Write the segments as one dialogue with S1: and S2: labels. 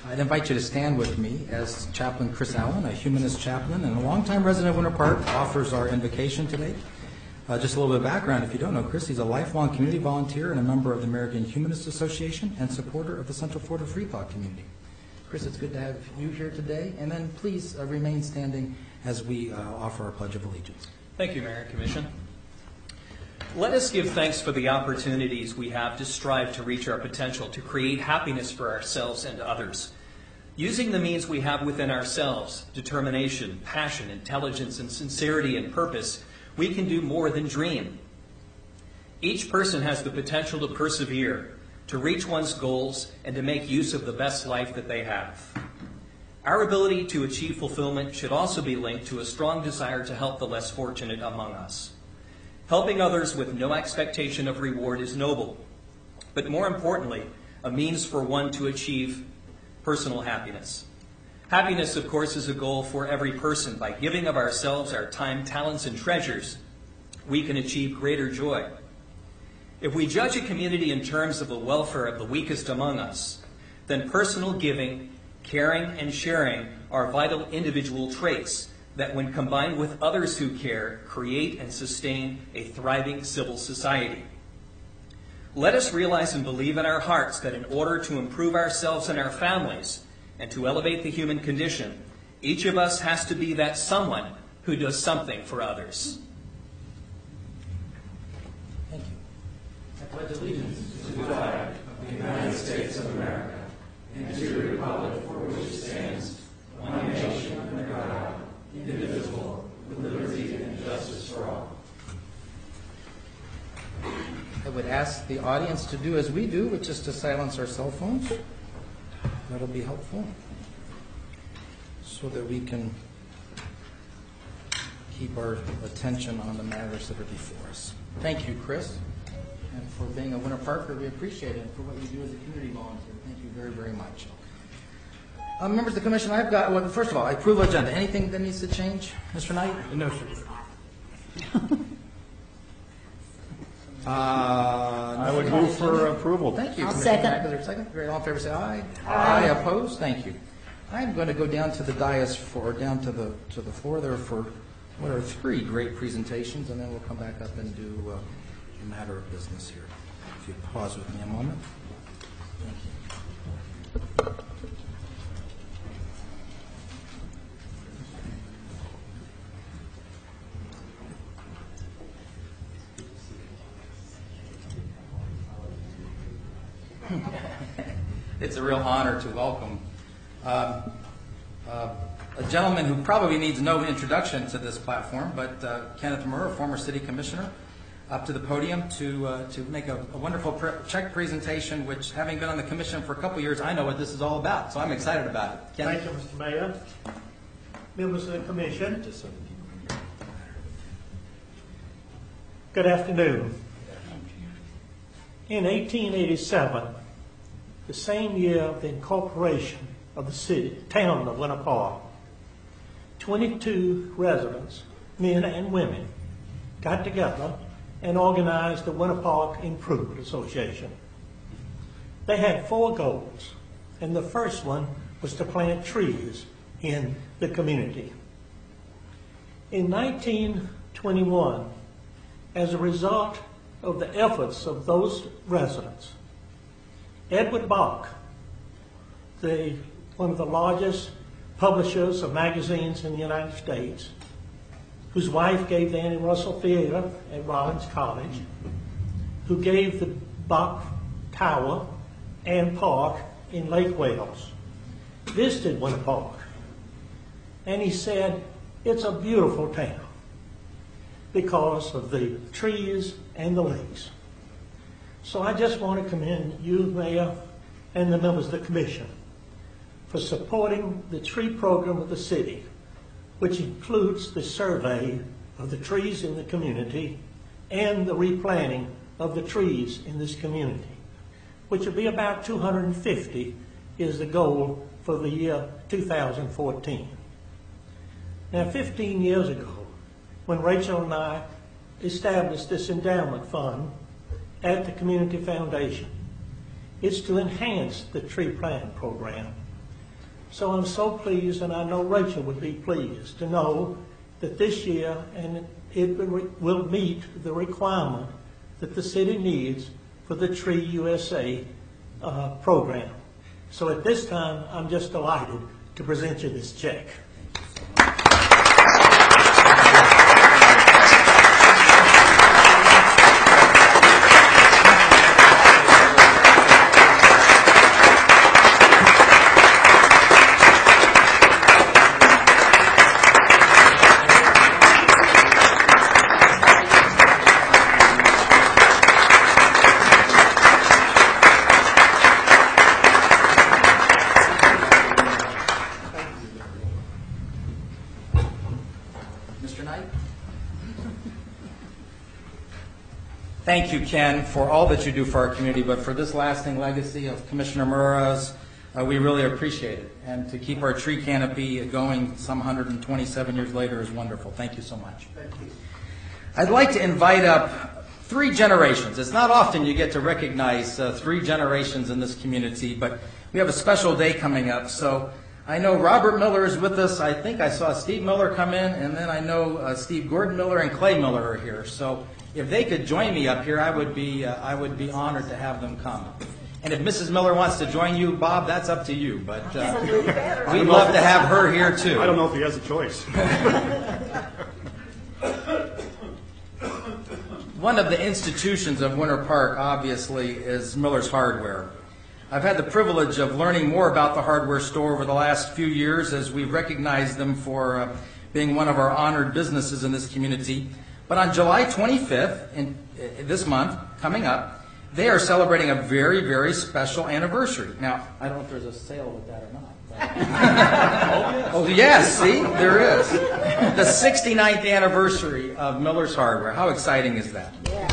S1: I'd invite you to stand with me as Chaplain Chris Allen, a humanist chaplain and a longtime resident of Winter Park, offers our invocation today. Just a little bit of background, if you don't know Chris, he's a lifelong community volunteer and a member of the American Humanist Association and supporter of the Central Florida Free Thought community. Chris, it's good to have you here today, and then please remain standing as we offer our Pledge of Allegiance.
S2: Thank you, Mayor and Commission. Let us give thanks for the opportunities we have to strive to reach our potential to create happiness for ourselves and others. Using the means we have within ourselves, determination, passion, intelligence, and sincerity and purpose, we can do more than dream. Each person has the potential to persevere, to reach one's goals, and to make use of the best life that they have. Our ability to achieve fulfillment should also be linked to a strong desire to help the less fortunate among us. Helping others with no expectation of reward is noble, but more importantly, a means for one to achieve personal happiness. Happiness, of course, is a goal for every person. By giving of ourselves, our time, talents, and treasures, we can achieve greater joy. If we judge a community in terms of the welfare of the weakest among us, then personal giving, caring, and sharing are vital individual traits that, when combined with others who care, create and sustain a thriving civil society. Let us realize and believe in our hearts that in order to improve ourselves and our families and to elevate the human condition, each of us has to be that someone who does something for others.
S1: Thank you. I pledge allegiance
S3: to the flag of the United States of America and to the republic for which it stands, one nation under God, indivisible, with liberty and justice for all.
S1: I would ask the audience to do as we do, which is to silence our cell phones. That'll be helpful so that we can keep our attention on the matters that are before us. Thank you, Chris, and for being a Winter Parker. We appreciate it, and for what you do as a community volunteer. Thank you very, very much. Members of the Commission, I've got, well, first of all, I approve agenda. Anything that needs to change, Mr. Knight?
S4: No, sir. I would move for approval.
S1: Thank you.
S5: I'll
S1: Commissioner
S5: second.
S1: Knapp. Is there a second? Great. All in favor say aye. Aye. Opposed? Thank you. I'm going to go down to the dais down to the floor there for what are three great presentations, and then we'll come back up and do a matter of business here. If you pause with me a moment. Thank you. It's a real honor to welcome a gentleman who probably needs no introduction to this platform, but Kenneth Murr, a former city commissioner, up to the podium to make a wonderful check presentation, which, having been on the commission for a couple years, I know what this is all about, so I'm excited about it. Kenneth?
S6: Thank you, Mr. Mayor. Members of the Commission, good afternoon. In 1887, the same year of the incorporation of the town of Winter Park, 22 residents, men and women, got together and organized the Winter Park Improvement Association. They had 4 goals, and the first one was to plant trees in the community. In 1921, as a result of the efforts of those residents, Edward Bok, one of the largest publishers of magazines in the United States, whose wife gave the Annie Russell Theater at Rollins College, who gave the Bok Tower and Park in Lake Wales, visited Winter Park, and he said, it's a beautiful town because of the trees and the lakes. So I just want to commend you, Mayor, and the members of the Commission for supporting the tree program of the city, which includes the survey of the trees in the community and the replanting of the trees in this community, which will be about 250 is the goal for the year 2014. Now, 15 years ago, when Rachel and I established this endowment fund at the Community Foundation, it's to enhance the tree planting program So I'm so pleased, and I know Rachel would be pleased to know that this year, and it will meet the requirement that the city needs for the Tree USA program. So at this time, I'm just delighted to present you this check.
S1: Thank you, Ken, for all that you do for our community, but for this lasting legacy of Commissioner Murrah's, we really appreciate it. And to keep our tree canopy going some 127 years later is wonderful. Thank you so much.
S6: Thank you.
S1: I'd like to invite up 3 generations. It's not often you get to recognize 3 generations in this community, but we have a special day coming up. So I know Robert Miller is with us. I think I saw Steve Miller come in, and then I know Steve Gordon Miller and Clay Miller are here. So if they could join me up here, I would be honored to have them come. And if Mrs. Miller wants to join you, Bob, that's up to you. But we'd love to have her here too.
S4: I don't know if he has a choice.
S1: One of the institutions of Winter Park, obviously, is Miller's Hardware. I've had the privilege of learning more about the hardware store over the last few years as we've recognized them for being one of our honored businesses in this community. But on July 25th, this month, coming up, they are celebrating a very, very special anniversary. Now, I don't know if there's a sale with that or not. Oh, yes, see, there is. The 69th anniversary of Miller's Hardware. How exciting is that?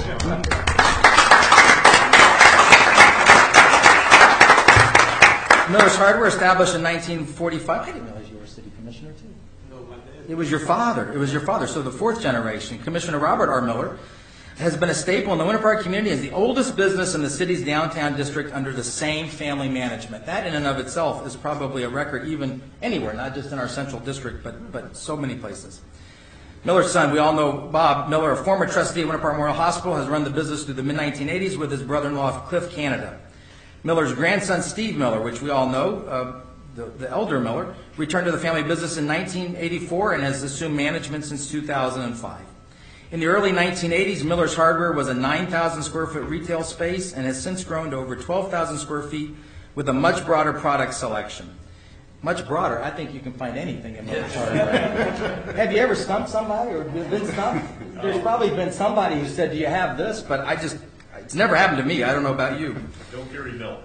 S1: Miller's Hardware, established in 1945. I didn't realize you were a city commissioner, too. It was your father. It was your father. So the 4th generation, Commissioner Robert R. Miller, has been a staple in the Winter Park community as the oldest business in the city's downtown district under the same family management. That in and of itself is probably a record even anywhere, not just in our central district, but so many places. Miller's son, we all know Bob Miller, a former trustee of Winter Park Memorial Hospital, has run the business through the mid-1980s with his brother-in-law, Cliff Canada. Miller's grandson, Steve Miller, which we all know, the elder Miller, returned to the family business in 1984 and has assumed management since 2005. In the early 1980s, Miller's Hardware was a 9,000 square foot retail space and has since grown to over 12,000 square feet with a much broader product selection. Much broader. I think you can find anything in Miller's Hardware. Have you ever stumped somebody or been stumped? There's probably been somebody who said, do you have this? But it's never happened to me. I don't know about you.
S4: Don't carry milk.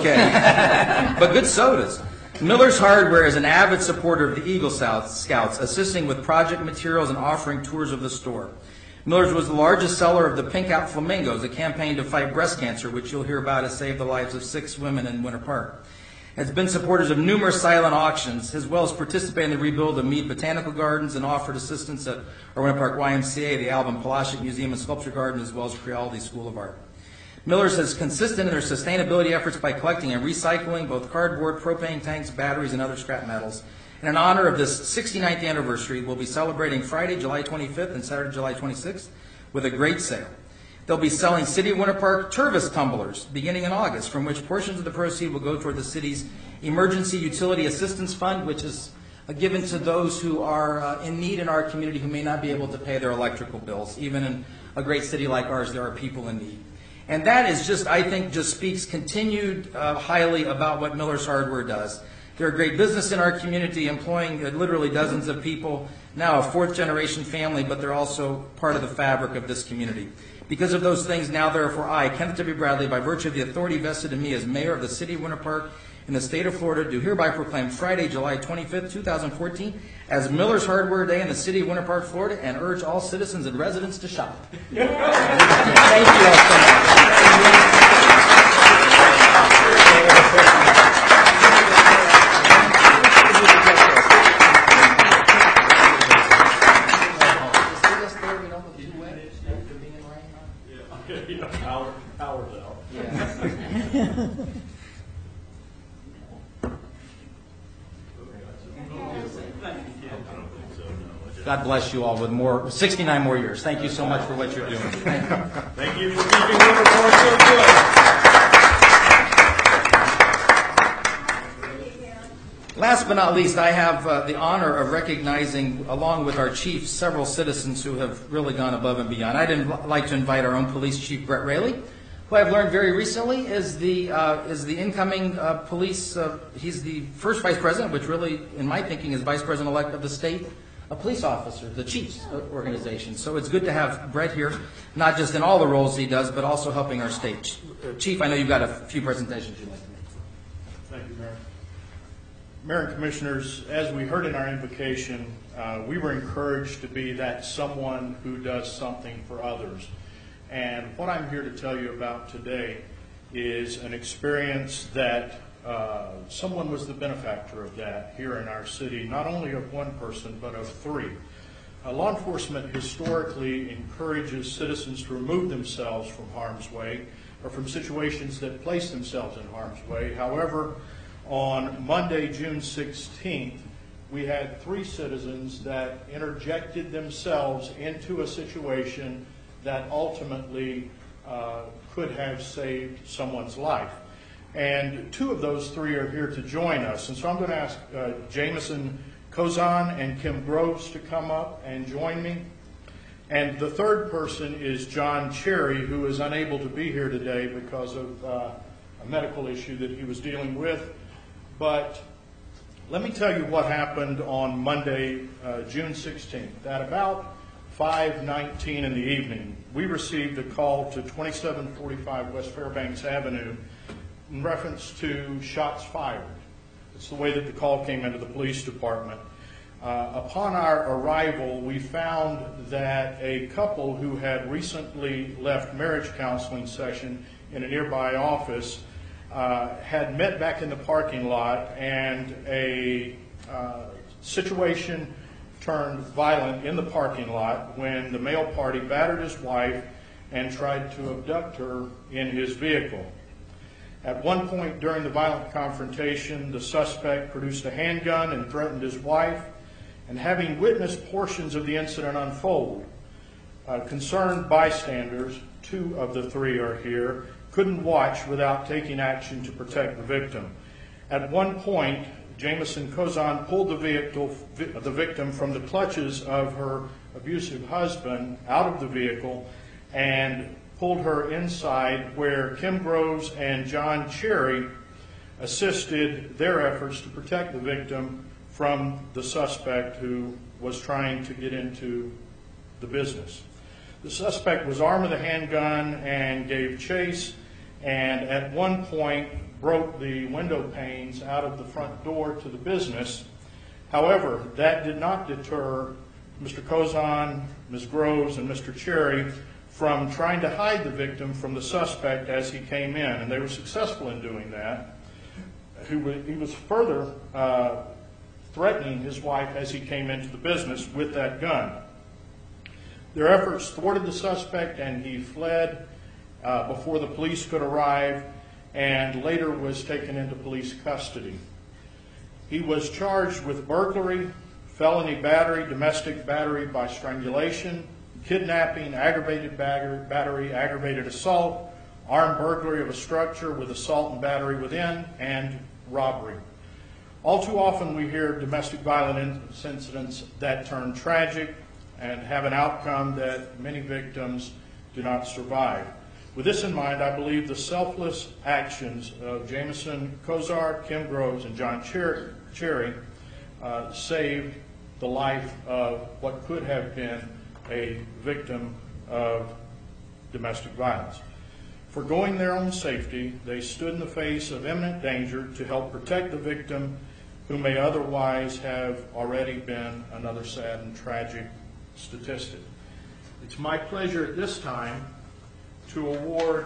S1: Okay. But good sodas. Miller's Hardware is an avid supporter of the Eagle Scouts, assisting with project materials and offering tours of the store. Miller's was the largest seller of the Pink Out Flamingos, a campaign to fight breast cancer, which you'll hear about has saved the lives of 6 women in Winter Park. Has been supporters of numerous silent auctions, as well as participated in the rebuild of Mead Botanical Gardens and offered assistance at our Winter Park YMCA, the Alvin Palacic Museum and Sculpture Garden, as well as Crealdi School of Art. Miller's is consistent in their sustainability efforts by collecting and recycling both cardboard, propane tanks, batteries, and other scrap metals. And in honor of this 69th anniversary, we'll be celebrating Friday, July 25th and Saturday, July 26th with a great sale. They'll be selling City of Winter Park Tervis tumblers beginning in August, from which portions of the proceeds will go toward the city's Emergency Utility Assistance Fund, which is given to those who are in need in our community who may not be able to pay their electrical bills. Even in a great city like ours, there are people in need. And that is just, I think, just speaks continued highly about what Miller's Hardware does. They're a great business in our community, employing literally dozens of people, now a 4th generation family, but they're also part of the fabric of this community. Because of those things, now therefore I, Kenneth W. Bradley, by virtue of the authority vested in me as mayor of the city of Winter Park in the state of Florida, do hereby proclaim Friday, July 25th, 2014, as Miller's Hardware Day in the city of Winter Park, Florida, and urge all citizens and residents to shop. Yeah. Thank you all so much.
S4: Power's out.
S1: Yeah. God bless you all with 69 more years. Thank you so much for what you're doing. Thank you.
S4: Thank you for keeping Winterport so good.
S1: Last but not least, I have the honor of recognizing, along with our chief, several citizens who have really gone above and beyond. I'd like to invite our own police chief, Brett Raley, who I've learned very recently is the incoming police. He's the first vice president, which really, in my thinking, is vice president-elect of the state police officer, the chief's organization. So it's good to have Brett here, not just in all the roles he does, but also helping our state. Chief, I know you've got a few presentations you'd like to make.
S4: Thank you, Mayor. Mayor and Commissioners, as we heard in our invocation, we were encouraged to be that someone who does something for others. And what I'm here to tell you about today is an experience that someone was the benefactor of that here in our city, not only of one person, but of three. Law enforcement historically encourages citizens to remove themselves from harm's way or from situations that place themselves in harm's way. However, on Monday, June 16th, we had three citizens that interjected themselves into a situation that ultimately could have saved someone's life. And two of those three are here to join us. And so I'm going to ask Jameson Kozan and Kim Groves to come up and join me. And the third person is John Cherry, who is unable to be here today because of a medical issue that he was dealing with. But let me tell you what happened on Monday, June 16th. At about 5:19 in the evening, we received a call to 2745 West Fairbanks Avenue in reference to shots fired. It's the way that the call came into the police department. Upon our arrival, we found that a couple who had recently left marriage counseling session in a nearby office had met back in the parking lot, and a situation turned violent in the parking lot when the male party battered his wife and tried to abduct her in his vehicle. At one point during the violent confrontation, the suspect produced a handgun and threatened his wife, and having witnessed portions of the incident unfold, concerned bystanders, two of the three are here, couldn't watch without taking action to protect the victim. At one point, Jameson Kozan pulled the victim from the clutches of her abusive husband out of the vehicle and pulled her inside, where Kim Groves and John Cherry assisted their efforts to protect the victim from the suspect who was trying to get into the business. The suspect was armed with a handgun and gave chase, and at one point broke the window panes out of the front door to the business. However, that did not deter Mr. Kozan, Ms. Groves, and Mr. Cherry from trying to hide the victim from the suspect as he came in, and they were successful in doing that. He was further threatening his wife as he came into the business with that gun. Their efforts thwarted the suspect, and he fled before the police could arrive, and later was taken into police custody. He was charged with burglary, felony battery, domestic battery by strangulation, kidnapping, aggravated battery, aggravated assault, armed burglary of a structure with assault and battery within, and robbery. All too often we hear domestic violence incidents that turn tragic and have an outcome that many victims do not survive. With this in mind, I believe the selfless actions of Jameson Kozar, Kim Groves, and John Cherry saved the life of what could have been a victim of domestic violence. Forgoing their own safety, they stood in the face of imminent danger to help protect the victim, who may otherwise have already been another sad and tragic statistic. It's my pleasure at this time to award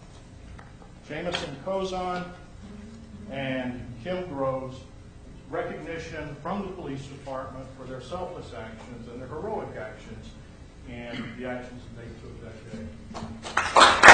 S4: Jameson Kozan and Kim Groves recognition from the police department for their selfless actions and their heroic actions and the actions that they took that day.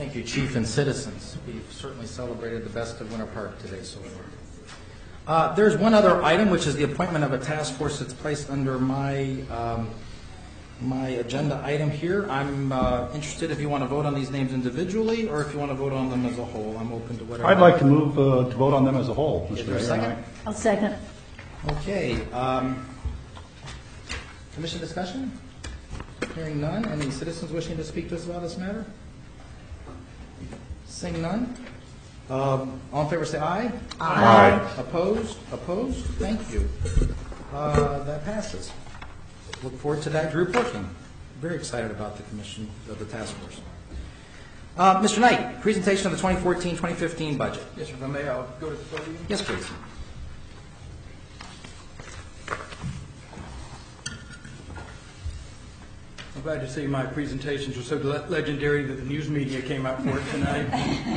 S1: Thank you, Chief and citizens. We've certainly celebrated the best of Winter Park today so far. There's one other item, which is the appointment of a task force that's placed under my agenda item here. I'm interested if you want to vote on these names individually or if you want to vote on them as a whole. I'm open to whatever.
S5: I'd like to move to vote on them as a whole,
S1: Is
S5: Mr.
S1: there a
S5: Mayor.
S1: second?
S7: I'll second.
S1: Okay. Commission discussion? Hearing none. Any citizens wishing to speak to us about this matter? Seeing none. All in favor say aye.
S5: Aye.
S1: Opposed? Opposed? Thank you. That passes. Look forward to that group working. Very excited about the commission of the task force. Mr. Knight, presentation of the 2014-2015 budget.
S8: Yes, sir, if I may, I'll go to the podium.
S1: Yes, please.
S8: I'm glad to see my presentations were so legendary that the news media came out for it tonight.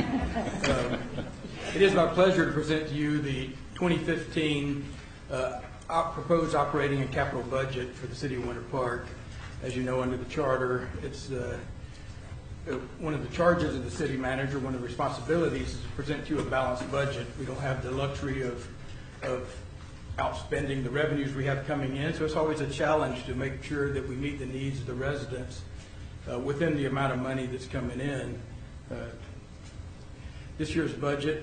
S8: It is my pleasure to present to you the 2015 proposed operating and capital budget for the City of Winter Park. As you know, under the charter, it's one of the charges of the city manager, one of the responsibilities is to present to you a balanced budget. We don't have the luxury of outspending the revenues we have coming in, so it's always a challenge to make sure that we meet the needs of the residents within the amount of money that's coming in. This year's budget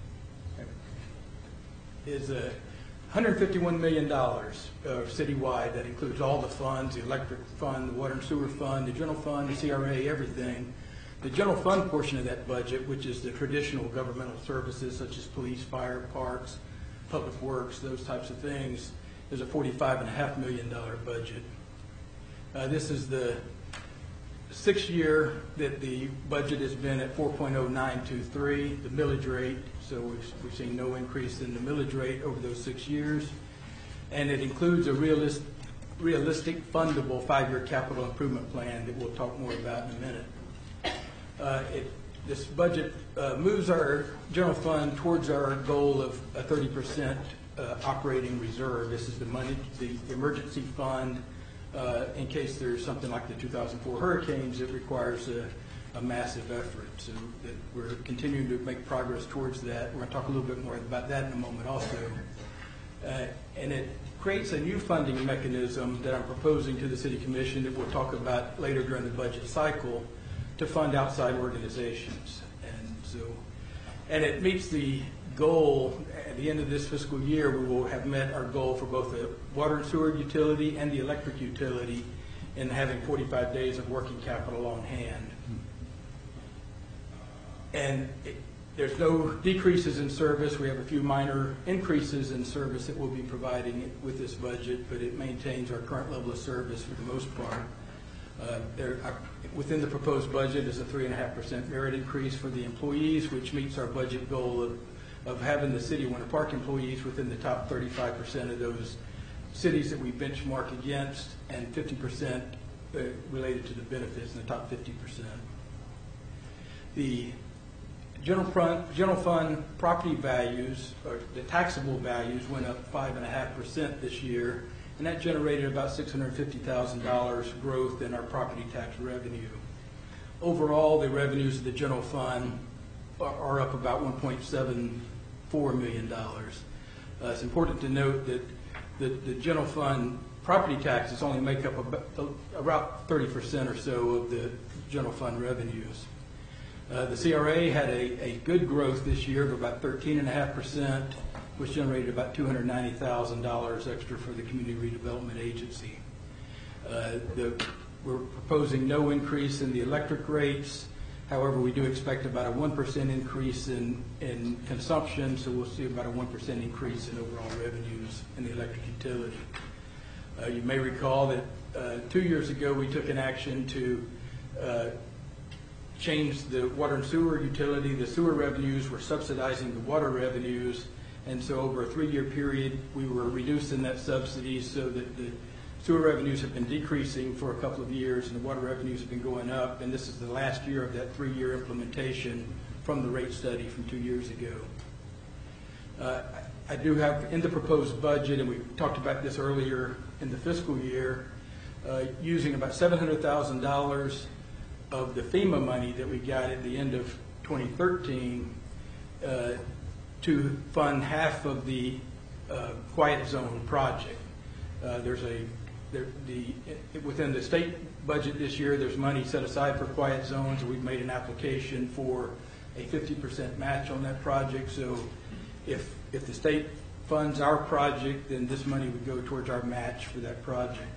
S8: is $151 million citywide. That includes all the funds, the electric fund, the water and sewer fund, the general fund, the CRA, everything. The general fund portion of that budget, which is the traditional governmental services such as police, fire, parks, public works, those types of things, is a $45.5 million budget. This is the 6th year that the budget has been at 4.0923, the millage rate, so we've seen no increase in the millage rate over those 6 years. And it includes a realistic fundable 5-year capital improvement plan that we'll talk more about in a minute. This budget moves our general fund towards our goal of a 30% operating reserve. This is the money, the emergency fund, in case there's something like the 2004 hurricanes that requires a massive effort. So that we're continuing to make progress towards that. We're going to talk a little bit more about that in a moment also. And it creates a new funding mechanism that I'm proposing to the City Commission that we'll talk about later during the budget cycle to fund outside organizations. And it meets the goal. At the end of this fiscal year, we will have met our goal for both the water and sewer utility and the electric utility in having 45 days of working capital on hand. And there's no decreases in service. We have a few minor increases in service that we'll be providing with this budget, but it maintains our current level of service for the most part. Within the proposed budget is a 3.5% merit increase for the employees, which meets our budget goal of having the City of Winter Park employees within the top 35% of those cities that we benchmark against, and 50% related to the benefits in the top 50%. The general fund property values, or the taxable values, went up 5.5% this year, and that generated about $650,000 growth in our property tax revenue. Overall, the revenues of the general fund are up about $1.74 million. It's important to note that the general fund property taxes only make up about 30% or so of the general fund revenues. The CRA had a good growth this year of about 13.5%, which generated about $290,000 extra for the Community Redevelopment Agency. We're proposing no increase in the electric rates. However, we do expect about a 1% increase in consumption, so we'll see about a 1% increase in overall revenues in the electric utility. You may recall that 2 years ago we took an action to change the water and sewer utility. The sewer revenues were subsidizing the water revenues, and so over a 3-year period we were reducing that subsidy so that the sewer revenues have been decreasing for a couple of years and the water revenues have been going up, and this is the last year of that 3-year implementation from the rate study from 2 years ago. I do have in the proposed budget, and we talked about this earlier in the fiscal year, using about $700,000 of the FEMA money that we got at the end of 2013 to fund half of the Quiet Zone project. Within the state budget this year, there's money set aside for quiet zones. We've made an application for a 50% match on that project. So if the state funds our project, then this money would go towards our match for that project.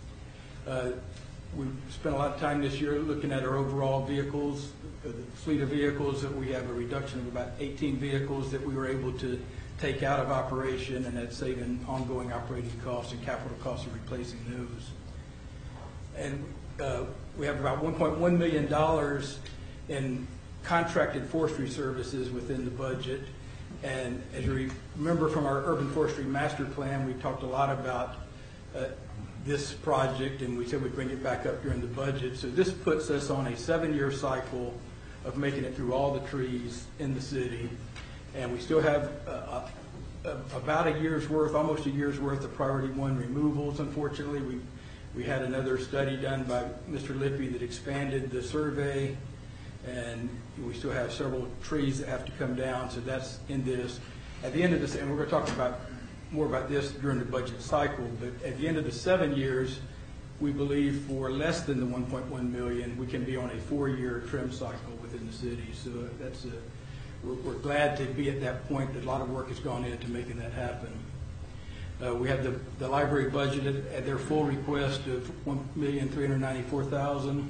S8: We've spent a lot of time this year looking at our overall vehicles, the fleet of vehicles. That we have a reduction of about 18 vehicles that we were able to take out of operation, and that's saving ongoing operating costs and capital costs of replacing those. And we have about $1.1 million in contracted forestry services within the budget. And as you remember from our urban forestry master plan, we talked a lot about this project, and we said we'd bring it back up during the budget. So this puts us on a 7-year cycle of making it through all the trees in the city. And we still have about a year's worth, almost a year's worth of priority 1 removals. Unfortunately, we had another study done by Mr. Lippy that expanded the survey, and we still have several trees that have to come down, so that's in this. At the end of this, and we're going to talk about more about this during the budget cycle, but at the end of the 7 years, we believe for less than the 1.1 million, we can be on a 4-year trim cycle within the city. So that's we're glad to be at that point. A lot of work has gone into making that happen. We have the library budgeted at their full request of $1,394,000.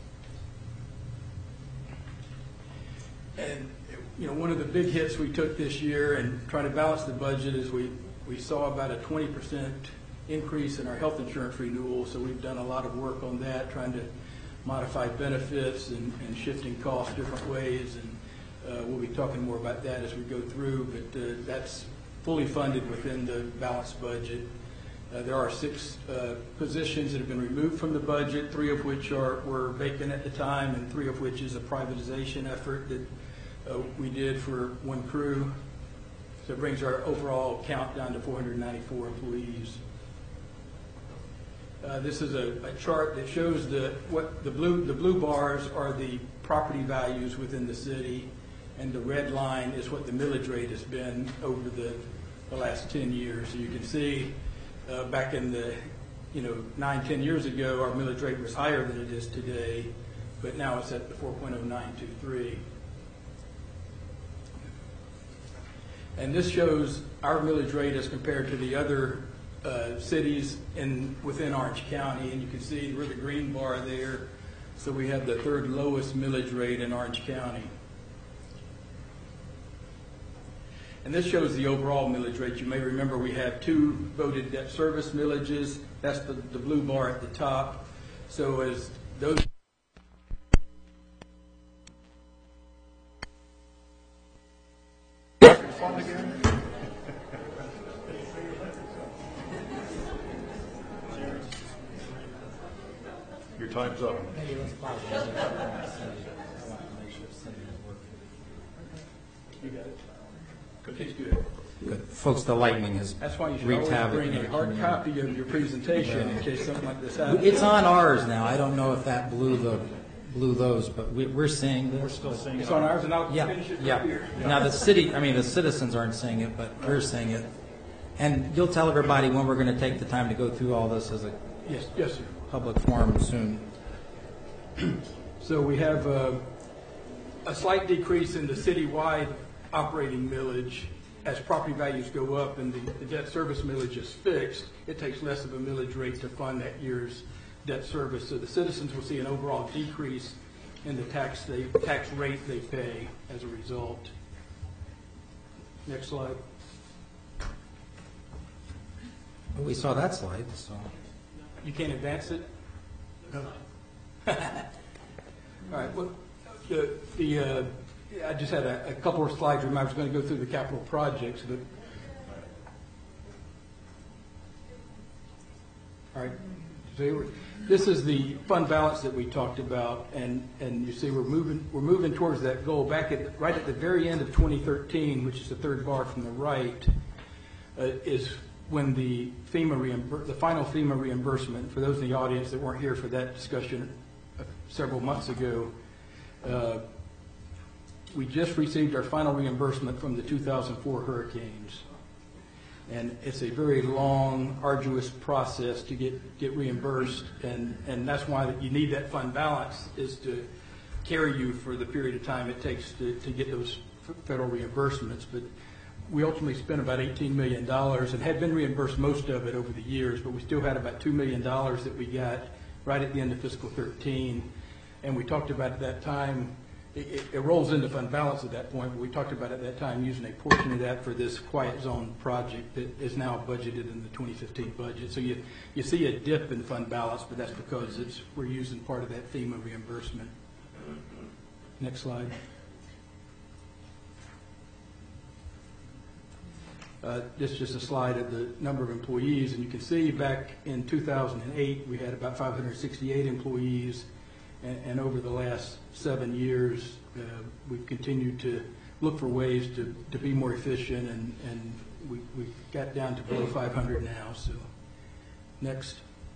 S8: And one of the big hits we took this year and trying to balance the budget is we saw about a 20% increase in our health insurance renewal. So we've done a lot of work on that, trying to modify benefits and shifting costs different ways. And we'll be talking more about that as we go through, but that's fully funded within the balanced budget. There are 6 positions that have been removed from the budget, 3 of which were vacant at the time, and 3 of which is a privatization effort that we did for 1 crew. So it brings our overall count down to 494 employees. This is a chart that shows what the blue bars are the property values within the city, and the red line is what the millage rate has been over the last 10 years. So you can see back in the 9-10 years ago, our millage rate was higher than it is today, but now it's at the 4.0923. And this shows our millage rate as compared to the other cities within Orange County, and you can see we're the green bar there. So we have the 3rd lowest millage rate in Orange County. And this shows the overall millage rate. You may remember we have 2 voted debt service millages. That's the blue bar at the top. So as those
S5: Your time's up.
S8: you got it. Please do it.
S1: Good. Folks, the lightning has
S8: That's why you should
S1: wreaked
S8: always
S1: havoc
S8: bring
S1: in
S8: a
S1: our
S8: hard
S1: community.
S8: copy of your presentation in case something like this happens.
S1: It's on ours now. I don't know if that blew those, but we're seeing this.
S5: We're still seeing
S8: It's
S5: it.
S8: on ours, and I'll
S1: Yeah,
S8: finish it
S1: yeah.
S8: right here.
S1: Now the citizens aren't seeing it, but we're seeing it. And you'll tell everybody when we're going to take the time to go through all this as a
S8: Yes, yes, sir.
S1: public forum soon.
S8: So we have a slight decrease in the citywide operating millage as property values go up and the debt service millage is fixed. It takes less of a millage rate to fund that year's debt service. So the citizens will see an overall decrease in the tax rate they pay as a result. Next slide.
S1: We saw that slide, so.
S8: You can't advance it? No. All right. Well, I just had a couple of slides. I was going to go through the capital projects, but all right. So this is the fund balance that we talked about, and you see we're moving towards that goal. Right at the very end of 2013, which is the 3rd bar from the right, is when the final FEMA reimbursement. For those in the audience that weren't here for that discussion several months ago. We just received our final reimbursement from the 2004 hurricanes. And it's a very long, arduous process to get reimbursed, and that's why you need that fund balance, is to carry you for the period of time it takes to get those federal reimbursements. But we ultimately spent about $18 million and had been reimbursed most of it over the years, but we still had about $2 million that we got right at the end of fiscal 13. And we talked about at that time, it rolls into fund balance at that point, but we talked about at that time using a portion of that for this quiet zone project that is now budgeted in the 2015 budget. So you see a dip in fund balance, but that's because we're using part of that FEMA reimbursement. Next slide. This is just a slide of the number of employees, and you can see back in 2008 we had about 568 employees, and over the last 7 years we've continued to look for ways to be more efficient, and we got down to below 500 now. So next.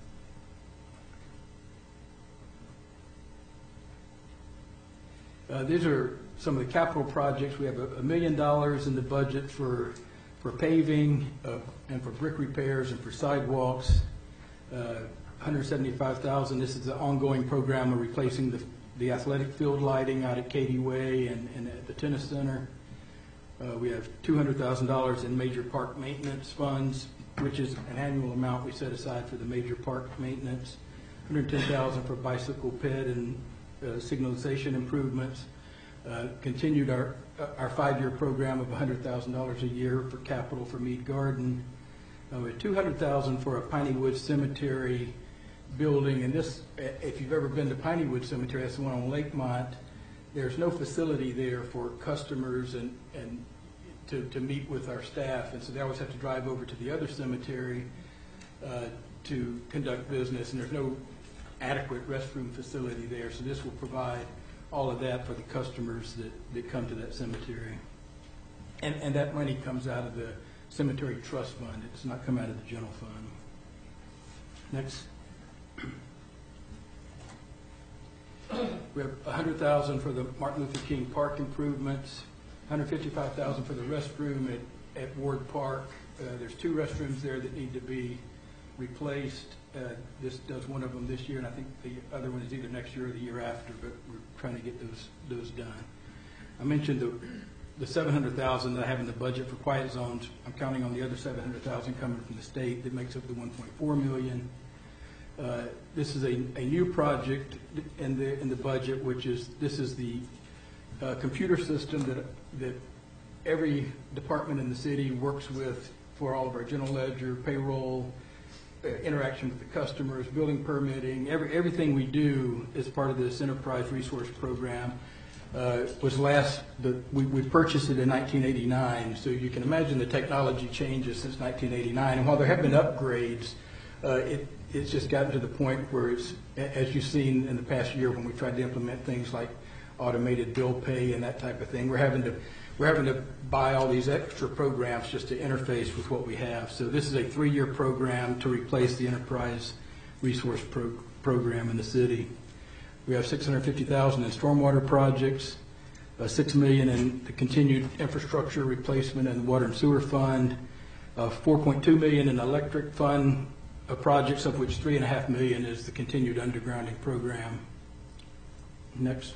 S8: These are some of the capital projects. We have $1 million in the budget for paving and for brick repairs and for sidewalks. $175,000. This is the ongoing program of replacing the athletic field lighting out at Katy Way and at the tennis center. We have $200,000 in major park maintenance funds, which is an annual amount we set aside for the major park maintenance. $110,000 for bicycle ped and signalization improvements. Continued our 5-year program of $100,000 a year for capital for Mead Garden. We had $200,000 for a Piney Woods Cemetery building, and this, if you've ever been to Piney Woods Cemetery, that's the one on Lakemont. There's no facility there for customers and to meet with our staff, and so they always have to drive over to the other cemetery to conduct business, and there's no adequate restroom facility there, so this will provide all of that for the customers that come to that cemetery. And that money comes out of the cemetery trust fund. It does not come out of the general fund. Next. We have $100,000 for the Martin Luther King Park improvements, $155,000 for the restroom at Ward Park. There's 2 restrooms there that need to be replaced. This does one of them this year, and I think the other one is either next year or the year after, but we're trying to get those done. I mentioned the $700,000 that I have in the budget for quiet zones. I'm counting on the other $700,000 coming from the state that makes up the $1.4 million. This is a new project in the budget, which is the computer system that every department in the city works with for all of our general ledger, payroll, interaction with the customers, building permitting. Everything we do as part of this enterprise resource program we purchased it in 1989, so you can imagine the technology changes since 1989. And while there have been upgrades, it's just gotten to the point where it's, as you've seen in the past year when we tried to implement things like automated bill pay and that type of thing, we're having to buy all these extra programs just to interface with what we have. So this is a 3-year program to replace the enterprise resource program in the city. We have $650,000 in stormwater projects, $6 million in the continued infrastructure replacement in the water and sewer fund, $4.2 million in electric fund projects, of which $3.5 million is the continued undergrounding program. Next.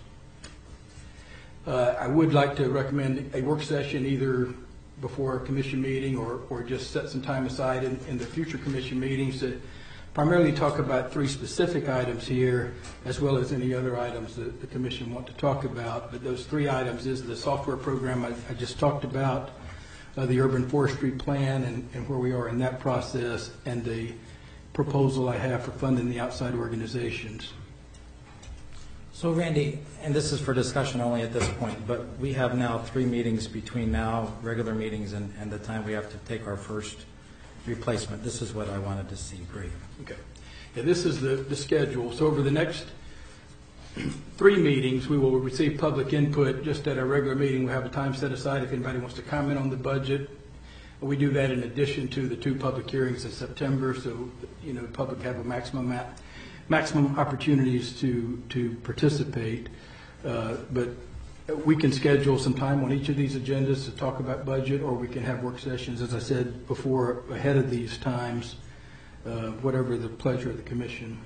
S8: I would like to recommend a work session either before a commission meeting or just set some time aside in the future commission meetings to primarily talk about 3 specific items here, as well as any other items that the commission want to talk about. But those 3 items is the software program I just talked about, the urban forestry plan and where we are in that process, and the proposal I have for funding the outside organizations.
S1: So Randy, and this is for discussion only at this point, but we have now 3 meetings between now, regular meetings, and the time we have to take our first replacement. This is what I wanted to see. Great.
S8: Okay. Yeah, this is the schedule. So over the next 3 meetings, we will receive public input. Just at our regular meeting, we'll have a time set aside if anybody wants to comment on the budget. We do that in addition to the 2 public hearings in September, so the public have a maximum maximum opportunities to participate. But we can schedule some time on each of these agendas to talk about budget, or we can have work sessions, as I said before, ahead of these times, whatever the pleasure of the commission.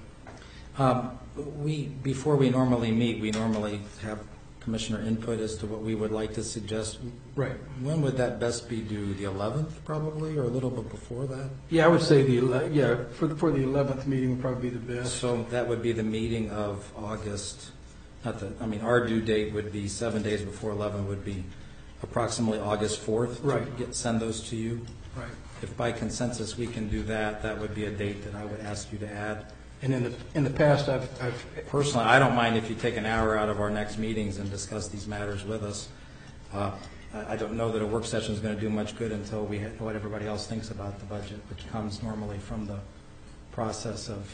S1: Before we normally meet, we normally have commissioner input as to what we would like to suggest.
S8: Right.
S1: When would that best be due? The 11th probably, or a little bit before that?
S8: Yeah, I would say for the 11th meeting would probably be the best.
S1: So that would be the meeting of August. Our due date would be 7 days before 11 would be approximately August 4th.
S8: Right.
S1: Send those to you.
S8: Right.
S1: If by consensus we can do that, that would be a date that I would ask you to add.
S8: And in the past, I've
S1: Personally, I don't mind if you take an hour out of our next meetings and discuss these matters with us. I don't know that a work session is going to do much good until we know what everybody else thinks about the budget, which comes normally from the process of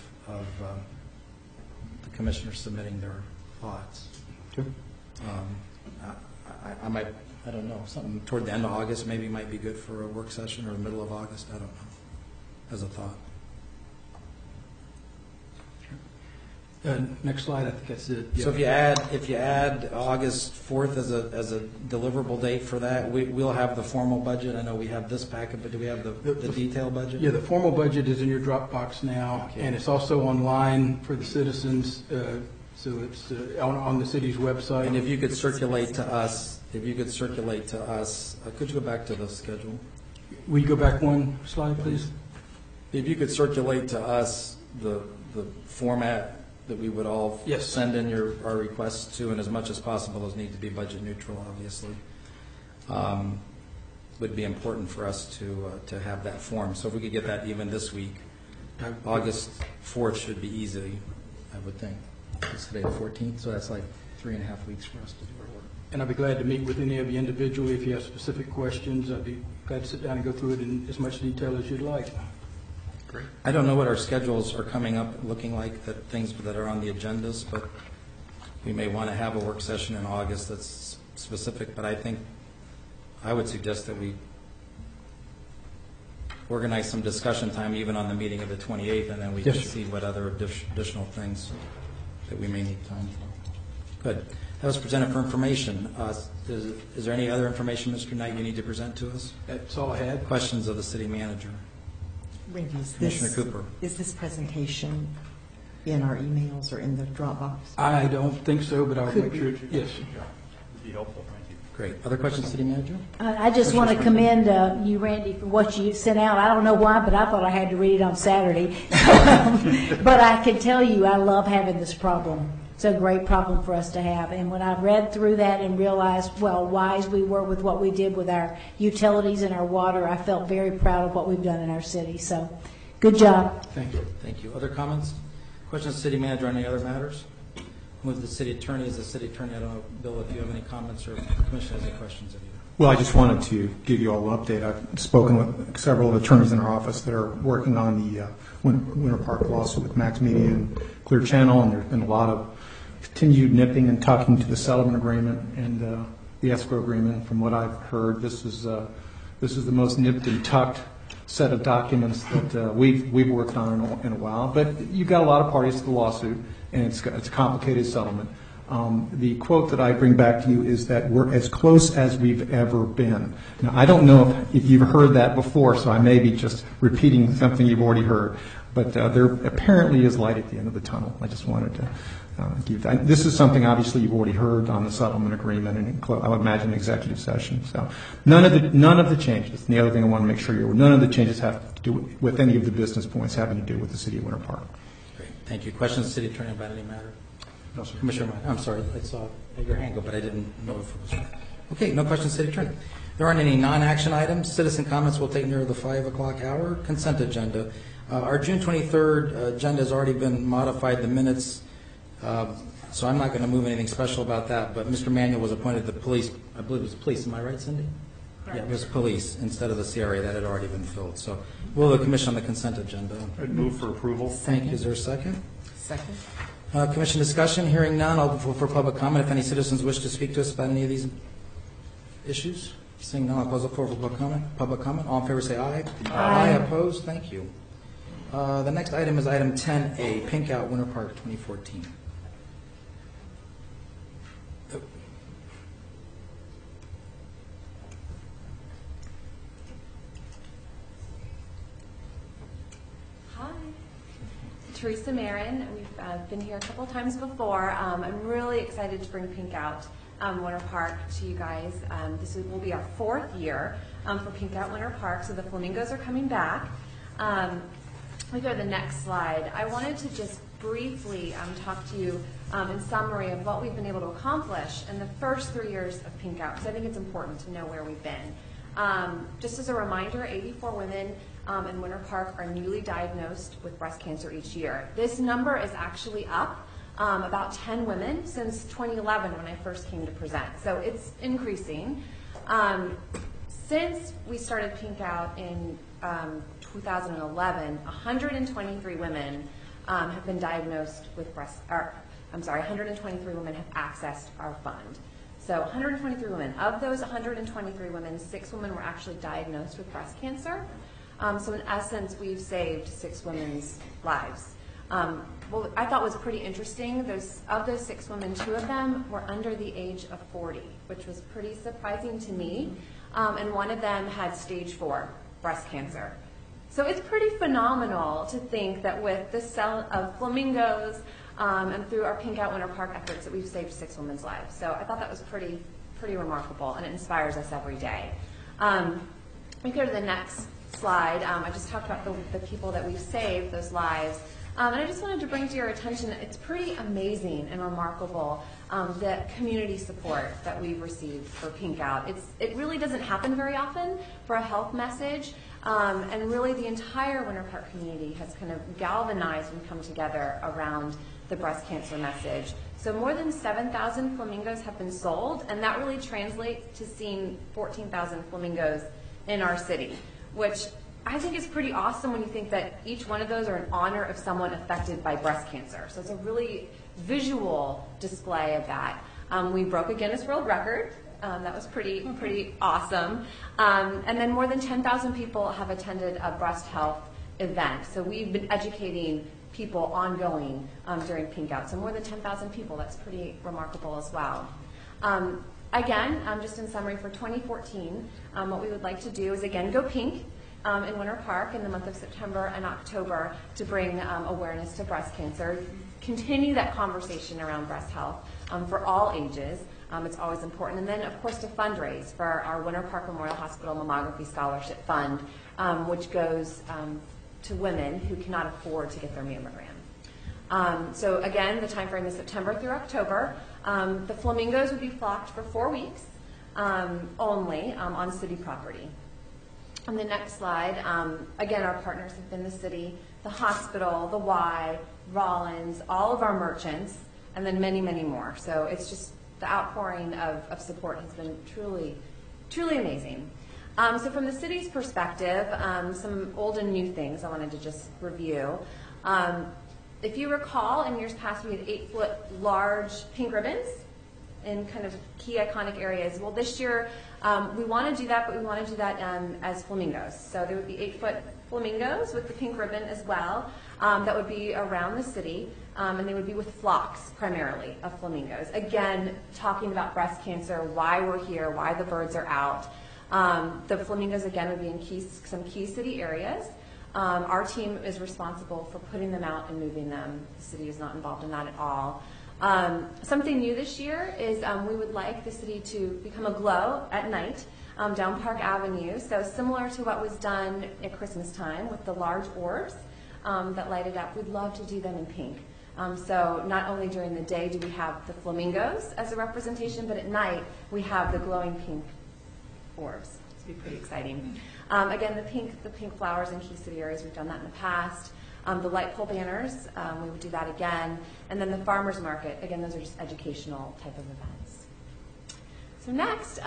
S1: the commissioners submitting their thoughts.
S8: Sure.
S1: I don't know, something toward the end of August maybe might be good for a work session, or the middle of August, I don't know, as a thought.
S8: Next slide, I think that's it.
S1: So if you add August 4th as a deliverable date for that, we'll have the formal budget. I know we have this packet, but do we have the detailed budget?
S8: Yeah, the formal budget is in your Dropbox now,
S1: Okay.
S8: and it's also online for the citizens, so it's on the city's website.
S1: And if you could circulate to us, could you go back to the schedule?
S8: Will you go back one slide, please?
S1: If you could circulate to us the format that we would all
S8: Yes.
S1: send in our requests to, and as much as possible, those need to be budget neutral, obviously, would be important for us to have that form. So if we could get that even this week, August 4th should be easy, I would think. It's today the 14th, so that's like 3.5 weeks for us to do our work.
S8: And I'd be glad to meet with any of you individually. If you have specific questions, I'd be glad to sit down and go through it in as much detail as you'd like.
S1: I don't know what our schedules are coming up looking like, things that are on the agendas, but we may want to have a work session in August that's specific, but I would suggest that we organize some discussion time even on the meeting of the 28th, and then we can
S8: Yes.
S1: see what other additional things that we may need time for. Good. That was presented for information. Is there any other information, Mr. Knight, you need to present to us?
S8: That's all I had.
S1: Questions of the city manager?
S7: Randy,
S1: Commissioner Cooper.
S7: Is this presentation in our emails or in the Dropbox?
S8: I don't think so, but I'll
S7: Could
S8: make
S7: be.
S8: sure. Yes.
S5: Would be helpful, thank you.
S1: Great. Other questions, city manager?
S9: I just want to commend you, Randy, for what you sent out. I don't know why, but I thought I had to read it on Saturday. But I can tell you, I love having this problem. It's a great problem for us to have. And when I read through that and realized, well, wise we were with what we did with our utilities and our water, I felt very proud of what we've done in our city. So, good job.
S8: Thank you.
S1: Thank you. Other comments? Questions, city manager, on any other matters? Move the city attorney. As the city attorney, I don't know, Bill, if you have any comments or the commission has any questions of you.
S10: Well, I just wanted to give you all an update. I've spoken with several attorneys in our office that are working on the Winter Park lawsuit with Max Media and Clear Channel, and there's been a lot of continued nipping and tucking to the settlement agreement and the escrow agreement. From what I've heard, this is the most nipped and tucked set of documents that we've worked on in a while. But you've got a lot of parties to the lawsuit, and it's a complicated settlement. The quote that I bring back to you is that we're as close as we've ever been. Now, I don't know if you've heard that before, so I may be just repeating something you've already heard. But there apparently is light at the end of the tunnel. I just wanted to give that. This is something obviously you've already heard on the settlement agreement and I would imagine executive session. So none of the changes. And the other thing I want to make sure you're aware, none of the changes have to do with any of the business points having to do with the city of Winter Park.
S1: Great. Thank you. Questions, city attorney, about any matter?
S10: No, sir.
S1: Commissioner, I'm sorry, I saw your hand go, but I didn't know if it was. Okay, no questions, city attorney. There aren't any non-action items. Citizen comments will take near the 5 o'clock hour. Consent agenda. Our June 23rd agenda has already been modified. The minutes, so I'm not going to move anything special about that. But Mr. Manuel was appointed the police. I believe it was police. Am I right, Cindy? Correct. Yeah, it was police instead of the CRA. That had already been filled. So will the commission on the consent agenda?
S5: I'd move for approval.
S1: Thank you. Is there a second?
S7: Second.
S1: Commission discussion. Hearing none. I'll go for public comment. If any citizens wish to speak to us about any of these issues, seeing none, I'll close the floor for public comment. All in favor, say aye. Aye. Opposed? Thank you. The next item is item 10A, Pink Out Winter Park 2014.
S11: Hi, Teresa Marin. We've been here a couple times before. I'm really excited to bring Pink Out Winter Park to you guys. This will be our 4th year for Pink Out Winter Park, so the flamingos are coming back. We go to the next slide. I wanted to just briefly talk to you in summary of what we've been able to accomplish in the first 3 years of Pink Out, because I think it's important to know where we've been. Just as a reminder, 84 women in Winter Park are newly diagnosed with breast cancer each year. This number is actually up about 10 women since 2011 when I first came to present. So it's increasing. Since we started Pink Out in 2011, 123 women have been diagnosed with 123 women have accessed our fund. So 123 women. Of those 123 women, 6 women were actually diagnosed with breast cancer. So in essence, we've saved 6 women's lives. What I thought was pretty interesting, of those 6 women, 2 of them were under the age of 40, which was pretty surprising to me. And one of them had stage 4 breast cancer. So it's pretty phenomenal to think that with the sale of flamingos and through our Pink Out Winter Park efforts that we've saved 6 women's lives. So I thought that was pretty remarkable, and it inspires us every day. We go to the next slide. I just talked about the people that we've saved, those lives. And I just wanted to bring to your attention, it's pretty amazing and remarkable, the community support that we've received for Pink Out. It really doesn't happen very often for a health message, and really the entire Winter Park community has kind of galvanized and come together around the breast cancer message. So more than 7,000 flamingos have been sold, and that really translates to seeing 14,000 flamingos in our city, which I think is pretty awesome when you think that each one of those are in honor of someone affected by breast cancer. So it's a really visual display of that. We broke a Guinness World Record. That was pretty awesome. And then more than 10,000 people have attended a breast health event. So we've been educating people ongoing during Pink Out. So more than 10,000 people, that's pretty remarkable as well. Again, just in summary for 2014, what we would like to do is again go pink in Winter Park in the month of September and October to bring awareness to breast cancer. Continue that conversation around breast health for all ages. It's always important. And then, of course, to fundraise for our Winter Park Memorial Hospital Mammography Scholarship Fund, which goes to women who cannot afford to get their mammogram. So again, the time frame is September through October. The flamingos would be flocked for 4 weeks only on city property. On the next slide, again, our partners have been the city, the hospital, the Y, Rollins, all of our merchants, and then many, many more. So it's just the outpouring of support has been truly amazing. So from the city's perspective, some old and new things I wanted to just review. If you recall, in years past, we had 8-foot large pink ribbons in kind of key iconic areas. Well, this year, we want to do that, but we want to do that as flamingos. So there would be 8-foot flamingos with the pink ribbon as well. That would be around the city, and they would be with flocks, primarily, of flamingos. Again, talking about breast cancer, why we're here, why the birds are out. The flamingos, again, would be in some key city areas. Our team is responsible for putting them out and moving them. The city is not involved in that at all. Something new this year is we would like the city to become a glow at night down Park Avenue. So similar to what was done at Christmas time with the large orbs that lighted up, we'd love to do them in pink. So not only during the day do we have the flamingos as a representation, but at night we have the glowing pink orbs. It's be pretty exciting. Again, the pink flowers in key city areas, we've done that in the past. The light pole banners, we would do that again. And then the farmers market, again, those are just educational type of events. So next,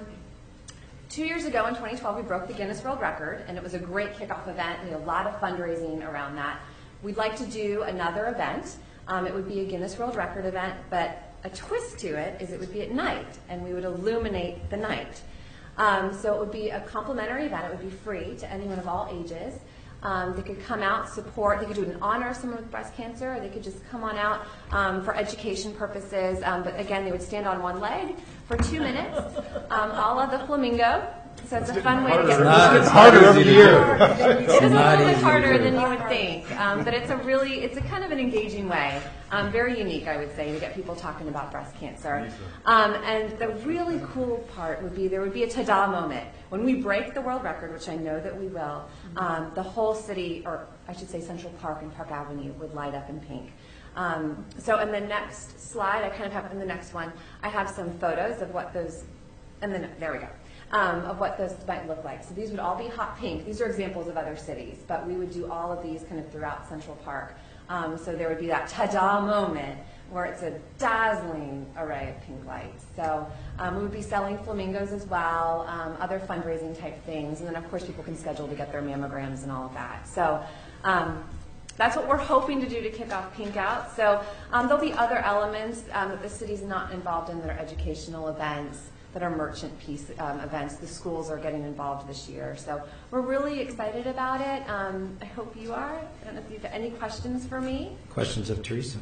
S11: 2 years ago in 2012, we broke the Guinness World Record, and it was a great kickoff event. We had a lot of fundraising around that. We'd like to do another event. It would be a Guinness World Record event, but a twist to it is it would be at night, and we would illuminate the night. So it would be a complimentary event. It would be free to anyone of all ages. They could come out, support. They could do it in honor of someone with breast cancer, or they could just come on out for education purposes. But again, they would stand on one leg for 2 minutes, a la the flamingo. So it's a fun way to get
S1: It's harder every year.
S11: It is a little bit harder than you would think, but it's a kind of an engaging way, very unique, I would say, to get people talking about breast cancer. And the really cool part would be there would be a ta-da moment. When we break the world record, which I know that we will, the whole city, or I should say Central Park and Park Avenue, would light up in pink. So in the next slide, I kind of have, in the next one, I have some photos of what those, and then there we go. Of what those might look like. So these would all be hot pink. These are examples of other cities, but we would do all of these kind of throughout Central Park. So there would be that ta-da moment where it's a dazzling array of pink lights. So we would be selling flamingos as well, other fundraising type things, and then of course people can schedule to get their mammograms and all of that. So that's what we're hoping to do to kick off Pink Out. So there'll be other elements that the city's not involved in that are educational events, that are merchant piece events. The schools are getting involved this year. So we're really excited about it. I hope you are. I don't know if you have any questions for me.
S1: Questions of Teresa?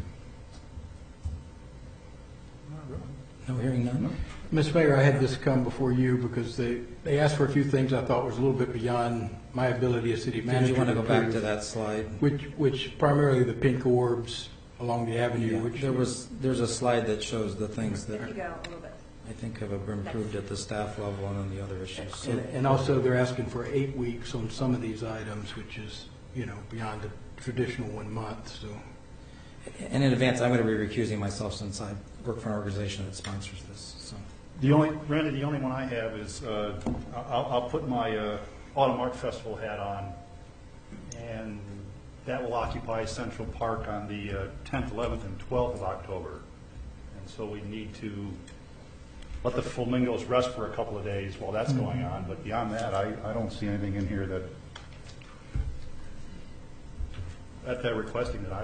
S1: No, hearing none.
S8: Ms. Mayor, I had this come before you because they asked for a few things I thought was a little bit beyond my ability as city
S1: Did
S8: manager.
S1: you want to go
S8: approve,
S1: back to that slide?
S8: Which primarily the pink orbs along the avenue.
S1: Yeah,
S8: Which
S1: there's a slide that shows the things that
S11: There you go, a little bit.
S1: I think have been improved at the staff level and on the other issues. So,
S8: and also they're asking for 8 weeks on some of these items, which is, beyond the traditional 1 month. So,
S1: and in advance, I'm going to be recusing myself since I work for an organization that sponsors this. So,
S5: Randy, the only one I have is I'll put my Autumn Art Festival hat on, and that will occupy Central Park on the 10th, 11th, and 12th of October. And so we need to let the flamingos rest for a couple of days while that's going on. But beyond that, I don't see anything in here that they're requesting that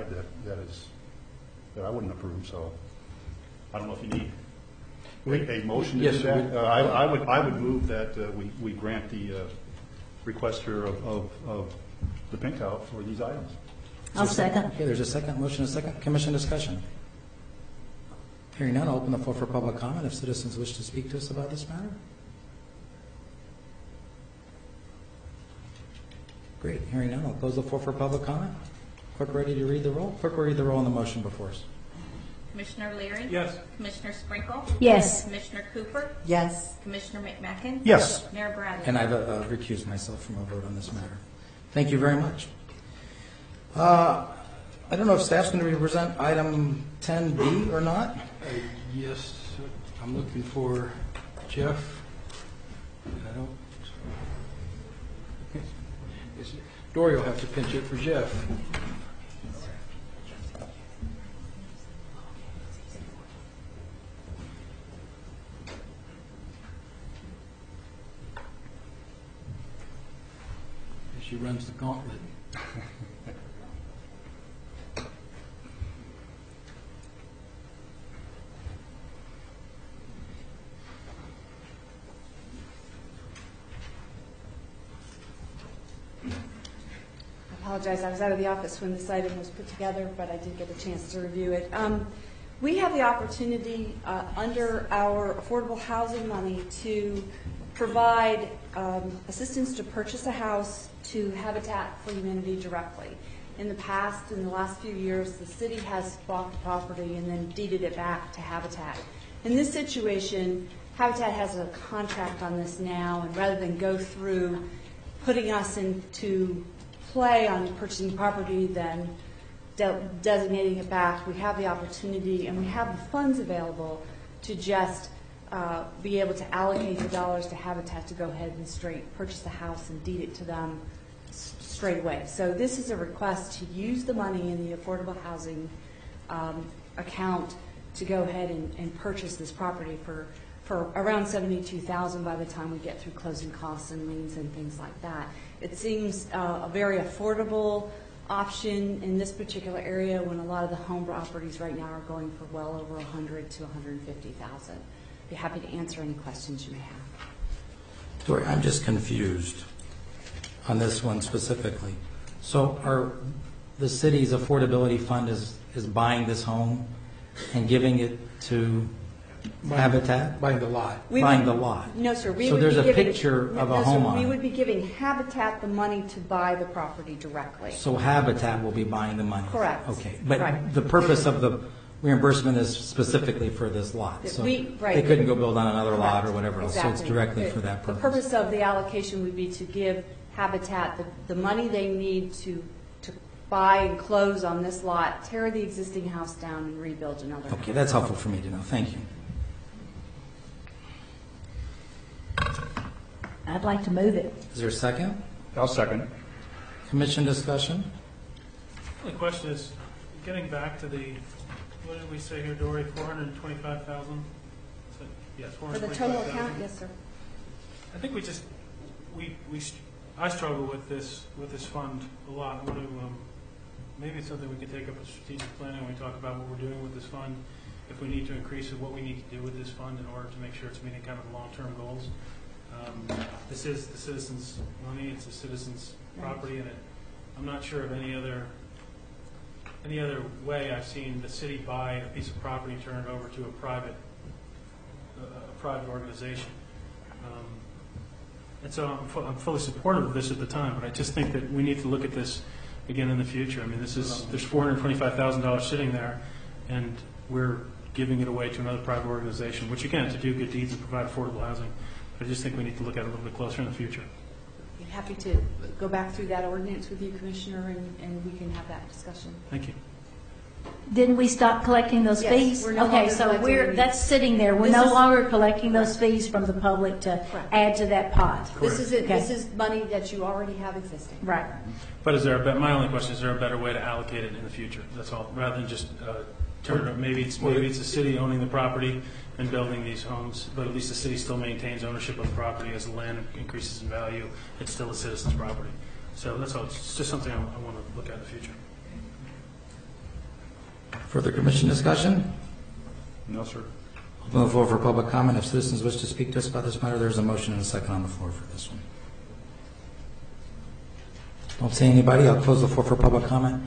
S5: I wouldn't approve. So I don't know if you need a motion to do that. I would move that we grant the request here of the Pink Out for these items.
S9: I'll second.
S1: Okay, there's a second motion, a second commission discussion. Hearing none, I'll open the floor for public comment if citizens wish to speak to us about this matter. Great. Hearing none, I'll close the floor for public comment. Clerk ready to read the roll? Clerk will read the roll on the motion before us.
S12: Commissioner Leary?
S8: yes.
S12: Commissioner Sprinkle?
S9: Yes.
S12: Commissioner Cooper?
S7: Yes.
S12: Commissioner McMackin?
S5: Yes.
S12: Mayor Bradley?
S1: And I've recused myself from a vote on this matter. Thank you very much. I don't know if staff's going to present item 10B or not.
S8: Yes, I'm looking for Jeff. I don't. Dory will have to pinch it for Jeff. She runs the gauntlet.
S13: I apologize. I was out of the office when this item was put together, but I did get a chance to review it. We have the opportunity under our affordable housing money to provide assistance to purchase a house to Habitat for Humanity directly. In the past, in the last few years, the city has bought the property and then deeded it back to Habitat. In this situation, Habitat has a contract on this now, and rather than go through putting us into play on purchasing property, then designating it back, we have the opportunity and we have the funds available to just be able to allocate the dollars to Habitat to go ahead and straight purchase the house and deed it to them straight away. So this is a request to use the money in the affordable housing account to go ahead and purchase this property for around $72,000 by the time we get through closing costs and liens and things like that. It seems a very affordable option in this particular area when a lot of the home properties right now are going for well over $100,000 to $150,000. Be happy to answer any questions you may have.
S1: Dory, I'm just confused on this one specifically. So the city's affordability fund is buying this home and giving it to Habitat?
S8: Buying the lot.
S1: Buying the lot?
S13: No, sir. We
S1: So
S13: would
S1: there's
S13: be
S1: a
S13: giving-
S1: picture of a
S13: no, sir,
S1: home on
S13: We
S1: it.
S13: would be giving Habitat the money to buy the property directly.
S1: So Habitat will be buying the money?
S13: Correct.
S1: Okay, but
S13: Right.
S1: the purpose of the reimbursement is specifically for this lot? So
S13: Right.
S1: they couldn't go build on another lot or
S13: Correct.
S1: whatever else? So it's
S13: Exactly.
S1: directly for that
S13: The
S1: purpose?
S13: purpose of the allocation would be to give Habitat the money they need to buy and close on this lot, tear the existing house down, and rebuild another.
S1: Okay, that's helpful for me to know. Thank you.
S9: I'd like to move it.
S1: Is there a second?
S5: I'll second.
S1: Commission discussion?
S14: The question is, getting back to what did we say here, Dory, 425,000? Yes,
S13: For the total
S14: 425,000.
S13: account, yes, sir.
S14: I think I struggle with this fund a lot. I want to, maybe it's something we could take up a strategic planning when we talk about what we're doing with this fund. If we need to increase it, what we need to do with this fund in order to make sure it's meeting kind of the long-term goals. This is the citizens' money, it's the citizens' property, and I'm not sure of any other way I've seen the city buy a piece of property and turn it over to a private organization. And so I'm fully supportive of this at the time, but I just think that we need to look at this again in the future. I mean, there's $425,000 sitting there, and we're giving it away to another private organization, which again, to do good deeds and provide affordable housing. But I just think we need to look at it a little bit closer in the future.
S13: Be happy to go back through that ordinance with you, Commissioner, and we can have that discussion.
S14: Thank you.
S9: Didn't we stop collecting those
S13: Yes,
S9: fees?
S13: we're no
S9: Okay,
S13: longer
S9: so
S13: collecting any.
S9: that's sitting there. We're
S13: This
S9: no
S13: is-
S9: longer collecting those fees from the public to
S13: Correct.
S9: add to that pot.
S13: This is it.
S9: Okay.
S13: This is money that you already have existing.
S9: Right.
S14: But my only question is there a better way to allocate it in the future? That's all, rather than just turn it. Maybe it's the city owning the property and building these homes, but at least the city still maintains ownership of the property as the land increases in value. It's still a citizen's property. So that's all. It's just something I want to look at in the future.
S1: Further commission discussion?
S5: No, sir.
S1: Open the floor for public comment. If citizens wish to speak to us about this matter, there's a motion and a second on the floor for this one. Don't see anybody. I'll close the floor for public comment.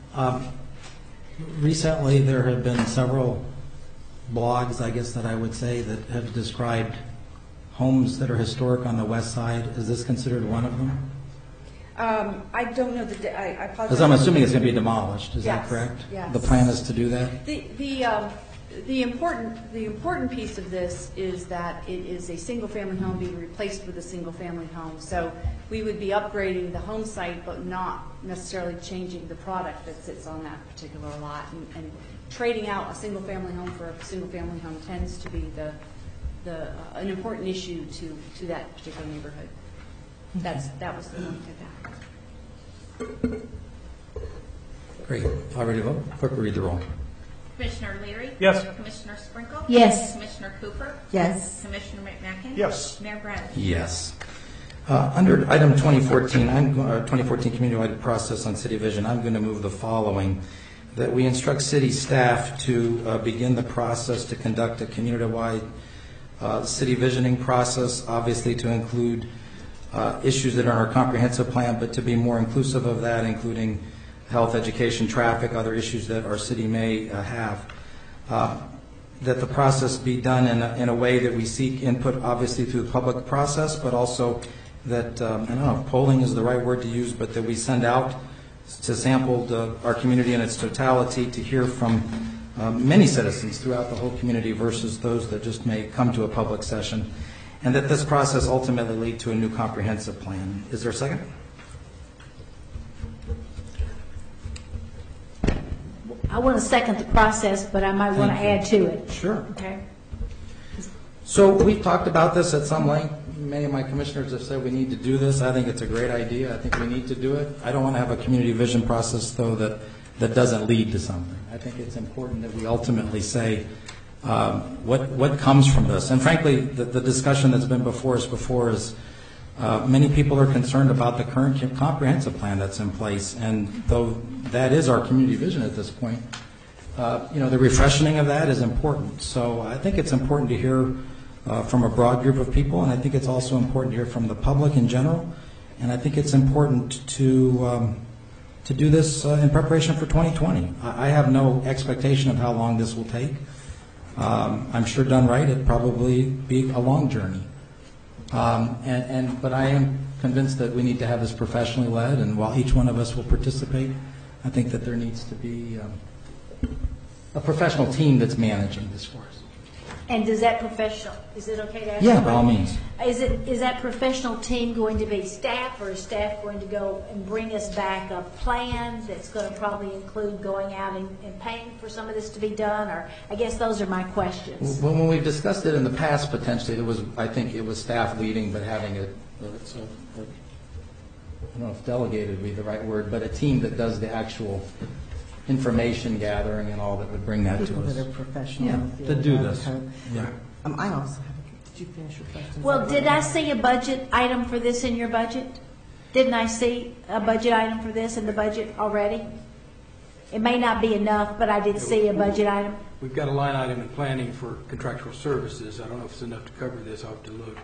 S1: Recently, there have been several blogs, I guess that I would say, that have described homes that are historic on the west side. Is this considered one of them?
S13: I don't know I apologize.
S1: Because I'm assuming it's going to be demolished. Is that
S13: Yes,
S1: correct?
S13: yes.
S1: The plan is to do that?
S13: The important piece of this is that it is a single-family home being replaced with a single-family home. So we would be upgrading the home site, but not necessarily changing the product that sits on that particular lot. And trading out a single-family home for a single-family home tends to be an important issue to that particular neighborhood. That was the one to that.
S1: Great. All ready to vote? Clerk will read the roll.
S12: Commissioner Leary?
S14: Yes.
S12: Commissioner Sprinkle?
S9: Yes.
S12: Commissioner Cooper?
S7: Yes.
S12: Commissioner McMacken?
S5: Yes.
S12: Mayor Brown?
S1: Yes. Under item 2014, 2014 Community-Wide Process on City Vision, I'm going to move the following: that we instruct city staff to begin the process to conduct a community-wide city visioning process, obviously to include issues that are in our comprehensive plan, but to be more inclusive of that, including health, education, traffic, other issues that our city may have. That the process be done in a way that we seek input, obviously through the public process, but also that, I don't know if polling is the right word to use, but that we send out to sample our community in its totality to hear from many citizens throughout the whole community versus those that just may come to a public session, and that this process ultimately lead to a new comprehensive plan. Is there a second?
S9: I want to second the process, but I might want to add to it.
S1: Sure.
S9: Okay.
S1: So we've talked about this at some length. Many of my commissioners have said we need to do this. I think it's a great idea. I think we need to do it. I don't want to have a community vision process, though, that doesn't lead to something. I think it's important that we ultimately say what comes from this. And frankly, the discussion that's been before us before is many people are concerned about the current comprehensive plan that's in place. And though that is our community vision at this point, the refreshing of that is important. So I think it's important to hear from a broad group of people, and I think it's also important to hear from the public in general. And I think it's important to to do this in preparation for 2020. I have no expectation of how long this will take. I'm sure done right, it'd probably be a long journey. But I am convinced that we need to have this professionally led, and while each one of us will participate, I think that there needs to be a professional team that's managing this for us.
S9: And does that professional, is it okay to ask?
S1: Yeah, by all means.
S9: Is that professional team going to be staff, or is staff going to go and bring us back a plan that's going to probably include going out and paying for some of this to be done? Or I guess those are my questions.
S1: Well, when we've discussed it in the past, potentially, I think it was staff leading, but having I don't know if delegated would be the right word, but a team that does the actual information gathering and all that would bring that
S7: People
S1: to us.
S7: that are professional. in the
S1: To
S7: field,
S1: do
S7: I would
S1: this.
S7: hope.
S1: Yeah.
S7: I also have, did you finish your question?
S9: Well, did I see a budget item for this in your budget? Didn't I see a budget item for this in the budget already? It may not be enough, but I did see a budget item.
S8: We've got a line item in planning for contractual services. I don't know if it's enough to cover this. I'll have to look.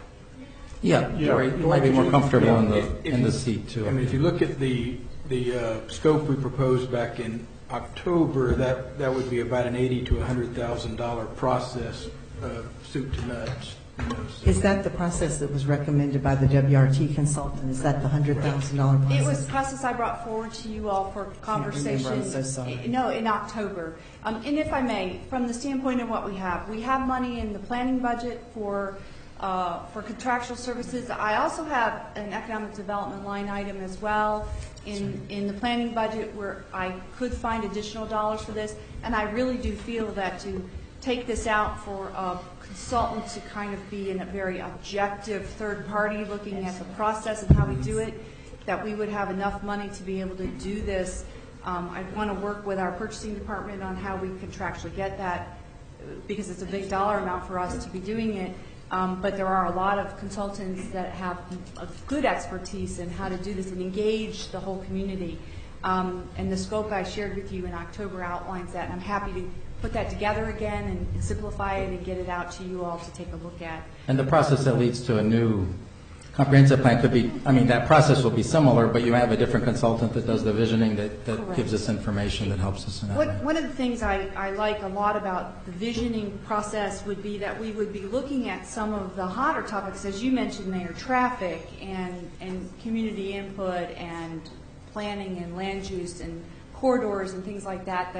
S1: Yeah, Lori, you might be more comfortable in the seat, too.
S8: I mean, if you look at the scope we proposed back in October, that would be about an $80,000 to $100,000 process, soup to nuts. You know, so.
S7: Is that the process that was recommended by the WRT consultant? Is that the $100,000 process?
S13: It was a process I brought forward to you all for conversation.
S7: I'm so sorry.
S13: No, in October. And if I may, from the standpoint of what we have money in the planning budget for contractual services. I also have an economic development line item as well in the planning budget where I could find additional dollars for this. And I really do feel that to take this out for a consultant to kind of be in a very objective third party looking at the process and how we do it, that we would have enough money to be able to do this. I want to work with our purchasing department on how we contractually get that, because it's a big dollar amount for us to be doing it. But there are a lot of consultants that have a good expertise in how to do this and engage the whole community. And the scope I shared with you in October outlines that, and I'm happy to put that together again and simplify it and get it out to you all to take a look at.
S1: And the process that leads to a new comprehensive plan could be, I mean, that process will be similar, but you have a different consultant that does the visioning that gives us information that helps us in that.
S13: One of the things I like a lot about the visioning process would be that we would be looking at some of the hotter topics, as you mentioned, Mayor, traffic and community input and planning and land use and corridors and things like that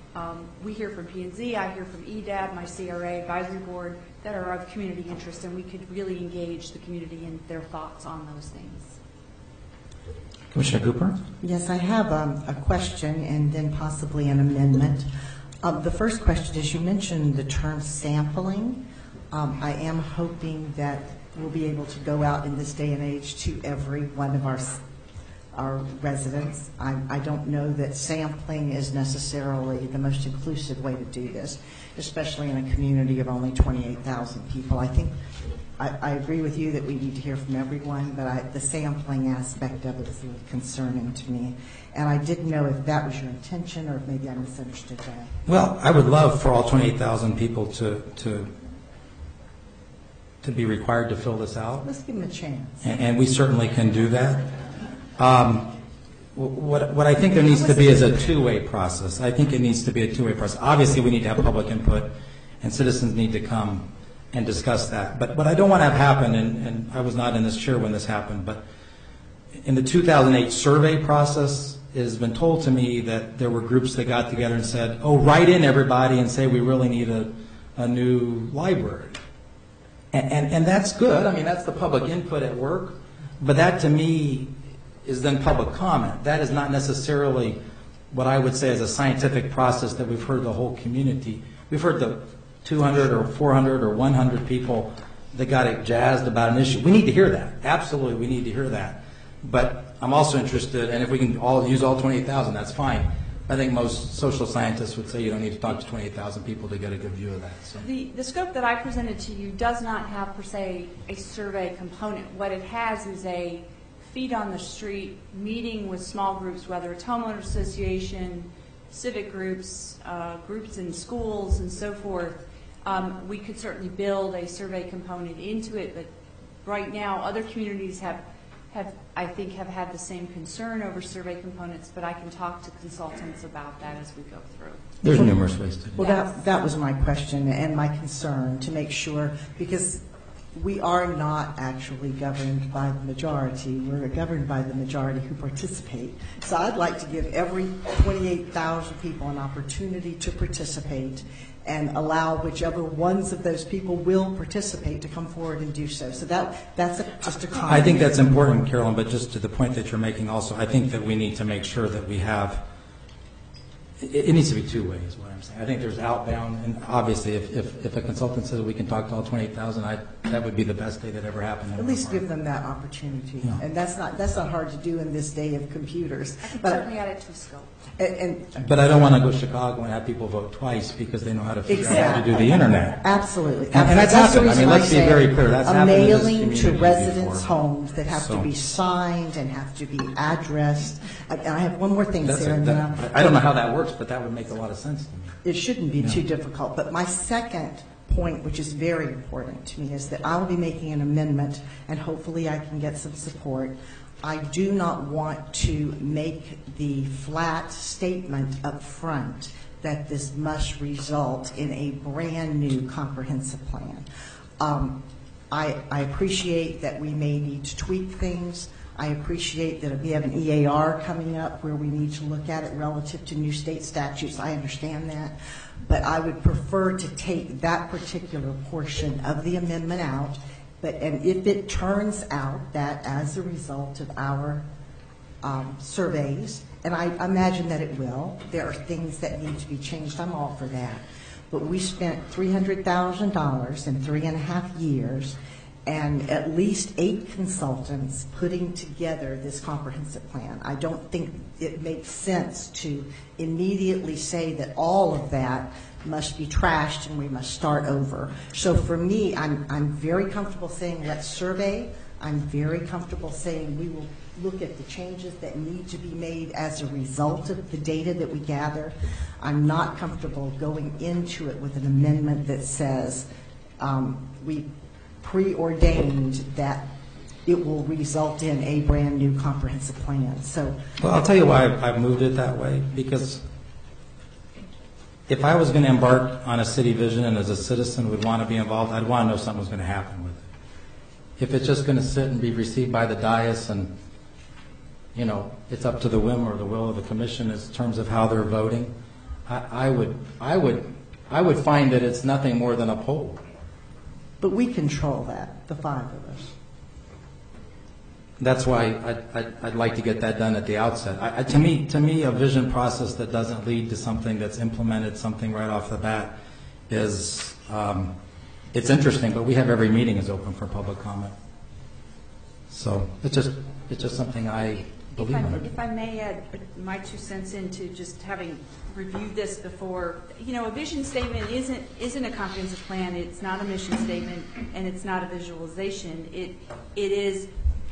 S13: we hear from P&Z, I hear from EDAB, my CRA advisory board, that are of community interest, and we could really engage the community in their thoughts on those things.
S1: Commissioner Cooper?
S7: Yes, I have a question and then possibly an amendment. The first question is, you mentioned the term sampling. I am hoping that we'll be able to go out in this day and age to every one of our residents. I don't know that sampling is necessarily the most inclusive way to do this, especially in a community of only 28,000 people. I think I agree with you that we need to hear from everyone, but the sampling aspect of it is a little concerning to me. And I didn't know if that was your intention or if maybe I misunderstood that.
S1: Well, I would love for all 28,000 people to be required to fill this out.
S7: Let's give them a chance.
S1: And we certainly can do that. What I think there needs to be is a two-way process. I think it needs to be a two-way process. Obviously, we need to have public input, and citizens need to come and discuss that. But what I don't want to have happen, and I was not in this chair when this happened, but in the 2008 survey process, it has been told to me that there were groups that got together and said, oh, write in everybody and say we really need a new library. And that's good. I mean, that's the public input at work. But that, to me, is then public comment. That is not necessarily what I would say is a scientific process that we've heard the whole community. We've heard the 200 or 400 or 100 people that got jazzed about an issue. We need to hear that. Absolutely, we need to hear that. But I'm also interested, and if we can all use all 28,000, that's fine. I think most social scientists would say you don't need to talk to 28,000 people to get a good view of that. So.
S13: The scope that I presented to you does not have, per se, a survey component. What it has is a feet on the street meeting with small groups, whether it's homeowner association, civic groups, groups in schools, and so forth. We could certainly build a survey component into it, but right now other communities have I think, have had the same concern over survey components, but I can talk to consultants about that as we go through.
S1: There's numerous ways to do
S7: Well,
S1: that.
S7: that was my question and my concern, to make sure, because we are not actually governed by the majority. We're governed by the majority who participate. So I'd like to give every 28,000 people an opportunity to participate and allow whichever ones of those people will participate to come forward and do so. So that's just a comment.
S1: I think that's important, Carolyn, but just to the point that you're making also, I think that we need to make sure that we have, it needs to be two ways, is what I'm saying. I think there's outbound, and obviously if a consultant says we can talk to all 28,000, that would be the best day that ever happened.
S7: At least give them that opportunity.
S1: Yeah.
S7: And that's not hard to do in this day of computers.
S11: I can
S7: But
S11: certainly add it to scope.
S1: But I don't want to go to Chicago and have people vote twice because they know how to figure out how to do the internet.
S7: Absolutely.
S1: And that's
S7: the
S1: happened. I
S7: reason
S1: mean, let's be
S7: say
S1: very clear. That's
S7: a
S1: happened in this
S7: mailing to
S1: community
S7: residents'
S1: before.
S7: homes that have to
S1: So-
S7: be signed and have to be addressed. And I have one more thing,
S1: That's
S7: Sarah.
S1: it.
S7: and then I'll-
S1: I don't know how that works, but that would make a lot of sense to me.
S7: It shouldn't be too difficult. But my second point, which is very important to me, is that I will be making an amendment, and hopefully I can get some support. I do not want to make the flat statement up front that this must result in a brand-new comprehensive plan. I appreciate that we may need to tweak things. I appreciate that we have an EAR coming up where we need to look at it relative to new state statutes. I understand that. But I would prefer to take that particular portion of the amendment out. And if it turns out that as a result of our surveys, and I imagine that it will, there are things that need to be changed, I'm all for that. But we spent $300,000 in 3.5 years and at least 8 consultants putting together this comprehensive plan. I don't think it makes sense to immediately say that all of that must be trashed and we must start over. So for me, I'm very comfortable saying let's survey. I'm very comfortable saying we will look at the changes that need to be made as a result of the data that we gather. I'm not comfortable going into it with an amendment that says we preordained that it will result in a brand new comprehensive plan. So,
S1: well, I'll tell you why I've moved it that way, because if I was going to embark on a city vision and as a citizen would want to be involved, I'd want to know something was going to happen with it. If it's just going to sit and be received by the dais and, you know, it's up to the whim or the will of the commission in terms of how they're voting, I would find that it's nothing more than a poll.
S7: but we control that, the 5 of us.
S1: That's why I'd like to get that done at the outset. To me, a vision process that doesn't lead to something that's implemented, something right off the bat, is it's interesting. But we have every meeting is open for public comment. So it's just something I believe in.
S13: If I may add my 2 cents into just having reviewed this before, you know, a vision statement isn't a comprehensive plan. It's not a mission statement, and it's not a visualization. It is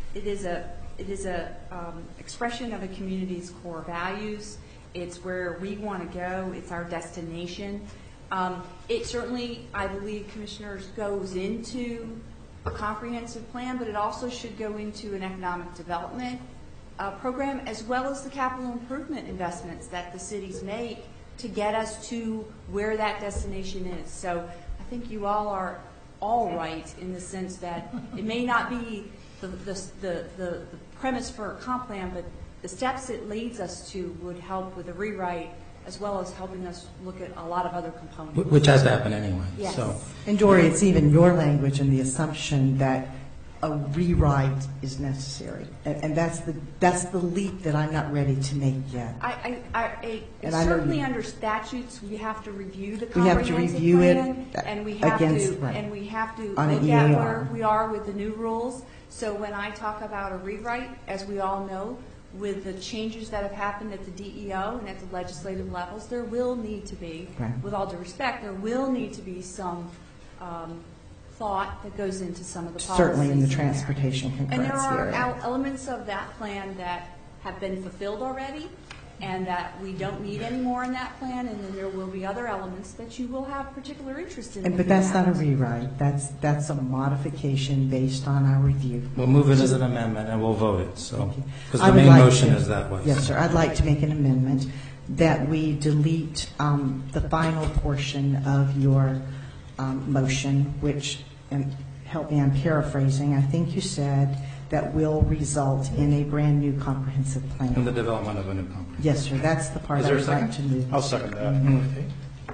S13: a expression of a community's core values. It's where we want to go. It's our destination. It certainly, I believe, commissioners, goes into a comprehensive plan, but it also should go into an economic development program, as well as the capital improvement investments that the cities make to get us to where that destination is. So I think you all are all right in the sense that it may not be the premise for a comp plan, but the steps it leads us to would help with a rewrite, as well as helping us look at a lot of other components.
S1: Which has to happen anyway.
S13: Yes.
S1: So.
S7: And Dory, it's even your language and the assumption that a rewrite is necessary, and that's the leap that I'm not ready to make yet.
S13: Certainly under statutes, we have to review the
S7: We have to
S13: comprehensive
S7: review
S13: plan,
S7: it
S13: and we have
S7: against-
S13: to
S7: right.
S13: and we have to
S7: On an
S13: look at
S7: EAR.
S13: where we are with the new rules. So when I talk about a rewrite, as we all know, with the changes that have happened at the DEO and at the legislative levels, there will need to be,
S7: Right.
S13: with all due respect, there will need to be some thought that goes into some of the policies.
S7: Certainly in the
S13: there.
S7: transportation
S13: And there
S7: concurrency
S13: are
S7: area.
S13: elements of that plan that have been fulfilled already, and that we don't need any more in that plan, and then there will be other elements that you will have particular interest in.
S7: But that's not a rewrite. That's a modification based on our review.
S1: We'll move it as an amendment and we'll vote it, so, because
S7: I
S1: the
S7: would
S1: main
S7: like
S1: motion
S7: to-
S1: is that way.
S7: Yes, sir. I'd like to make an amendment that we delete the final portion of your motion, which, and help me, I'm paraphrasing, I think you said that will result in a brand-new comprehensive
S1: In the
S7: plan.
S1: development of a new company.
S7: Yes, sir. That's the part
S1: Is
S7: I
S1: there a
S7: would like to
S1: second?
S7: move.
S5: I'll second that.
S1: Okay.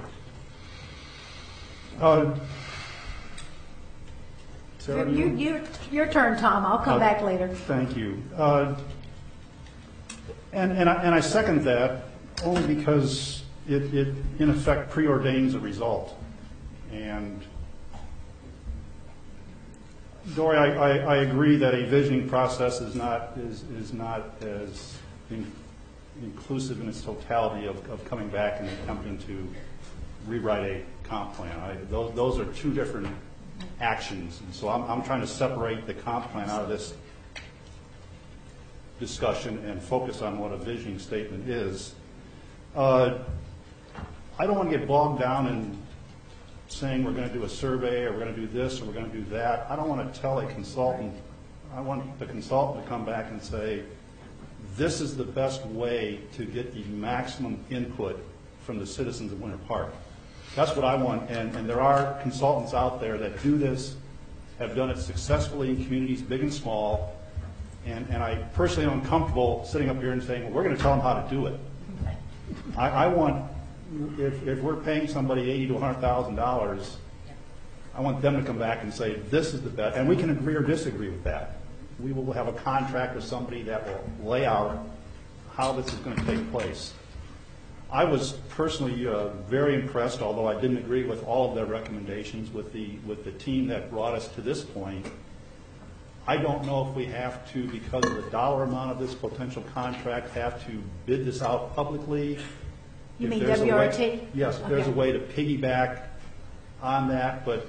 S5: Sarah, do you-
S9: Your turn, Tom. I'll come back later.
S5: Thank you. And I second that only because it in effect preordains a result. And Dory, I agree that a visioning process is not as inclusive in its totality of coming back and attempting to rewrite a comp plan. Those are two different actions, and so I'm trying to separate the comp plan out of this discussion and focus on what a visioning statement is. I don't want to get bogged down in saying we're going to do a survey or we're going to do this or we're going to do that. I don't want to tell a consultant. I want the consultant to come back and say, this is the best way to get the maximum input from the citizens of Winter Park. That's what I want, and there are consultants out there that do this, have done it successfully in communities big and small, and I personally am uncomfortable sitting up here and saying, well, we're going to tell them how to do it. I want, if we're paying somebody $80,000 to $100,000, I want them to come back and say, this is the best, and we can agree or disagree with that. We will have a contract with somebody that will lay out how this is going to take place. I was personally very impressed, although I didn't agree with all of their recommendations, with the team that brought us to this point. I don't know if we have to, because of the dollar amount of this potential contract, have to bid this out publicly.
S9: You
S5: If
S9: mean
S5: there's a way-
S9: WRT?
S5: Yes, if there's a
S9: Okay.
S5: way to piggyback on that, but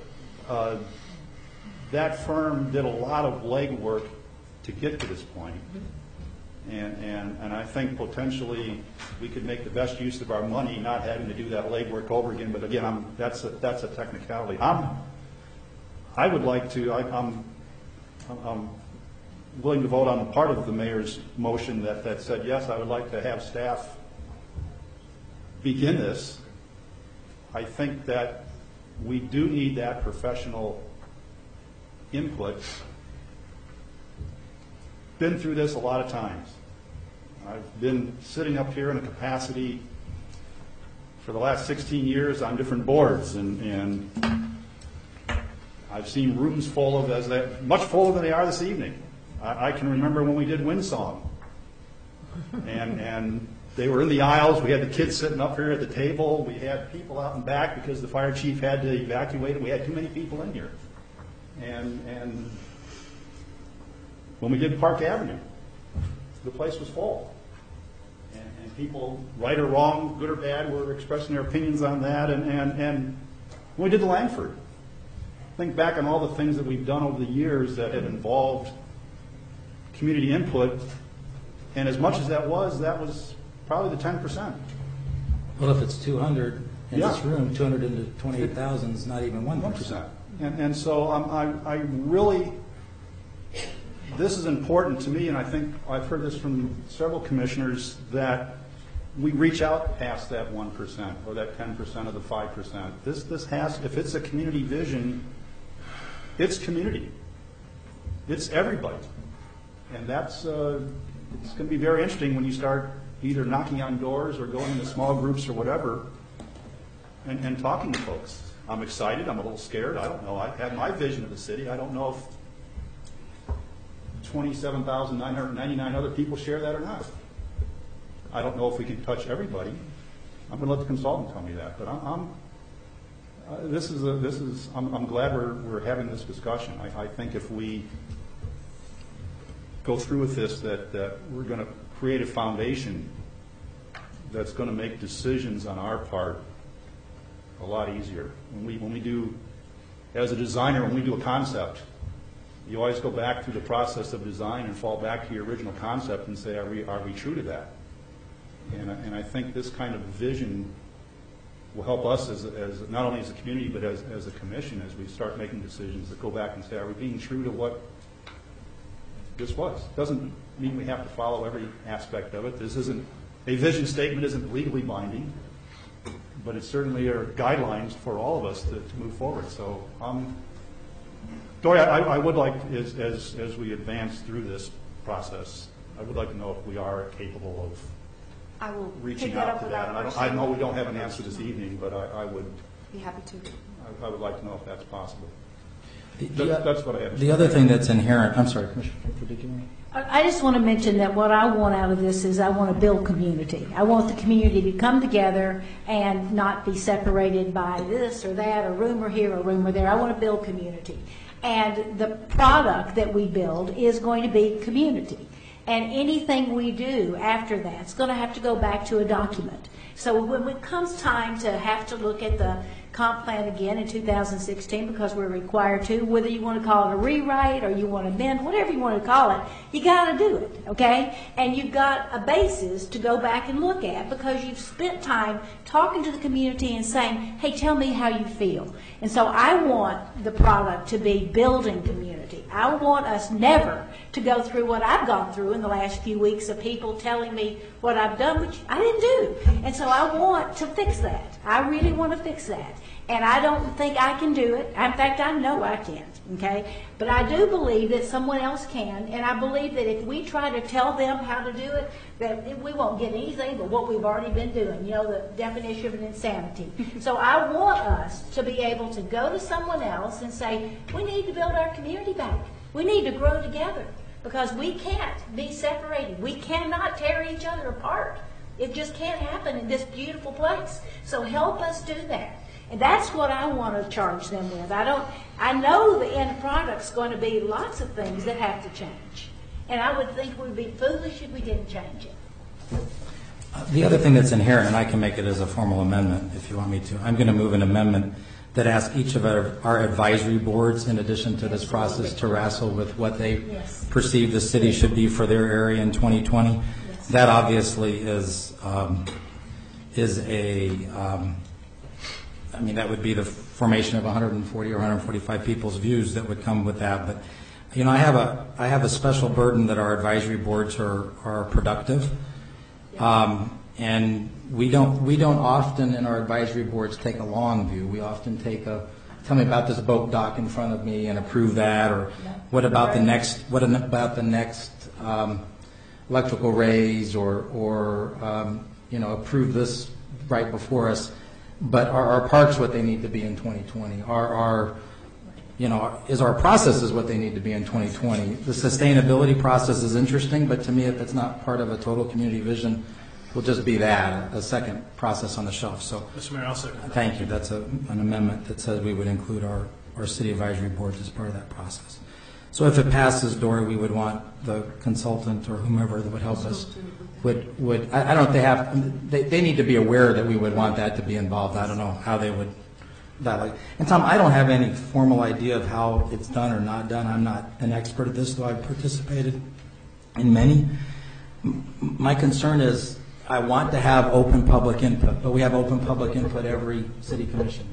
S5: that firm did a lot of legwork to get to this point. And I think potentially we could make the best use of our money, not having to do that legwork over again. But again, that's a technicality. I would like to. I'm willing to vote on the part of the mayor's motion that said yes. I would like to have staff begin this. I think that we do need that professional input. Been through this a lot of times. I've been sitting up here in a capacity for the last 16 years on different boards, and I've seen rooms full of much fuller than they are this evening. I can remember when we did Windsong, and they were in the aisles. We had the kids sitting up here at the table. We had people out and back because the fire chief had to evacuate, and we had too many people in here. And when we did Park Avenue, the place was full. And people, right or wrong, good or bad, were expressing their opinions on that. And when we did the Langford, think back on all the things that we've done over the years that have involved community input. And as much as that was probably the 10%.
S1: Well, if it's 200 in
S5: Yeah.
S1: this room, 200 into 28,000 is not even 1%.
S5: And so I really, this is important to me, and I think I've heard this from several commissioners, that we reach out past that 1% or that 10% of the 5%. This has, if it's a community vision, it's community. It's everybody. And that's, it's going to be very interesting when you start either knocking on doors or going into small groups or whatever and talking to folks. I'm excited. I'm a little scared. I don't know. I have my vision of the city. I don't know if 27,999 other people share that or not. I don't know if we can touch everybody. I'm going to let the consultant tell me that. But I'm glad we're having this discussion. I think if we go through with this, that we're going to create a foundation that's going to make decisions on our part a lot easier. When we do, as a designer, when we do a concept, you always go back through the process of design and fall back to your original concept and say, are we true to that? And I think this kind of vision will help us as not only as a community but as a commission as we start making decisions that go back and say, are we being true to what this was? Doesn't mean we have to follow every aspect of it. This isn't a vision statement, isn't legally binding, but it certainly are guidelines for all of us to move forward. So, Dory, I would like, as we advance through this process, I would like to know if we are capable of
S11: I will
S5: reaching
S11: pick that
S5: out
S11: up
S5: to
S11: with
S5: that.
S11: our
S5: And I know we don't have an answer this evening, but I would
S11: Be happy to.
S5: I would like to know if that's possible.
S1: That's
S5: what I have.
S1: The other thing that's inherent, I'm sorry, Commissioner, did you want to?
S9: I just want to mention that what I want out of this is I want to build community. I want the community to come together and not be separated by this or that, or rumor here or rumor there. I want to build community. And the product that we build is going to be community. And anything we do after that is going to have to go back to a document. So when it comes time to have to look at the comp plan again in 2016, because we're required to, whether you want to call it a rewrite or you want to amend, whatever you want to call it, you got to do it, okay? And you've got a basis to go back and look at because you've spent time talking to the community and saying, hey, tell me how you feel. And so I want the product to be building community. I want us never to go through what I've gone through in the last few weeks of people telling me what I've done, which I didn't do. And so I want to fix that. I really want to fix that. And I don't think I can do it. In fact, I know I can't, okay? But I do believe that someone else can, and I believe that if we try to tell them how to do it, that we won't get anything but what we've already been doing, you know, the definition of an insanity. So I want us to be able to go to someone else and say, we need to build our community back. We need to grow together because we can't be separated. We cannot tear each other apart. It just can't happen in this beautiful place. So help us do that. And that's what I want to charge them with. I know the end product's going to be lots of things that have to change. And I would think we'd be foolish if we didn't change it.
S1: The other thing that's inherent, and I can make it as a formal amendment if you want me to, I'm going to move an amendment that asks each of our advisory boards, in addition to this process, to wrestle with what they perceive the city should be for their area in 2020. That obviously is I mean, that would be the formation of 140 or 145 people's views that would come with that. But, you know, I have a special burden that our advisory boards are productive. And we don't often in our advisory boards take a long view. We often take tell me about this boat dock in front of me and approve that, or what about the next electrical raise, or you know, approve this right before us. But are our parks what they need to be in 2020? Is our processes what they need to be in 2020? The sustainability process is interesting, but to me, if it's not part of a total community vision, will just be that, a second process on the shelf. So,
S14: Mr. Mayor, I'll second that.
S1: Thank you. That's an amendment that says we would include our city advisory boards as part of that process. So if it passes, Dory, we would want the consultant or whomever that would help us I don't know if they need to be aware that we would want that to be involved. I don't know how they would that. And Tom, I don't have any formal idea of how it's done or not done. I'm not an expert at this, though I've participated in many. My concern is I want to have open public input, but we have open public input every city commission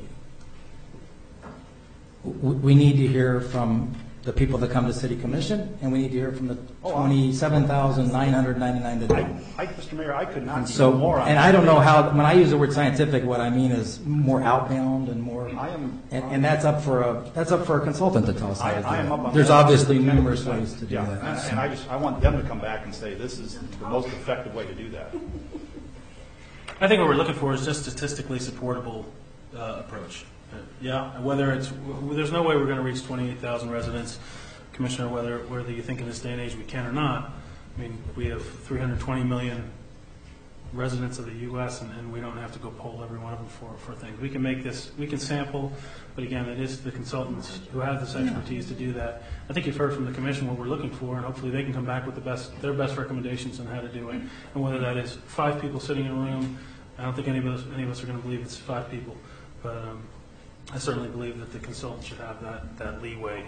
S1: meeting. We need to hear from the people that come to city commission, and we need to hear from the 27,999 that don't.
S5: Mr. Mayor, I could not
S1: So,
S5: be more on
S1: and I don't know how, when I use the word scientific, what I mean is more outbound and more, and that's up for a consultant to tell us how to do
S5: I am up
S1: it.
S5: on
S1: There's
S5: that.
S1: numerous ways to do that.
S5: And I want them to come back and say this is the most effective way to do that.
S14: I think what we're looking for is just statistically supportable approach. There's no way we're going to reach 28,000 residents, Commissioner, whether you think in this day and age we can or not. I mean, we have 320 million residents of the U.S. and we don't have to go poll every one of them for things. We can make this, we can sample, but again, it is the consultants who have this expertise to do that. I think you've heard from the Commission what we're looking for, and hopefully they can come back with their best recommendations on how to do it. And whether that is 5 people sitting in a room, I don't think any of us are going to believe it's 5 people, but I certainly believe that the consultant should have that leeway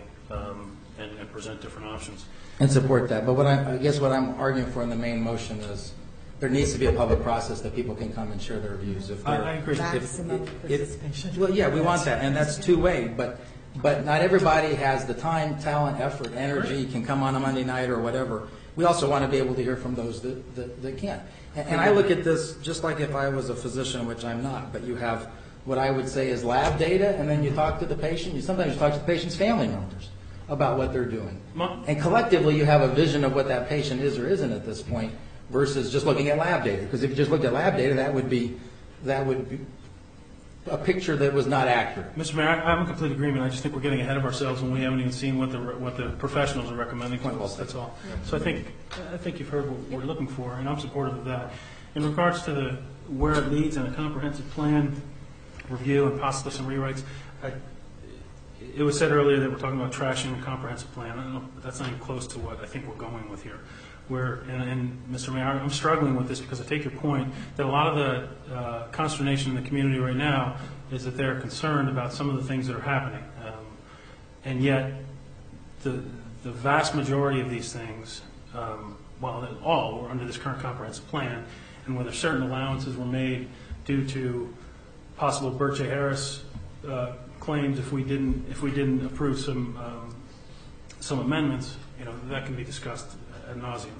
S14: and present different options.
S1: And support that. But I guess what I'm arguing for in the main motion is there needs to be a public process that people can come and share their views. If they're-
S14: I agree.
S7: Maximum participation.
S1: Well, yeah, we want that, and that's two-way, but not everybody has the time, talent, effort, energy, can come on a Monday night or whatever. We also want to be able to hear from those that can't. And I look at this just like if I was a physician, which I'm not, but you have what I would say is lab data, and then you talk to the patient. Sometimes you talk to the patient's family members about what they're doing. And collectively, you have a vision of what that patient is or isn't at this point versus just looking at lab data. Because if you just looked at lab data, that would be a picture that was not accurate.
S14: Mr. Mayor, I'm in complete agreement. I just think we're getting ahead of ourselves when we haven't even seen what the professionals are recommending to us. That's all. So I think you've heard what we're looking for, and I'm supportive of that. In regards to where it leads in a comprehensive plan review and possibly some rewrites, it was said earlier that we're talking about trashing a comprehensive plan. I don't know, but that's not even close to what I think we're going with here. And Mr. Mayor, I'm struggling with this because I take your point that a lot of the consternation in the community right now is that they're concerned about some of the things that are happening. And yet, the vast majority of these things, well, all were under this current comprehensive plan, and whether certain allowances were made due to possible Bert J. Harris claims if we didn't approve some amendments, that can be discussed ad nauseum.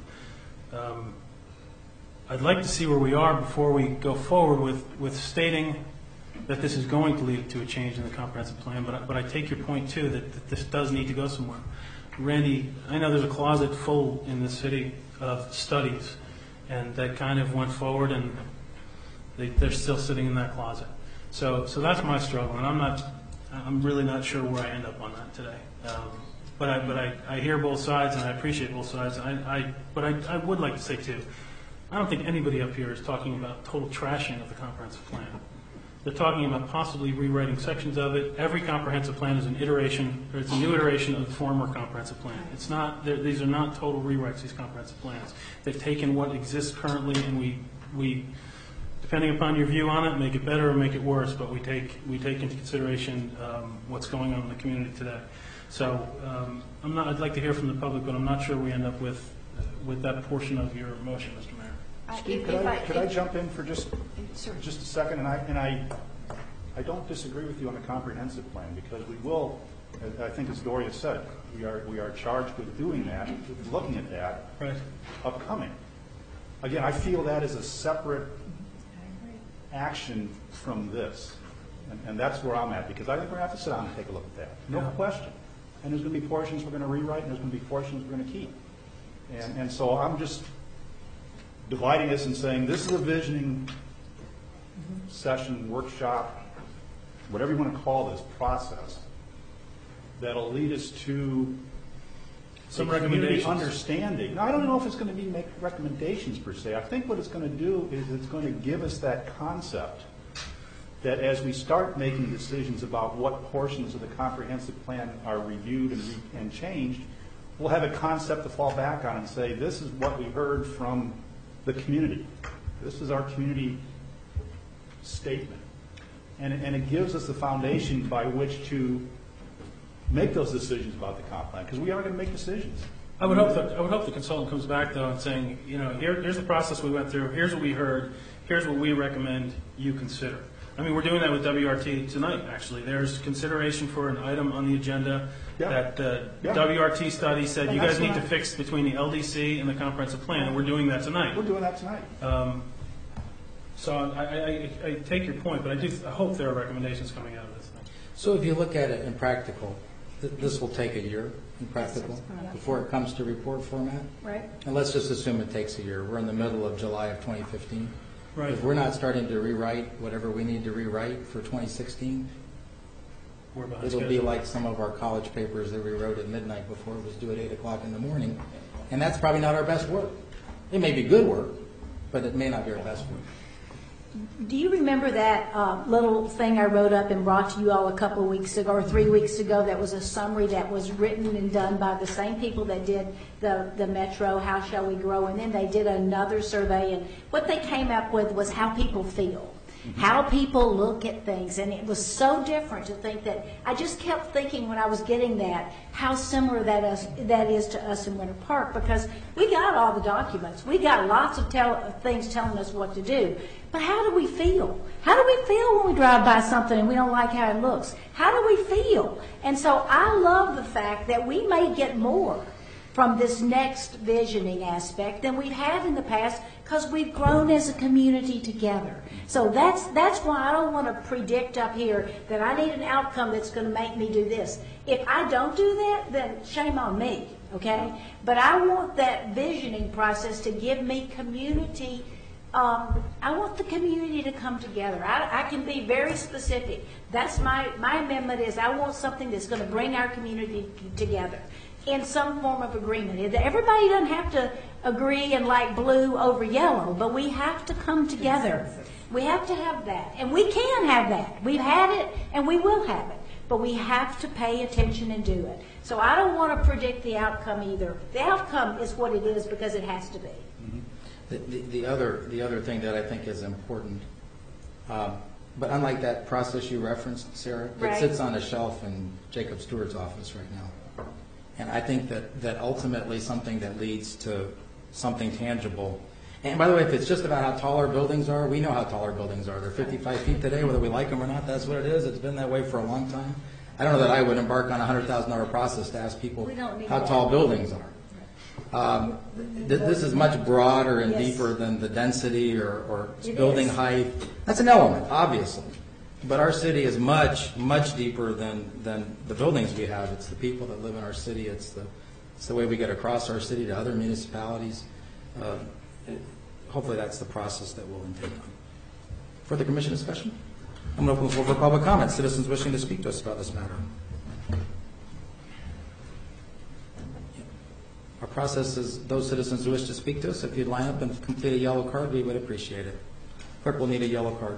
S14: I'd like to see where we are before we go forward with stating that this is going to lead to a change in the comprehensive plan, but I take your point too that this does need to go somewhere. Randy, I know there's a closet full in the city of studies, and that kind of went forward, and they're still sitting in that closet. So that's my struggle, and I'm really not sure where I end up on that today. But I hear both sides, and I appreciate both sides. But I would like to say too, I don't think anybody up here is talking about total trashing of the comprehensive plan. They're talking about possibly rewriting sections of it. Every comprehensive plan is an iteration, or it's a new iteration of the former comprehensive plan. It's not; these are not total rewrites. These comprehensive plans. They've taken what exists currently, and we, depending upon your view on it, make it better or make it worse. But we take into consideration what's going on in the community today. So I'd like to hear from the public, but I'm not sure we end up with that portion of your motion, Mr. Mayor.
S5: Steve, could I jump in for just a second? And I don't disagree with you on the comprehensive plan, because we will, I think as Doria said, we are charged with doing that, with looking at that,
S14: right,
S5: upcoming. Again, I feel that is a separate action from this, and that's where I'm at, because I think we're going to have to sit down and take a look at that. No question. And there's going to be portions we're going to rewrite, and there's going to be portions we're going to keep. And so I'm just dividing this and saying this is a visioning session, workshop, whatever you want to call this process, that'll lead us to
S14: some
S5: recommendations. Understanding. Now, I don't know if it's going to be make recommendations per se. I think what it's going to do is it's going to give us that concept that as we start making decisions about what portions of the comprehensive plan are reviewed and changed, we'll have a concept to fall back on and say, this is what we heard from the community. This is our community statement. And it gives us the foundation by which to make those decisions about the comp plan, because we are going to make decisions.
S14: I would hope the consultant comes back though and saying, here's the process we went through, here's what we heard, here's what we recommend you consider. I mean, we're doing that with WRT tonight, actually. There's consideration for an item on the agenda that WRT study said you guys need to fix between the LDC and the comprehensive plan, and we're doing that tonight.
S5: We're doing that tonight.
S14: So I take your point, but I hope there are recommendations coming out of this thing.
S1: So if you look at it in practical, this will take a year in practical before it comes to report format.
S9: Right.
S1: And let's just assume it takes a year. We're in the middle of July of 2015.
S14: Right.
S1: If we're not starting to rewrite whatever we need to rewrite for 2016, it'll be like some of our college papers that we wrote at midnight before it was due at 8 o'clock in the morning. And that's probably not our best work. It may be good work, but it may not be our best work.
S9: Do you remember that little thing I wrote up and brought to you all a couple of weeks ago or 3 weeks ago that was a summary that was written and done by the same people that did the Metro, How Shall We Grow? And then they did another survey, and what they came up with was how people feel. how people look at things. And it was so different to think that, I just kept thinking when I was getting that, how similar that is to us in Winter Park, because we got all the documents. We got lots of things telling us what to do. But how do we feel? How do we feel when we drive by something and we don't like how it looks? How do we feel? And so I love the fact that we may get more from this next visioning aspect than we've had in the past, because we've grown as a community together. So that's why I don't want to predict up here that I need an outcome that's going to make me do this. If I don't do that, then shame on me, okay? But I want that visioning process to give me community. I want the community to come together. I can be very specific. That's my amendment is I want something that's going to bring our community together in some form of agreement. Everybody doesn't have to agree and like blue over yellow, but we have to come together. We have to have that. And we can have that. We've had it and we will have it. But we have to pay attention and do it. So I don't want to predict the outcome either. The outcome is what it is because it has to be.
S1: The other thing that I think is important, but unlike that process you referenced, Sarah,
S9: right.
S1: It sits on a shelf in Jacob Stewart's office right now. And I think that ultimately something that leads to something tangible. And by the way, if it's just about how tall our buildings are, we know how tall our buildings are. They're 55 feet today, whether we like them or not. That's what it is. It's been that way for a long time. I don't know that I would embark on a $100,000 process to ask people how tall buildings are. This is much broader and deeper than the density or building height. That's an element, obviously. But our city is much, much deeper than the buildings we have. It's the people that live in our city. It's the way we get across our city to other municipalities. Hopefully that's the process that we'll intake on. Further commission discussion? I'm going to open the floor for public comment. Citizens wishing to speak to us about this matter. Our process is those citizens who wish to speak to us, if you'd line up and complete a yellow card, we would appreciate it. Clerk will need a yellow card.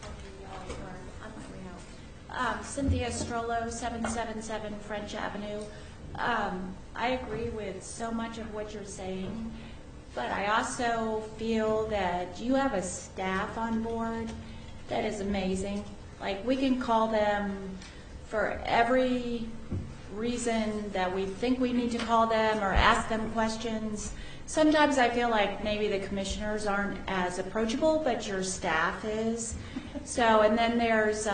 S15: Cynthia Strollo, 777 French Avenue. I agree with so much of what you're saying, but I also feel that you have a staff on board that is amazing. Like, we can call them for every reason that we think we need to call them or ask them questions. Sometimes I feel like maybe the commissioners aren't as approachable, but your staff is. So, and then there's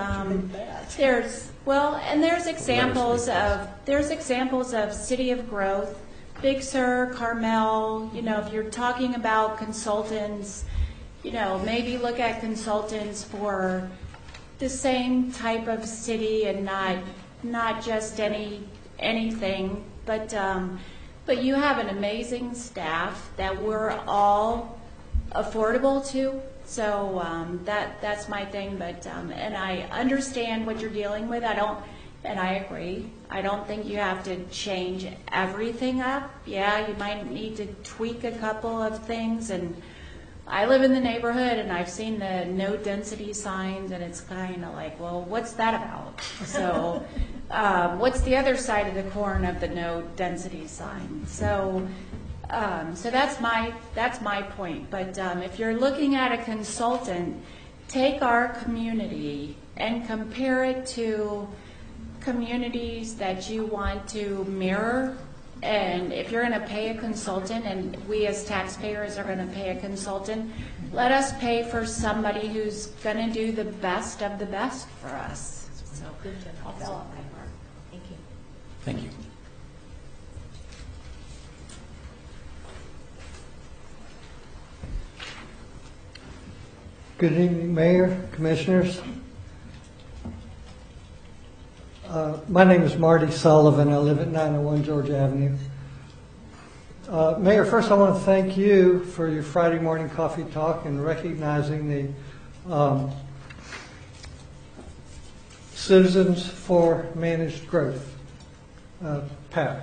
S15: examples of City of Growth, Big Sur, Carmel. You know, if you're talking about consultants, you know, maybe look at consultants for the same type of city and not just anything, but you have an amazing staff that we're all affordable to. So that's my thing. But and I understand what you're dealing with. And I agree. I don't think you have to change everything up. Yeah, you might need to tweak a couple of things. And I live in the neighborhood, and I've seen the no density signs, and it's kind of like, well, what's that about? So what's the other side of the coin of the no density sign? So that's my point. But if you're looking at a consultant, take our community and compare it to communities that you want to mirror. And if you're going to pay a consultant, and we as taxpayers are going to pay a consultant, let us pay for somebody who's going to do the best of the best for us. So I'll fill out my part. Thank you.
S1: Thank you.
S16: Good evening, Mayor, Commissioners. My name is Marty Sullivan. I live at 901 Georgia Avenue. Mayor, first I want to thank you for your Friday morning coffee talk and recognizing the Citizens for Managed Growth, PAC.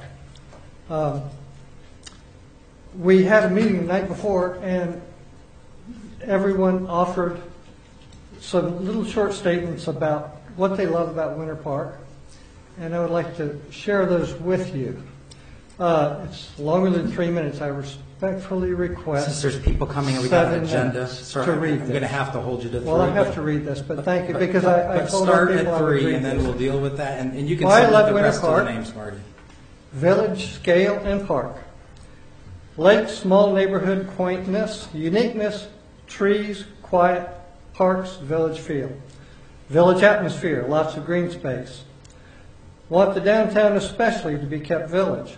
S16: We had a meeting the night before, and everyone offered some little short statements about what they love about Winter Park, and I would like to share those with you. It's longer than 3 minutes. I respectfully request.
S1: Since there's people coming and we got an
S16: 7
S1: agenda,
S16: minutes
S1: sir,
S16: to read
S1: I'm
S16: this.
S1: going to have to hold you to 3.
S16: Well, I have to read this, but thank you, because I
S1: But
S16: told our
S1: start
S16: people
S1: at
S16: I would
S1: 3,
S16: read
S1: and then
S16: this.
S1: we'll deal with that, and you can
S16: Well, I
S1: send
S16: love
S1: the
S16: Winter
S1: rest of the
S16: Park.
S1: names, Marty.
S16: Village, scale, and park. Lake, small neighborhood quaintness, uniqueness, trees, quiet, parks, village feel. Village atmosphere, lots of green space. Want the downtown especially to be kept village.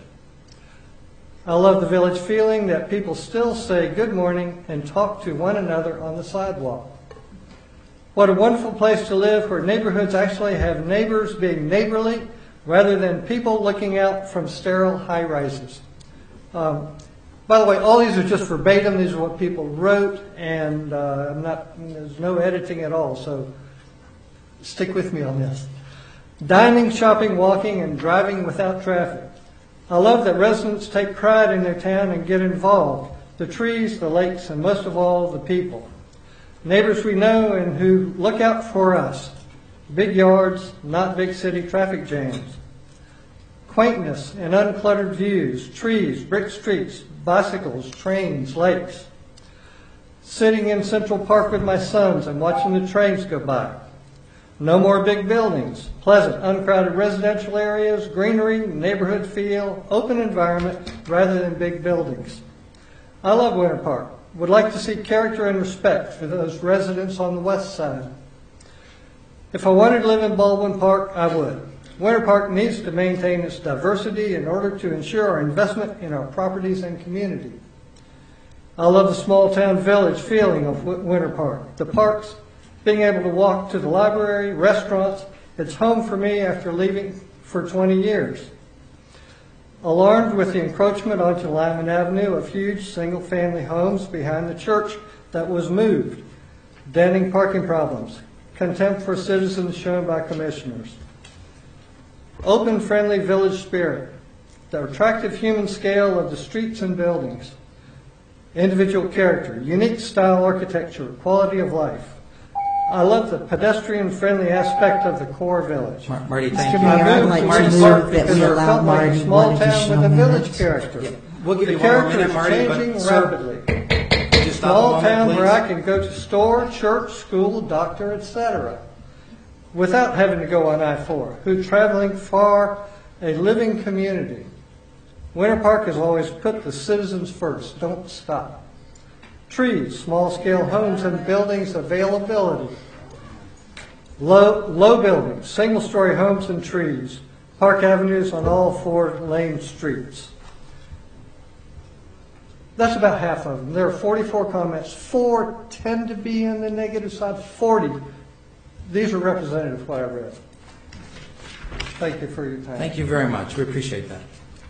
S16: I love the village feeling that people still say good morning and talk to one another on the sidewalk. What a wonderful place to live where neighborhoods actually have neighbors being neighborly rather than people looking out from sterile high-rises. By the way, all these are just verbatim. These are what people wrote, and there's no editing at all, so stick with me on this. Dining, shopping, walking, and driving without traffic. I love that residents take pride in their town and get involved. The trees, the lakes, and most of all, the people. Neighbors we know and who look out for us. Big yards, not big city traffic jams. Quaintness and uncluttered views, trees, brick streets, bicycles, trains, lakes. Sitting in Central Park with my sons and watching the trains go by. No more big buildings, pleasant, uncrowded residential areas, greenery, neighborhood feel, open environment rather than big buildings. I love Winter Park. Would like to see character and respect for those residents on the west side. If I wanted to live in Baldwin Park, I would. Winter Park needs to maintain its diversity in order to ensure our investment in our properties and community. I love the small town village feeling of Winter Park. The parks, being able to walk to the library, restaurants. It's home for me after leaving for 20 years. Alarmed with the encroachment onto Lyman Avenue of huge single-family homes behind the church that was moved. Denning parking problems. Contempt for citizens shown by commissioners. Open, friendly village spirit. The attractive human scale of the streets and buildings. Individual character. Unique style architecture. Quality of life. I love the pedestrian-friendly aspect of the core village.
S1: Marty, thank you.
S7: Mr. Mayor, I'd like to move that we allow Marty
S16: a small
S7: one
S16: town
S7: additional
S16: with a village
S7: minute.
S16: character.
S1: Yeah. We'll give
S16: The
S1: you one more
S16: character
S1: minute,
S16: is
S1: Marty, but
S16: changing
S1: sir,
S16: rapidly.
S1: could you stop a
S16: Small
S1: moment,
S16: town
S1: please?
S16: where I can go to store, church, school, doctor, etc. without having to go on I-4. Who traveling far, a living community. Winter Park has always put the citizens first. Don't stop. Trees, small-scale homes and buildings availability. Low buildings, single-story homes and trees. Park avenues on all 4-lane streets. That's about half of them. There are 44 comments. 4 tend to be in the negative side. 40. These are representative of what I read. Thank you for your time.
S1: Thank you very much. We appreciate that.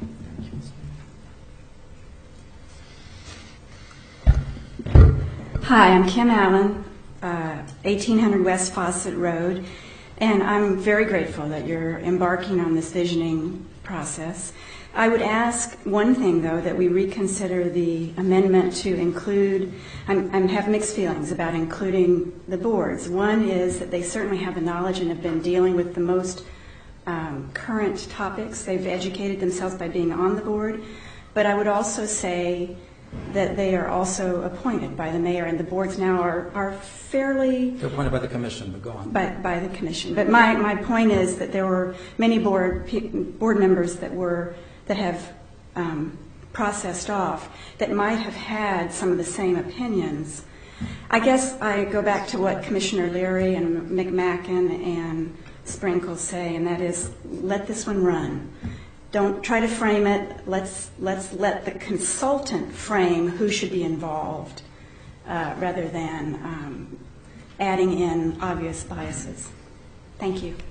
S17: Hi, I'm Kim Allen, 1800 West Fawcett Road, and I'm very grateful that you're embarking on this visioning process. I would ask one thing, though, that we reconsider the amendment to include, I have mixed feelings about including the boards. One is that they certainly have the knowledge and have been dealing with the most current topics. They've educated themselves by being on the board. But I would also say that they are also appointed by the mayor, and the boards now are fairly...
S1: They're appointed by the commission, but go on.
S17: By the commission. But my point is that there were many board members that have processed off that might have had some of the same opinions. I guess I go back to what Commissioner Leary and McMacken and Sprinkle say, and that is, let this one run. Don't try to frame it. Let's let the consultant frame who should be involved rather than adding in obvious biases. Thank you.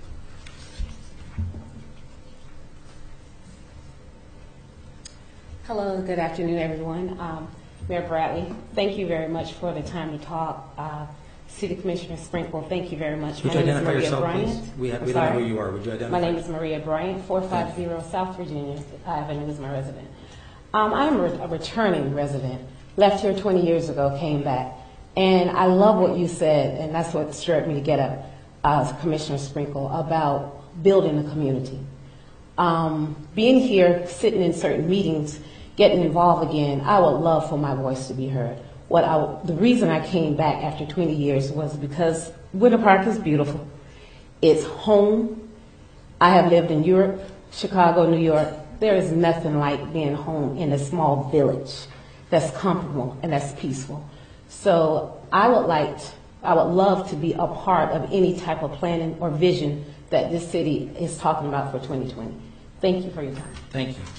S18: Hello, good afternoon, everyone. Mayor Bradley, thank you very much for the time to talk. City Commissioner Sprinkle, thank you very much.
S1: Would you identify yourself, please? We don't know who you are. Would you identify?
S18: My name is Maria Bryant, 450 South Virginia Avenue is my resident. I'm a returning resident. Left here 20 years ago, came back. And I love what you said, and that's what stirred me to get up, Commissioner Sprinkle, about building a community. Being here, sitting in certain meetings, getting involved again, I would love for my voice to be heard. The reason I came back after 20 years was because Winter Park is beautiful. It's home. I have lived in Europe, Chicago, New York. There is nothing like being home in a small village that's comfortable and that's peaceful. So I would love to be a part of any type of planning or vision that this city is talking about for 2020. Thank you for your time.
S1: Thank you.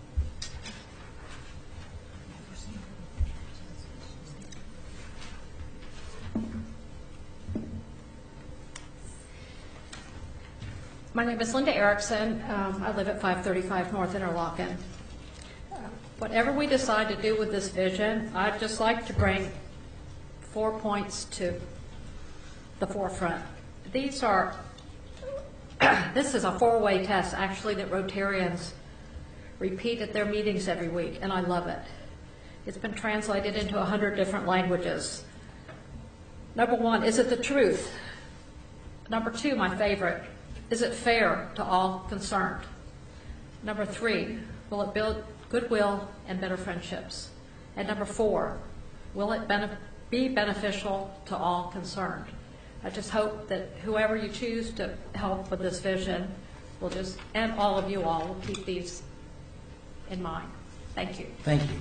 S19: My name is Linda Erickson. I live at 535 North Interlochen. Whatever we decide to do with this vision, I'd just like to bring 4 points to the forefront. This is a four-way test, actually, that Rotarians repeat at their meetings every week, and I love it. It's been translated into 100 different languages. Number one, is it the truth? Number two, my favorite, is it fair to all concerned? Number three, will it build goodwill and better friendships? And number four, will it be beneficial to all concerned? I just hope that whoever you choose to help with this vision will just, and all of you all, will keep these in mind. Thank you.
S1: Thank you.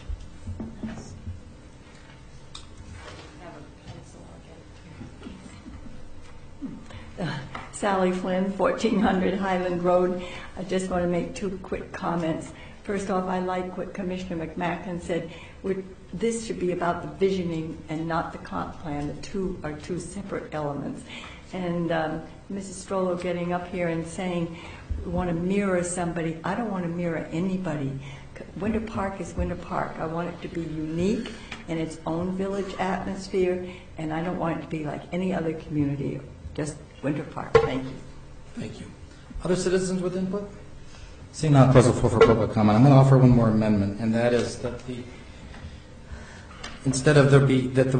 S20: Sally Flynn, 1400 Highland Road. I just want to make two quick comments. First off, I like what Commissioner McMacken said. This should be about the visioning and not the comp plan. The two are two separate elements. And Mrs. Strollo getting up here and saying we want to mirror somebody. I don't want to mirror anybody. Winter Park is Winter Park. I want it to be unique in its own village atmosphere, and I don't want it to be like any other community, just Winter Park. Thank you.
S1: Thank you. Other citizens with input? Seeing none, close the floor for public comment. I'm going to offer one more amendment, and that is that instead of there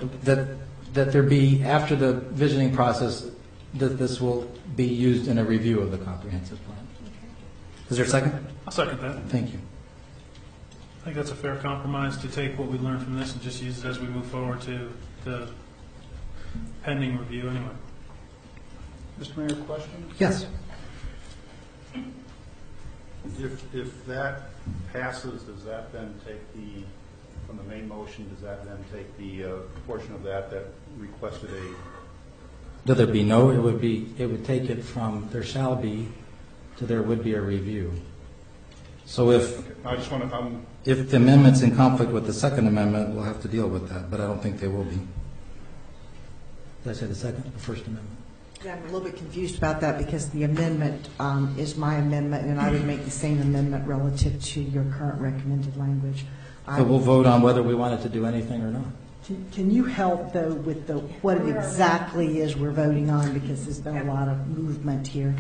S1: be after the visioning process, that this will be used in a review of the comprehensive plan. Is there a second?
S14: I'll second that.
S1: Thank you.
S14: I think that's a fair compromise to take what we learned from this and just use it as we move forward to the pending review anyway.
S5: Mr. Mayor, question?
S1: Yes.
S5: If that passes, does that then take from the main motion, does that then take the portion of that requested a...
S1: Does there be no? It would take it from there shall be to there would be a review. So if the amendment's in conflict with the second amendment, we'll have to deal with that, but I don't think they will be. Did I say the second or the first amendment?
S7: Yeah, I'm a little bit confused about that because the amendment is my amendment, and I would make the same amendment relative to your current recommended language.
S1: So we'll vote on whether we wanted to do anything or not.
S7: Can you help, though, with what it exactly is we're voting on, because there's been a lot of movement here?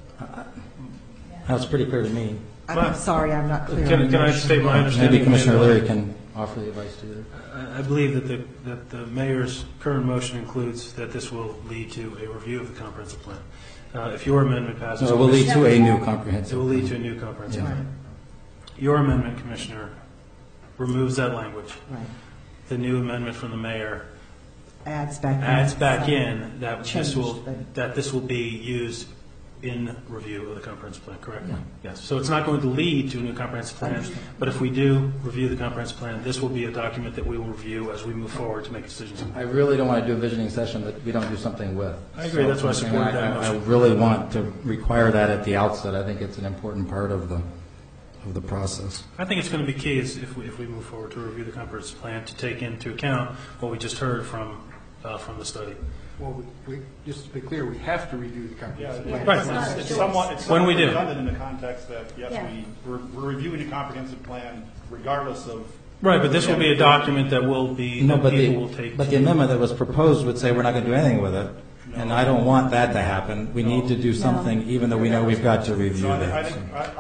S1: That's pretty clear to me.
S7: I'm sorry, I'm not clear.
S14: Can I state my understanding?
S1: Maybe Commissioner Leary can offer the advice to you.
S14: I believe that the mayor's current motion includes that this will lead to a review of the comprehensive plan. If your amendment passes,
S1: it will lead to a new comprehensive.
S14: It will lead to a new comprehensive plan. Your amendment, Commissioner, removes that language.
S7: Right.
S14: The new amendment from the mayor
S7: adds back
S14: in that this will be used in review of the comprehensive plan, correct?
S1: Yeah.
S14: Yes. So it's not going to lead to a new comprehensive plan, but if we do review the comprehensive plan, this will be a document that we will review as we move forward to make decisions.
S1: I really don't want to do a visioning session that we don't do something with.
S14: I agree. That's why I supported that motion.
S1: I really want to require that at the outset. I think it's an important part of the process.
S14: I think it's going to be key if we move forward to review the comprehensive plan to take into account what we just heard from the study.
S8: Well, just to be clear, we have to review the comprehensive plan.
S14: Right.
S5: It's somewhat redundant in the context that, yes, we're reviewing a comprehensive plan regardless of...
S14: Right, but this will be a document that will be...
S1: But the amendment that was proposed would say we're not going to do anything with it, and I don't want that to happen. We need to do something, even though we know we've got to review that.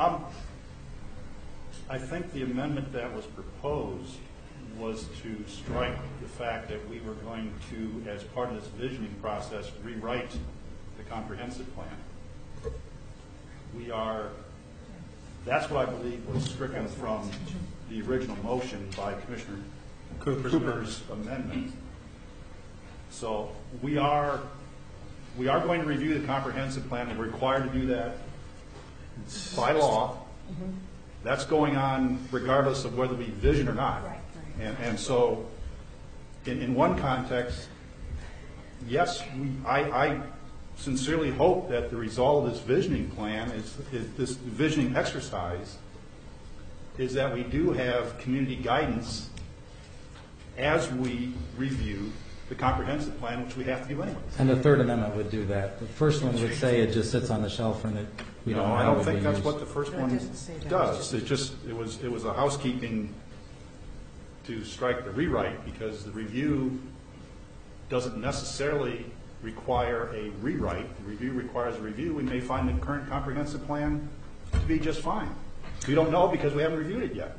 S5: I think the amendment that was proposed was to strike the fact that we were going to, as part of this visioning process, rewrite the comprehensive plan. We are That's what I believe was stricken from the original motion by Commissioner Cooper's amendment. So we are going to review the comprehensive plan, and we're required to do that by law. That's going on regardless of whether we vision or not. And so in one context, yes, I sincerely hope that the result of this visioning plan is this visioning exercise is that we do have community guidance as we review the comprehensive plan, which we have to do anyways.
S1: And the Third Amendment would do that. The first one would say it just sits on the shelf and it, we don't know
S5: I
S1: how it
S5: don't
S1: would
S5: think
S1: be
S5: that's
S1: used.
S5: what the first one does. It was a housekeeping to strike the rewrite, because the review doesn't necessarily require a rewrite. The review requires a review. We may find the current comprehensive plan to be just fine. We don't know because we haven't reviewed it yet.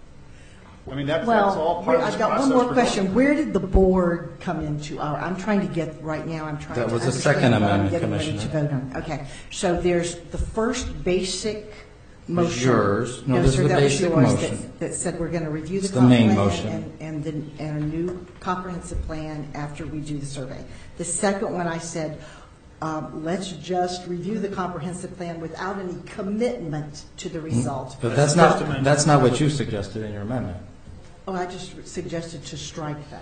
S5: I mean, that's all part of this
S7: I've got
S5: process.
S7: one more question. Where did the board come into our, I'm trying to get, right now, I'm trying to
S1: That was the
S7: understand
S1: Second
S7: what I'm
S1: Amendment,
S7: getting ready
S1: Commissioner.
S7: to vote on. Okay, so there's the first basic
S1: Was
S7: motion.
S1: yours. No, this is
S7: sir,
S1: the
S7: that was
S1: basic
S7: yours,
S1: motion.
S7: That said we're going to review the
S1: It's the
S7: comp
S1: main
S7: plan
S1: motion.
S7: and a new comprehensive plan after we do the survey. The second one, I said, let's just review the comprehensive plan without any commitment to the result.
S1: But that's not what you suggested in your amendment.
S7: Oh, I just suggested to strike that.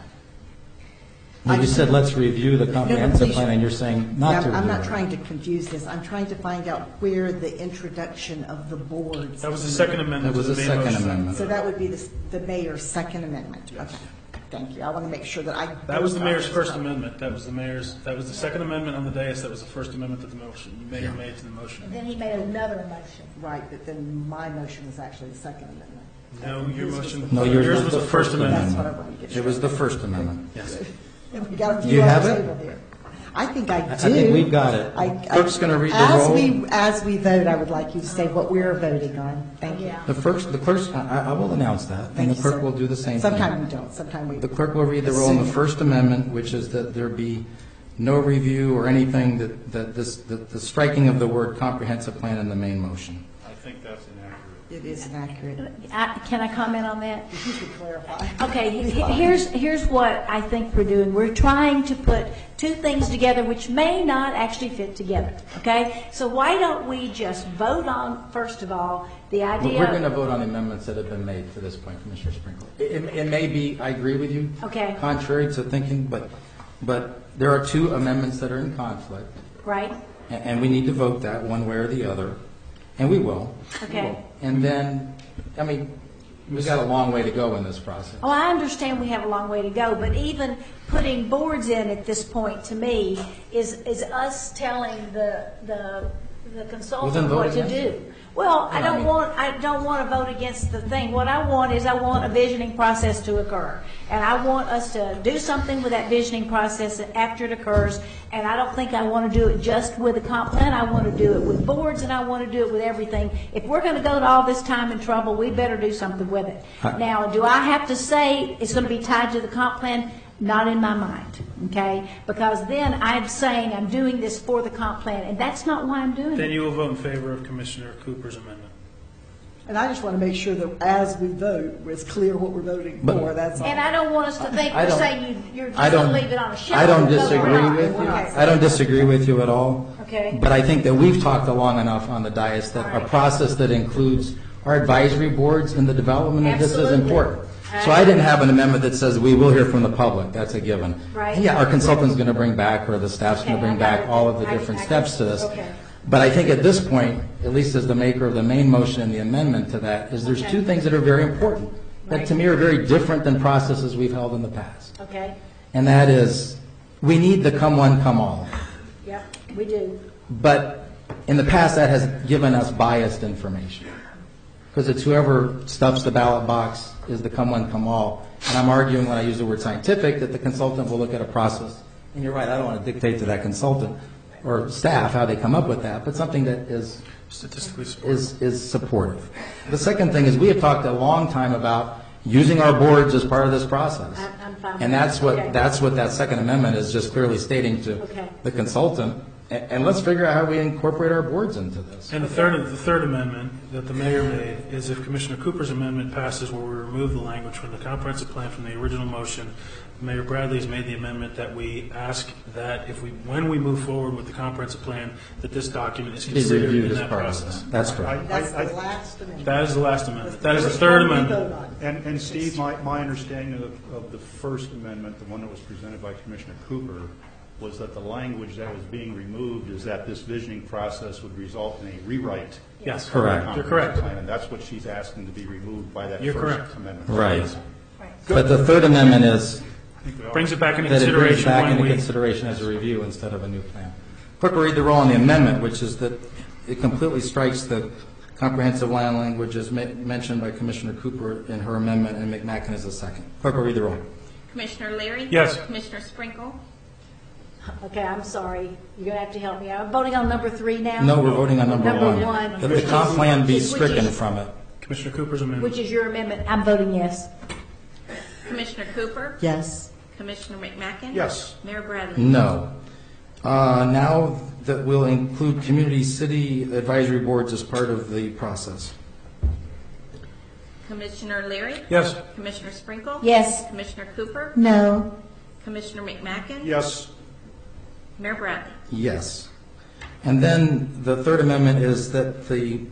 S1: No, you said let's review the comprehensive
S7: please.
S1: plan, and you're saying not to review
S7: I'm not
S1: it.
S7: trying to confuse this. I'm trying to find out where the introduction of the boards.
S14: That was the second amendment.
S1: That was
S14: to
S1: the
S14: the main
S1: Second
S14: motion.
S1: Amendment.
S7: So that would be the mayor's second amendment. Okay, thank you. I want to make sure that I.
S14: That was the mayor's first amendment. That was the second amendment on the dais. That was the first amendment to the motion. You mayor made to the motion.
S9: And then he made another motion.
S7: Right, but then my motion was actually the second amendment.
S14: No, your motion.
S1: No,
S14: yours was the first amendment.
S7: That's what I wanted to get
S1: It was the First Amendment.
S14: Yes.
S7: We got a
S1: Do
S7: few
S1: you
S7: on
S1: have
S7: the
S1: it?
S7: table here. I think I do.
S1: I think we've got it. Clerk's going to read the roll.
S7: As we vote, I would like you to say what we're voting on. Thank you.
S1: The clerk's, I will announce that,
S7: Thank
S1: and the
S7: you,
S1: clerk
S7: sir.
S1: will do the same thing.
S7: Sometime we don't, sometime we.
S1: The clerk will read the roll on the
S7: assume.
S1: First Amendment, which is that there be no review or anything that the striking of the word comprehensive plan in the main motion.
S5: I think that's inaccurate.
S7: It is inaccurate.
S9: Can I comment on that?
S7: If you could clarify.
S9: Okay, here's what I think we're doing. We're trying to put two things together which may not actually fit together, okay? So why don't we just vote on, first of all, the idea...
S1: We're going to vote on the amendments that have been made to this point, Commissioner Sprinkle. It may be, I agree with you,
S9: Okay.
S1: contrary to thinking, but there are two amendments that are in conflict,
S9: Right?
S1: and we need to vote that one way or the other, and we will.
S9: Okay.
S1: And then, I mean, we've got a long way to go in this process.
S9: Oh, I understand we have a long way to go, but even putting boards in at this point, to me, is us telling the consultant
S1: vote
S9: what to
S1: against
S9: do.
S1: it.
S9: Well, I
S1: Yeah, I
S9: don't want to vote against the thing. What I want is I want a visioning process to occur. And I want us to do something with that visioning process after it occurs. And I don't think I want to do it just with a comp plan. I want to do it with boards, and I want to do it with everything. If we're going to go to all this time and trouble, we better do something with it. Now, do I have to say it's going to be tied to the comp plan? Not in my mind, okay? Because then I'm saying I'm doing this for the comp plan, and that's not why I'm doing
S14: Then
S9: it.
S14: you will vote in favor of Commissioner Cooper's amendment.
S7: And I just want to make sure that as we vote, it's clear what we're voting for, that's all.
S9: And I don't want us to think
S1: I
S9: we're
S1: don't-
S9: saying you're just
S1: I
S9: going
S1: don't,
S9: to leave it on a shelf.
S1: I don't
S9: and go
S1: disagree
S9: around.
S1: with you.
S9: Okay.
S1: I don't disagree with you at all.
S9: Okay.
S1: But I think that we've talked long enough on the dais that a process that includes our advisory boards in the development of this is
S9: Absolutely.
S1: important. So I didn't have an amendment that says we will hear from the public. That's a given.
S9: Right.
S1: And yeah, our consultant's going to bring back, or the staff's going to
S9: Okay,
S1: bring
S9: I got
S1: back
S9: it.
S1: all of the
S9: I-
S1: different
S9: I
S1: steps
S9: got
S1: to
S9: it.
S1: this.
S9: Okay.
S1: But I think at this point, at least as the maker of the main motion and the amendment to that, is there's
S9: Okay.
S1: two things that are very important that
S9: Right.
S1: to me are very different than processes we've held in the past.
S9: Okay.
S1: And that is, we need the come one, come all.
S9: Yep, we do.
S1: But in the past, that has given us biased information. Because it's whoever stuffs the ballot box is the come one, come all. And I'm arguing when I use the word scientific that the consultant will look at a process. And you're right, I don't want to dictate to that consultant or staff how they come up with that, but something that is
S14: Statistically supported.
S1: is supportive. The second thing is we have talked a long time about using our boards as part of this process.
S9: I'm fine with
S1: And
S9: that.
S1: that's what
S9: Okay.
S1: that's what that Second Amendment is just clearly stating to
S9: Okay.
S1: the consultant. And let's figure out how we incorporate our boards into this.
S14: And the third amendment that the mayor made is if Commissioner Cooper's amendment passes where we remove the language from the comprehensive plan from the original motion, Mayor Bradley has made the amendment that we ask that when we move forward with the comprehensive plan, that this document is considered in that process.
S1: That's correct.
S6: That's the last amendment.
S14: That is the last amendment. That is the third amendment.
S5: And Steve, my understanding of the first amendment, the one that was presented by Commissioner Cooper, was that the language that was being removed is that this visioning process would result in a rewrite.
S14: Yes,
S1: correct.
S14: You're correct.
S5: And that's what she's asking to be removed by that
S14: You're
S5: first
S14: correct.
S5: amendment.
S1: Right. But the third amendment is
S14: Brings it back into
S1: that it brings
S14: consideration
S1: back
S14: when
S1: into
S14: we.
S1: consideration as a review instead of a new plan. Clerk will read the roll on the amendment, which is that it completely strikes the comprehensive land language as mentioned by Commissioner Cooper in her amendment, and McMacken is a second. Clerk will read the roll.
S12: Commissioner Leary?
S14: Yes.
S12: Commissioner Sprinkle?
S9: Okay, I'm sorry. You're going to have to help me. I'm voting on number 3 now?
S1: No, we're voting on number
S9: Number
S1: one.
S9: one.
S1: That the comp plan be
S9: Which is-
S1: stricken from it.
S14: Commissioner Cooper's amendment.
S9: Which is your amendment. I'm voting yes.
S12: Commissioner Cooper?
S7: Yes.
S12: Commissioner McMacken?
S5: Yes.
S12: Mayor Bradley?
S1: No. Now that we'll include community city advisory boards as part of the process.
S12: Commissioner Leary?
S14: Yes.
S12: Commissioner Sprinkle?
S9: Yes.
S12: Commissioner Cooper?
S7: No.
S12: Commissioner McMacken?
S5: Yes.
S12: Mayor Bradley?
S1: Yes. And then the third amendment is that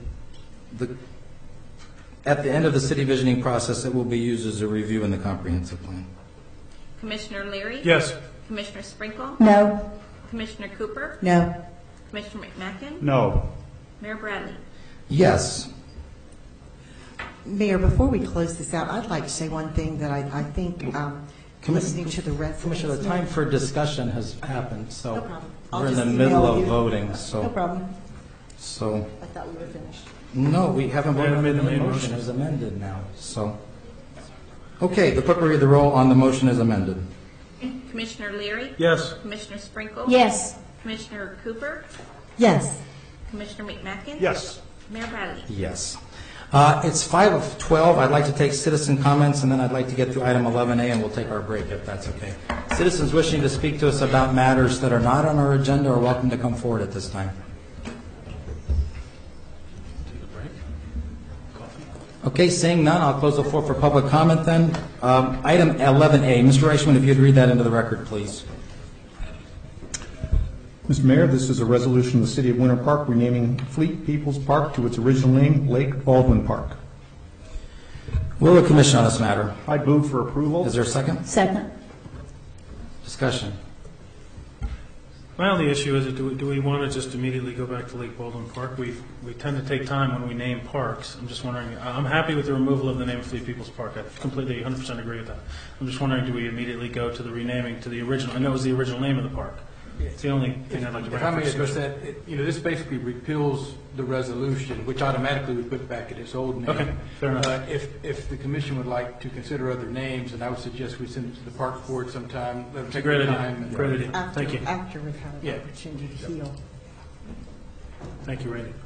S1: at the end of the city visioning process, it will be used as a review in the comprehensive plan.
S12: Commissioner Leary?
S14: Yes.
S12: Commissioner Sprinkle?
S7: No.
S12: Commissioner Cooper?
S7: No.
S12: Commissioner McMacken?
S5: No.
S12: Mayor Bradley?
S1: Yes.
S7: Mayor, before we close this out, I'd like to say one thing that I think, listening to the residents.
S1: Commissioner, the time for discussion has happened, so
S7: No problem. I'll
S1: we're in the
S7: just
S1: middle
S7: email
S1: of
S7: you.
S1: voting, so.
S7: No problem.
S1: So,
S7: I thought we were finished.
S1: no, we haven't
S14: We
S1: voted
S14: haven't
S1: on the
S14: made the main
S1: motion
S14: motion.
S1: as amended now, so. Okay, the clerk will read the roll on the motion as amended.
S12: Commissioner Leary?
S14: Yes.
S12: Commissioner Sprinkle?
S9: Yes.
S12: Commissioner Cooper?
S7: Yes.
S12: Commissioner McMacken?
S5: Yes.
S12: Mayor Bradley?
S1: Yes. It's 5 of 12. I'd like to take citizen comments, and then I'd like to get to item 11A, and we'll take our break if that's okay. Citizens wishing to speak to us about matters that are not on our agenda are welcome to come forward at this time. Okay, seeing none, I'll close the floor for public comment then. Item 11A, Mr. Reichman, if you'd read that into the record, please.
S10: Mr. Mayor, this is a resolution of the City of Winter Park renaming Fleet Peoples Park to its original name, Lake Baldwin Park.
S1: Will the commission on this matter?
S10: I move for approval.
S1: Is there a second?
S9: Second.
S1: Discussion.
S14: My only issue is, do we want to just immediately go back to Lake Baldwin Park? We tend to take time when we name parks. I'm just wondering, I'm happy with the removal of the name of Fleet Peoples Park. I completely, 100% agree with that. I'm just wondering, do we immediately go to the renaming to the original? I know it was the original name of the park. It's the only thing I'd like to bring
S8: If I
S14: up.
S8: may address that, this basically repeals the resolution, which automatically would put it back at its old name.
S14: Okay, fair enough.
S8: If the commission would like to consider other names, then I would suggest we send it to the park board sometime. Let them take
S14: Great
S8: their
S14: idea.
S8: time.
S14: Great idea. Thank you.
S7: After we've had an
S8: Yeah.
S7: opportunity to heal.
S14: Thank you, Randy.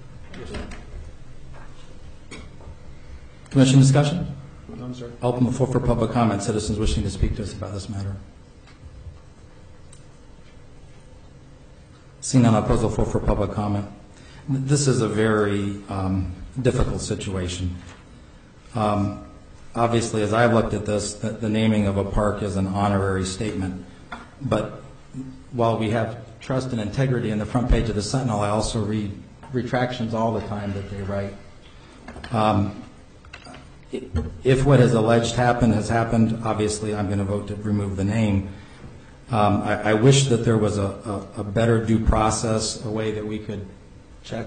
S1: Commission discussion?
S14: None, sir.
S1: Open the floor for public comment. Citizens wishing to speak to us about this matter. Seeing none, I'll close the floor for public comment. This is a very difficult situation. Obviously, as I've looked at this, the naming of a park is an honorary statement. But while we have trust and integrity in the front page of the Sentinel, I also read retractions all the time that they write. If what is alleged has happened, obviously I'm going to vote to remove the name. I wish that there was a better due process, a way that we could check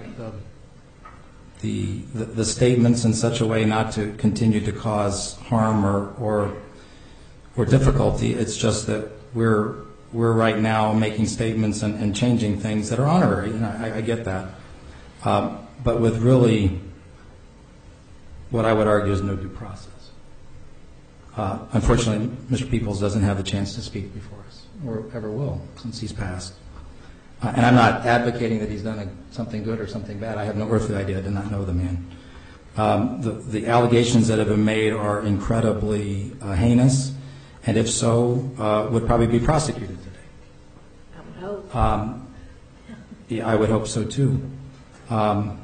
S1: the statements in such a way not to continue to cause harm or difficulty. It's just that we're right now making statements and changing things that are honorary, and I get that. But with really what I would argue is no due process. Unfortunately, Mr. Peoples doesn't have the chance to speak before us, or ever will, since he's passed. And I'm not advocating that he's done something good or something bad. I have no earthly idea. I did not know the man. The allegations that have been made are incredibly heinous, and if so, would probably be prosecuted today.
S9: I would hope.
S1: Yeah, I would hope so too. But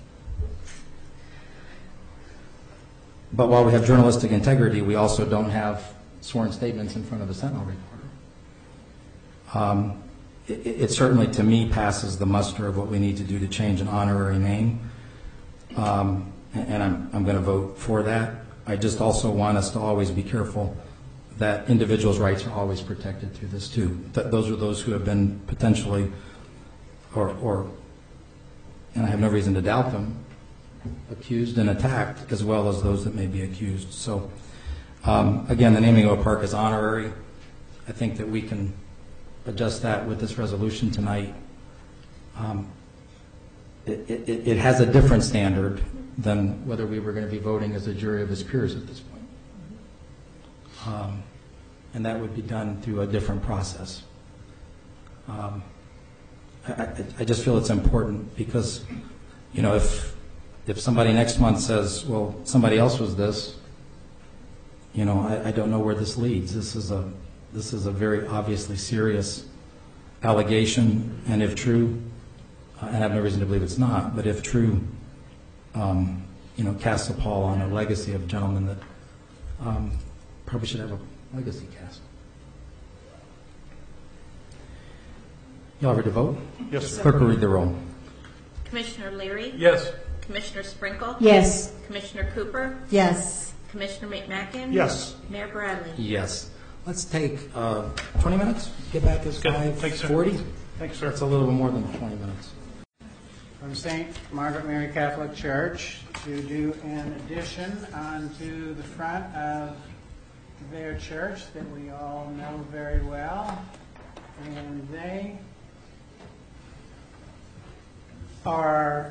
S1: while we have journalistic integrity, we also don't have sworn statements in front of the Sentinel reporter. It certainly, to me, passes the muster of what we need to do to change an honorary name, and I'm going to vote for that. I just also want us to always be careful that individuals' rights are always protected through this too. Those are those who have been potentially, and I have no reason to doubt them, accused and attacked, as well as those that may be accused. So, again, the naming of a park is honorary. I think that we can adjust that with this resolution tonight. It has a different standard than whether we were going to be voting as a jury of his peers at this point. And that would be done through a different process. I just feel it's important because, you know, if somebody next month says, well, somebody else was this, you know, I don't know where this leads. This is a very obviously serious allegation, and if true, and I have no reason to believe it's not, but if true, you know, casts a pall on a legacy of gentlemen that probably should have a legacy cast. Y'all ready to vote?
S5: Yes, sir.
S1: Clerk will read the roll.
S12: Commissioner Leary?
S14: Yes.
S12: Commissioner Sprinkle?
S9: Yes.
S12: Commissioner Cooper?
S7: Yes.
S12: Commissioner McMackin?
S5: Yes.
S12: Mayor Bradley?
S1: Yes. Let's take 20 minutes. Get back as
S14: Good. Thanks, sir.
S1: 5:40.
S5: Thank you, sir.
S1: That's a little bit more than 20 minutes.
S21: From St. Margaret Mary Catholic Church to do an addition onto the front of their church that we all know very well. And they are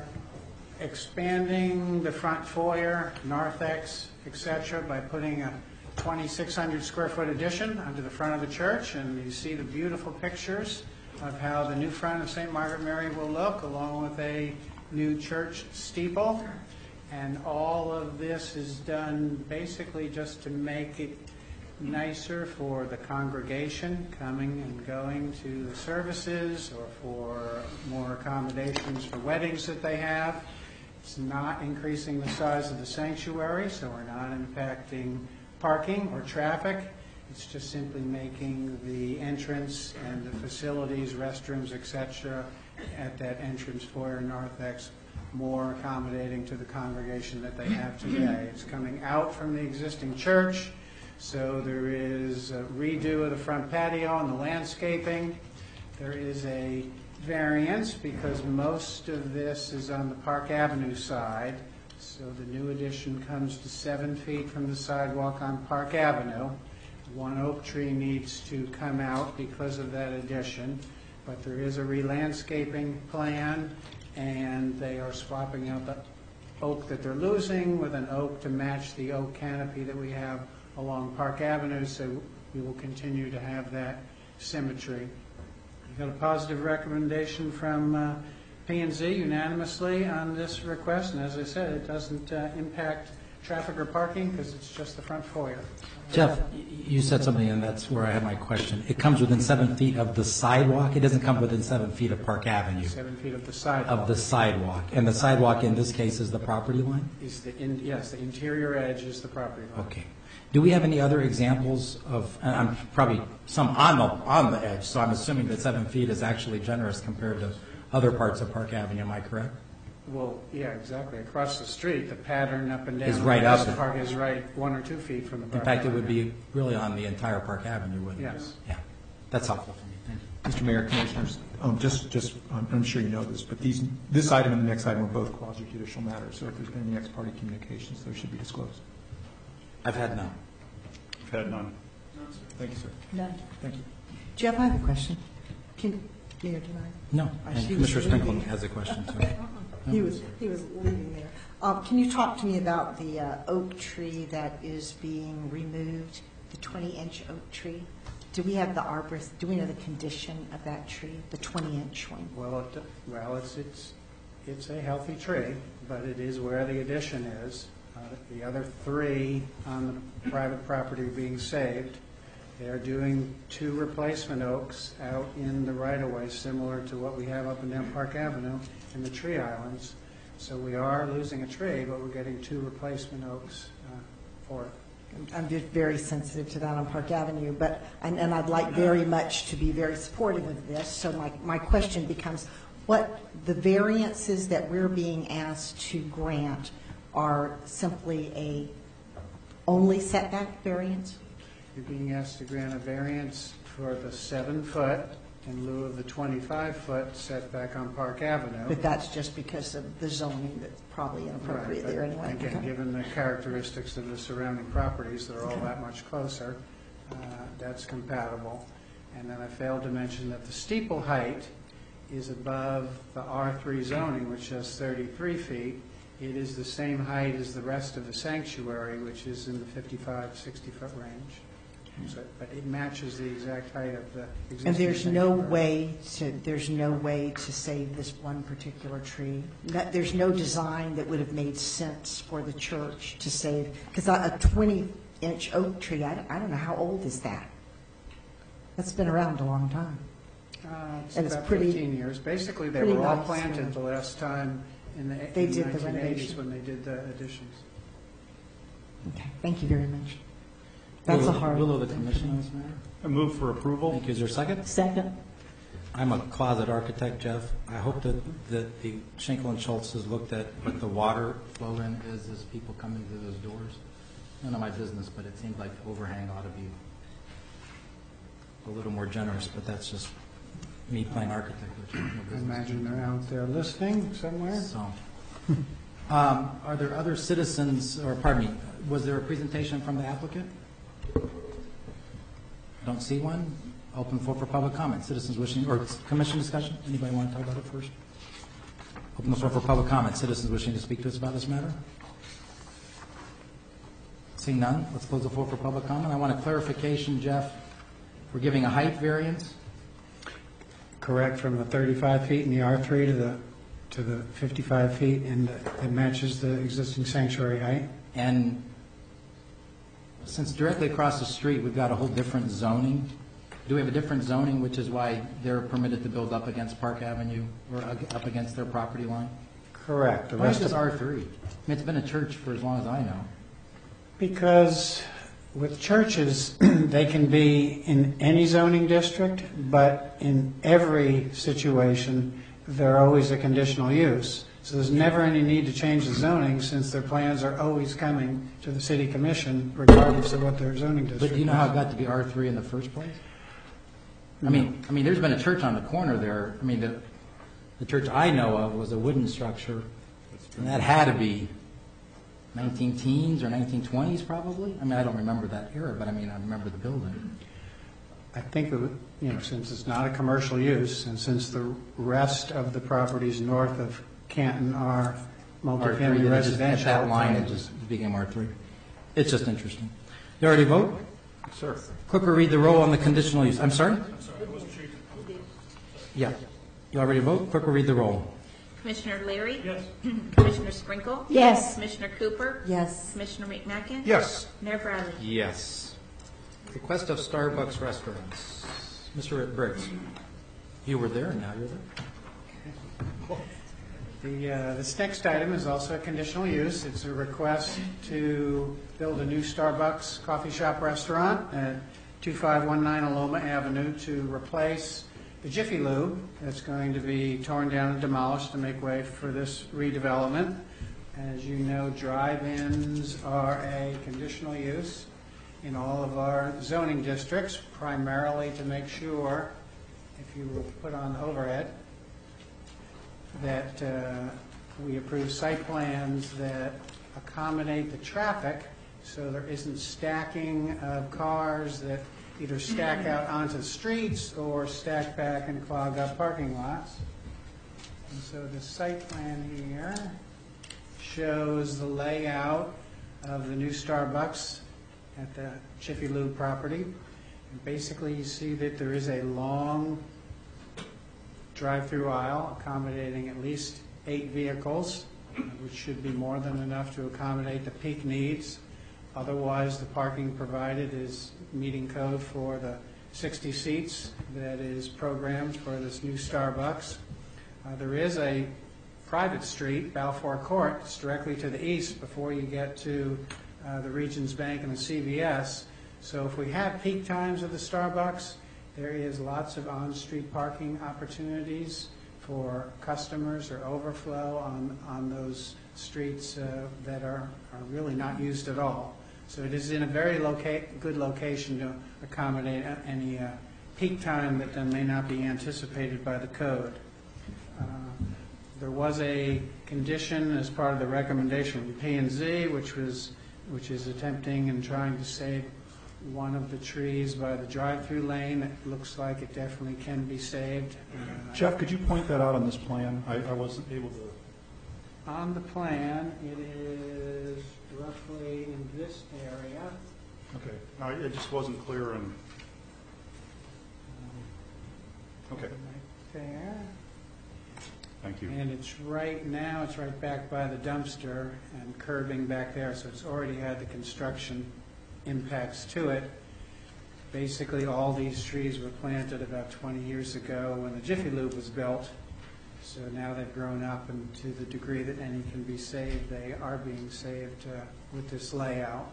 S21: expanding the front foyer, narthex, etc., by putting a 2,600 square foot addition onto the front of the church. And you see the beautiful pictures of how the new front of St. Margaret Mary will look, along with a new church steeple. And all of this is done basically just to make it nicer for the congregation coming and going to the services, or for more accommodations for weddings that they have. It's not increasing the size of the sanctuary, so we're not impacting parking or traffic. It's just simply making the entrance and the facilities, restrooms, etc., at that entrance foyer narthex more accommodating to the congregation that they have today. It's coming out from the existing church, so there is a redo of the front patio and the landscaping. There is a variance because most of this is on the Park Avenue side, so the new addition comes to 7 feet from the sidewalk on Park Avenue. One oak tree needs to come out because of that addition, but there is a re-landscaping plan, and they are swapping out the oak that they're losing with an oak to match the oak canopy that we have along Park Avenue, so we will continue to have that symmetry. We got a positive recommendation from P&Z unanimously on this request, and as I said, it doesn't impact traffic or parking because it's just the front foyer.
S1: Jeff, you said something, and that's where I had my question. It comes within 7 feet of the sidewalk? It doesn't come within 7 feet of Park Avenue?
S21: 7 feet of the sidewalk.
S1: Of the sidewalk. And the sidewalk in this case is the property line?
S21: Yes, the interior edge is the property line.
S1: Okay. Do we have any other examples of, and probably some on the edge, so I'm assuming that 7 feet is actually generous compared to other parts of Park Avenue, am I correct?
S21: Well, yeah, exactly. Across the street, the pattern up and down
S1: is right up.
S21: The park is right 1 or 2 feet from the park.
S1: In fact, it would be really on the entire Park Avenue, wouldn't it?
S21: Yes.
S1: Yeah. That's helpful for me. Thank you.
S10: Mr. Mayor, Commissioners, I'm sure you know this, but this item and the next item are both quasi-judicial matters, so if there's been any ex-party communications, those should be disclosed.
S1: I've had none.
S5: I've had none.
S10: Thank you, sir.
S7: None.
S10: Thank you.
S7: Jeff, I have a question. Mayor, did I?
S1: No. And Commissioner Sprinkle has a question, too.
S7: He was leaving there. Can you talk to me about the oak tree that is being removed, the 20-inch oak tree? Do we have the arborist? Do we know the condition of that tree, the 20-inch one?
S21: Well, it's a healthy tree, but it is where the addition is. The other 3 on the private property are being saved. They're doing 2 replacement oaks out in the right-of-way, similar to what we have up and down Park Avenue in the tree islands. So we are losing a tree, but we're getting 2 replacement oaks for it.
S7: I'm just very sensitive to that on Park Avenue, but, and I'd like very much to be very supportive of this. So my question becomes, what the variances that we're being asked to grant are simply a only setback variance?
S21: You're being asked to grant a variance for the 7-foot in lieu of the 25-foot setback on Park Avenue.
S7: But that's just because of the zoning that's probably inappropriate
S21: Right,
S7: there anyway.
S21: Again,
S7: Okay.
S21: given the characteristics of the surrounding properties that are all that much closer, that's compatible. And then I failed to mention that the steeple height is above the R3 zoning, which has 33 feet. It is the same height as the rest of the sanctuary, which is in the 55, 60-foot range. So, but it matches the exact height of the existing
S7: And there's
S21: sanctuary.
S7: no way to save this one particular tree? There's no design that would have made sense for the church to save, because a 20-inch oak tree, I don't know, how old is that? That's been around a long time.
S21: It's about 15 years. Basically, they were all planted the last time in the
S7: They did the
S21: 1980s
S7: renovation.
S21: when they did the additions.
S7: Okay, thank you very much. That's a hard
S1: Will of the
S7: thing.
S1: commission on this matter?
S5: I move for approval.
S1: Thank you. Is there a second?
S9: Second.
S1: I'm a closet architect, Jeff. I hope that the Schenkel and Schultz has looked at what the water flow in is as people come into those doors. None of my business, but it seems like the overhang ought to be a little more generous, but that's just me playing architect, which is no
S21: I
S1: business.
S21: imagine they're out there listening somewhere.
S1: So, are there other citizens, or pardon me, was there a presentation from the applicant? Don't see one. Open the floor for public comment. Citizens wishing, or commission discussion? Anybody want to talk about it first? Open the floor for public comment. Citizens wishing to speak to us about this matter? Seeing none, let's close the floor for public comment. I want a clarification, Jeff. We're giving a height variance?
S21: Correct, from the 35 feet in the R3 to the 55 feet, and it matches the existing sanctuary height.
S1: And since directly across the street, we've got a whole different zoning, do we have a different zoning, which is why they're permitted to build up against Park Avenue or up against their property line?
S21: Correct. The
S1: Why is
S21: rest
S1: this
S21: of
S1: R3? I mean, it's been a church for as long as I know.
S21: Because with churches, they can be in any zoning district, but in every situation, they're always a conditional use. So there's never any need to change the zoning, since their plans are always coming to the city commission, regardless of what their zoning district is.
S1: But do you know how it got to be R3 in the first place? I mean, there's been a church on the corner there. I mean, the church I know of was a wooden structure, and that had to be 19-teens or 1920s probably. I mean, I don't remember that era, but I mean, I remember the building.
S21: I think, since it's not a commercial use, and since the rest of the properties north of Canton are multifamily
S1: R3,
S21: residential.
S1: at that line, it just became R3. It's just interesting. You already vote?
S5: Sir.
S1: Clerk will read the roll on the conditional use. I'm sorry? Yeah. You already vote? Clerk will read the roll.
S12: Commissioner Leary?
S14: Yes.
S12: Commissioner Sprinkle?
S9: Yes.
S12: Commissioner Cooper?
S7: Yes.
S12: Commissioner McMacken?
S5: Yes.
S12: Mayor Bradley?
S1: Yes. Request of Starbucks restaurants. Mr. Briggs, you were there, and now you're there.
S21: This next item is also a conditional use. It's a request to build a new Starbucks coffee shop restaurant at 2519 Aloma Avenue to replace the Jiffy Lube that's going to be torn down and demolished to make way for this redevelopment. As you know, drive-ins are a conditional use in all of our zoning districts, primarily to make sure, if you will put on the overhead, that we approve site plans that accommodate the traffic, so there isn't stacking of cars that either stack out onto the streets or stack back and clog up parking lots. And so the site plan here shows the layout of the new Starbucks at the Jiffy Lube property. And basically you see that there is a long drive-through aisle accommodating at least 8 vehicles, which should be more than enough to accommodate the peak needs Otherwise, the parking provided is meeting code for the 60 seats that is programmed for this new Starbucks. There is a private street, Balfour Court, it's directly to the east before you get to the Regions Bank and the CVS. So if we have peak times of the Starbucks, there is lots of on-street parking opportunities for customers or overflow on those streets that are really not used at all. So it is in a very good location to accommodate any peak time that then may not be anticipated by the code. There was a condition as part of the recommendation from P&Z, which is attempting and trying to save one of the trees by the drive-through lane. It looks like it definitely can be saved.
S5: Jeff, could you point that out on this plan? I wasn't able to.
S21: On the plan, it is roughly in this area.
S5: Okay. No, it just wasn't clear. And okay.
S21: Right there.
S5: Thank you.
S21: And it's right back by the dumpster and curbing back there, so it's already had the construction impacts to it. Basically, all these trees were planted about 20 years ago when the Jiffy Lube was built. So now they've grown up, and to the degree that any can be saved, they are being saved with this layout.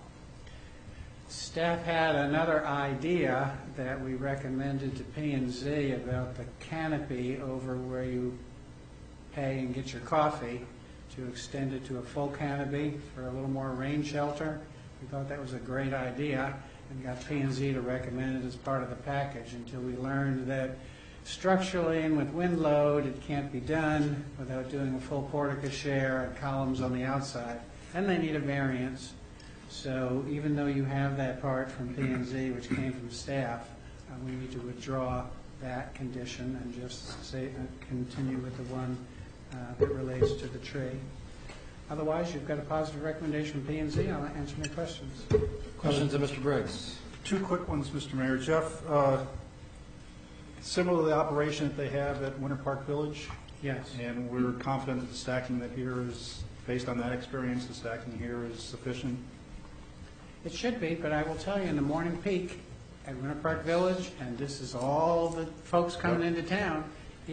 S21: Staff had another idea that we recommended to P&Z about the canopy over where you pay and get your coffee, to extend it to a full canopy for a little more rain shelter. We thought that was a great idea and got P&Z to recommend it as part of the package until we learned that structurally and with wind load it can't be done without doing a full portico-share and columns on the outside. And they need a variance. So even though you have that part from P&Z, which came from staff, we need to withdraw that condition and just say continue with the one that relates to the tree. Otherwise, you've got a positive recommendation from P&Z. I'll answer any questions.
S1: Questions of Mr. Briggs?
S5: Two quick ones, Mr. Mayor. Jeff, similar to the operation that they have at Winter Park Village?
S21: Yes.
S5: And we're confident that the stacking that here is, based on that experience, the stacking here is sufficient?
S21: It should be, but I will tell you, in the morning peak at Winter Park Village, and this is all the folks coming into town,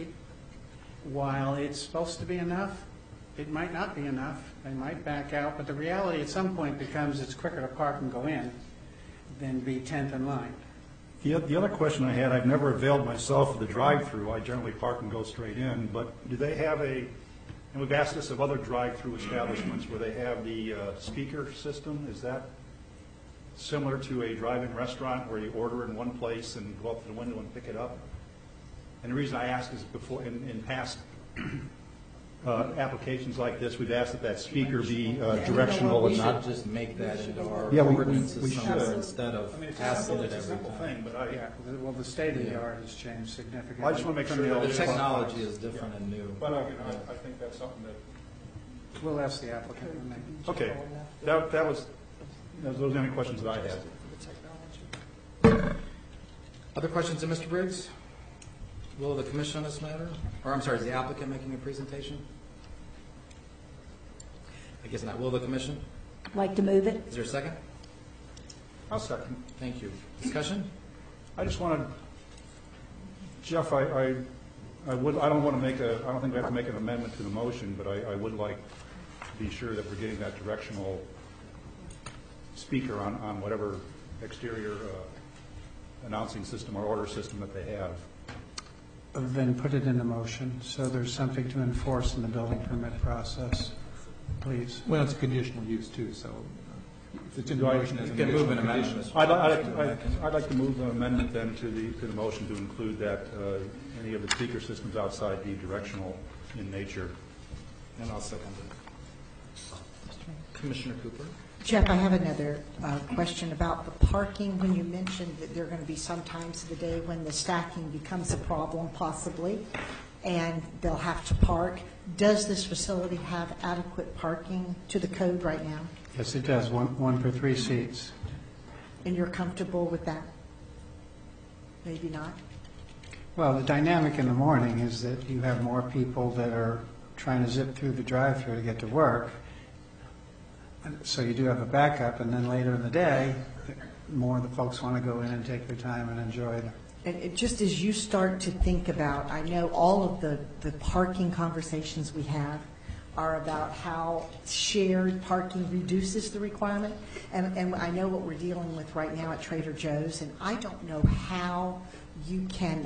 S21: while it's supposed to be enough, it might not be enough. They might back out, but the reality at some point becomes it's quicker to park and go in than be 10th in line.
S5: The other question I had, I've never availed myself of the drive-through. I generally park and go straight in, but do they have and we've asked this of other drive-through establishments where they have the speaker system. Is that similar to a drive-in restaurant where you order in one place and go up to the window and pick it up? And the reason I ask is before, in past applications like this, we've asked that speaker be directional and not
S1: just make that into our
S5: we
S1: ordinances
S5: should.
S1: Instead of asking it every time.
S21: Well, the state of the art has changed significantly.
S5: I just want to make sure
S1: the technology is different and new.
S5: But I think that's something that
S21: we'll ask the applicant.
S5: Okay, those are the only questions that I had.
S1: Other questions of Mr. Briggs? Will the commission on this matter? Or I'm sorry, is the applicant making a presentation? I guess not. Will the commission?
S9: Like to move it?
S1: Is there a second?
S5: I'll second.
S1: Thank you. Discussion?
S5: I just wanted, Jeff, I don't want to make I don't think we have to make an amendment to the motion, but I would like to be sure that we're getting that directional speaker on whatever exterior announcing system or order system that they have.
S21: Then put it in the motion, so there's something to enforce in the building permit process, please.
S10: Well, it's a conditional use too, so if it's in the motion as a
S1: can move an amendment.
S5: I'd like to move an amendment then to the motion to include that any of the speaker systems outside be directional in nature.
S1: And I'll second it. Commissioner Cooper?
S7: Jeff, I have another question about the parking. When you mentioned that there are going to be some times of the day when the stacking becomes a problem, possibly, and they'll have to park. Does this facility have adequate parking to the code right now?
S21: Yes, it does. One for 3 seats.
S7: And you're comfortable with that? Maybe not?
S21: Well, the dynamic in the morning is that you have more people that are trying to zip through the drive-thru to get to work. So you do have a backup, and then later in the day, more of the folks want to go in and take their time and enjoy them.
S7: And just as you start to think about, I know all of the parking conversations we have are about how shared parking reduces the requirement. And I know what we're dealing with right now at Trader Joe's, and I don't know how you can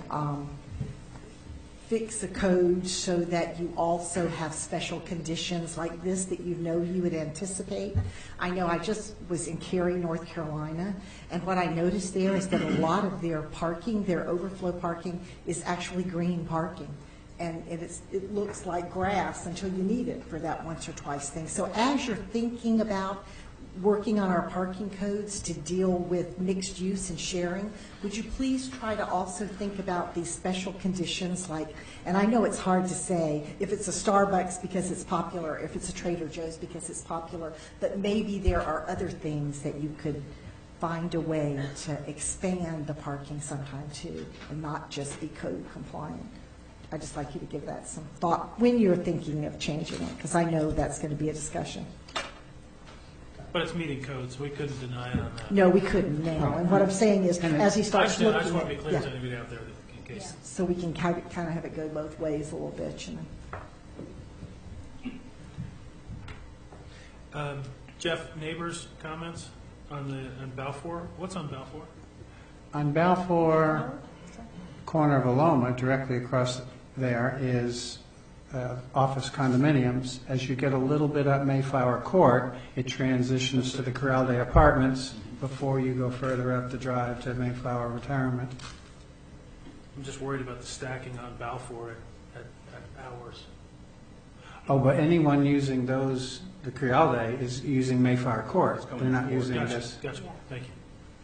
S7: fix a code so that you also have special conditions like this that you know you would anticipate. I know I just was in Cary, North Carolina, and what I noticed there is that a lot of their parking, their overflow parking, is actually green parking. And it looks like grass until you need it for that once or twice thing. So as you're thinking about working on our parking codes to deal with mixed use and sharing, would you please try to also think about these special conditions like, and I know it's hard to say if it's a Starbucks because it's popular, if it's a Trader Joe's because it's popular, but maybe there are other things that you could find a way to expand the parking sometime too, and not just be code compliant. I'd just like you to give that some thought when you're thinking of changing it, because I know that's going to be a discussion.
S14: But it's meeting code, so we couldn't deny it on that.
S7: No, we couldn't now. And what I'm saying is, as he starts looking
S14: I just want to be clear
S7: yeah.
S14: to anybody out there in case.
S7: So we can kind of have it go both ways a little bit, you know.
S14: Jeff, neighbors' comments on Balfour? What's on Balfour?
S21: On Balfour, corner of Aloma, directly across there is office condominiums. As you get a little bit up Mayflower Court, it transitions to the Corral Day Apartments before you go further up the drive to Mayflower Retirement.
S14: I'm just worried about the stacking on Balfour at hours.
S21: Oh, but anyone using those, the Corral Day, is using Mayflower Court. They're not using this.
S14: Gotcha, thank you.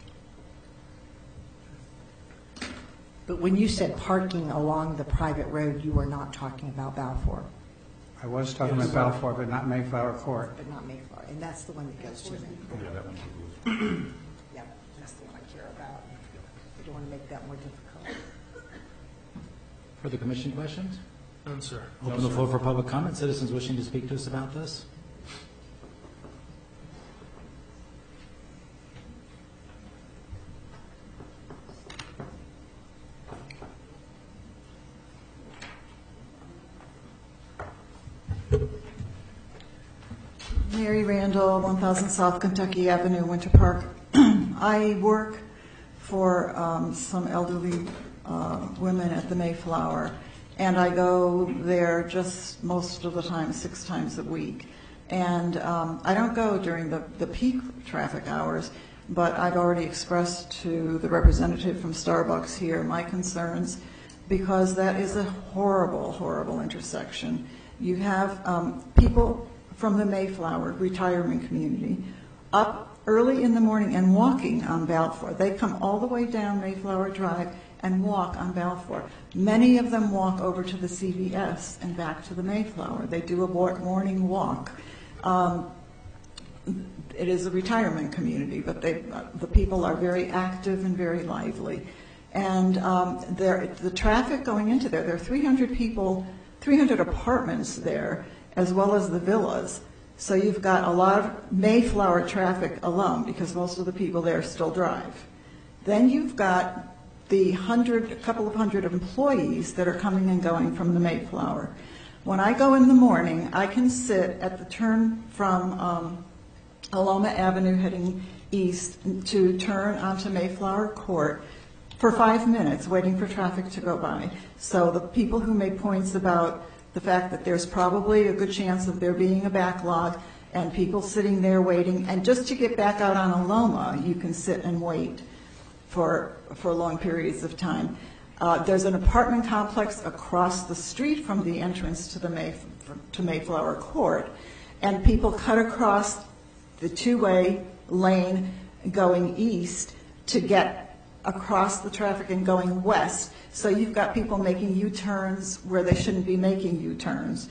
S7: But when you said parking along the private road, you were not talking about Balfour.
S21: I was talking about Balfour, but not Mayflower Court.
S7: But not Mayflower, and that's the one that goes to Mayflower.
S5: Yeah, that one.
S7: Yeah, that's the one I care about. I don't want to make that more difficult.
S1: Further commission questions?
S14: None, sir.
S1: Open the floor for public comment. Citizens wishing to speak to us about this?
S2: Mary Randall, 1000 South Kentucky Avenue, Winter Park. I work for some elderly women at the Mayflower, and I go there just most of the time, 6 times a week. And I don't go during the peak traffic hours, but I've already expressed to the representative from Starbucks here my concerns, because that is a horrible, horrible intersection. You have people from the Mayflower retirement community up early in the morning and walking on Balfour. They come all the way down Mayflower Drive and walk on Balfour. Many of them walk over to the CVS and back to the Mayflower. They do a morning walk. It is a retirement community, but the people are very active and very lively. And the traffic going into there are 300 people, 300 apartments there, as well as the villas. So you've got a lot of Mayflower traffic alone, because most of the people there still drive. Then you've got the couple of hundred employees that are coming and going from the Mayflower. When I go in the morning, I can sit at the turn from Aloma Avenue heading east to turn onto Mayflower Court for 5 minutes waiting for traffic to go by. So the people who make points about the fact that there's probably a good chance of there being a backlog and people sitting there waiting, and just to get back out on Aloma, you can sit and wait for long periods of time. There's an apartment complex across the street from the entrance to Mayflower Court, and people cut across the two-way lane going east to get across the traffic and going west. So you've got people making U-turns where they shouldn't be making U-turns.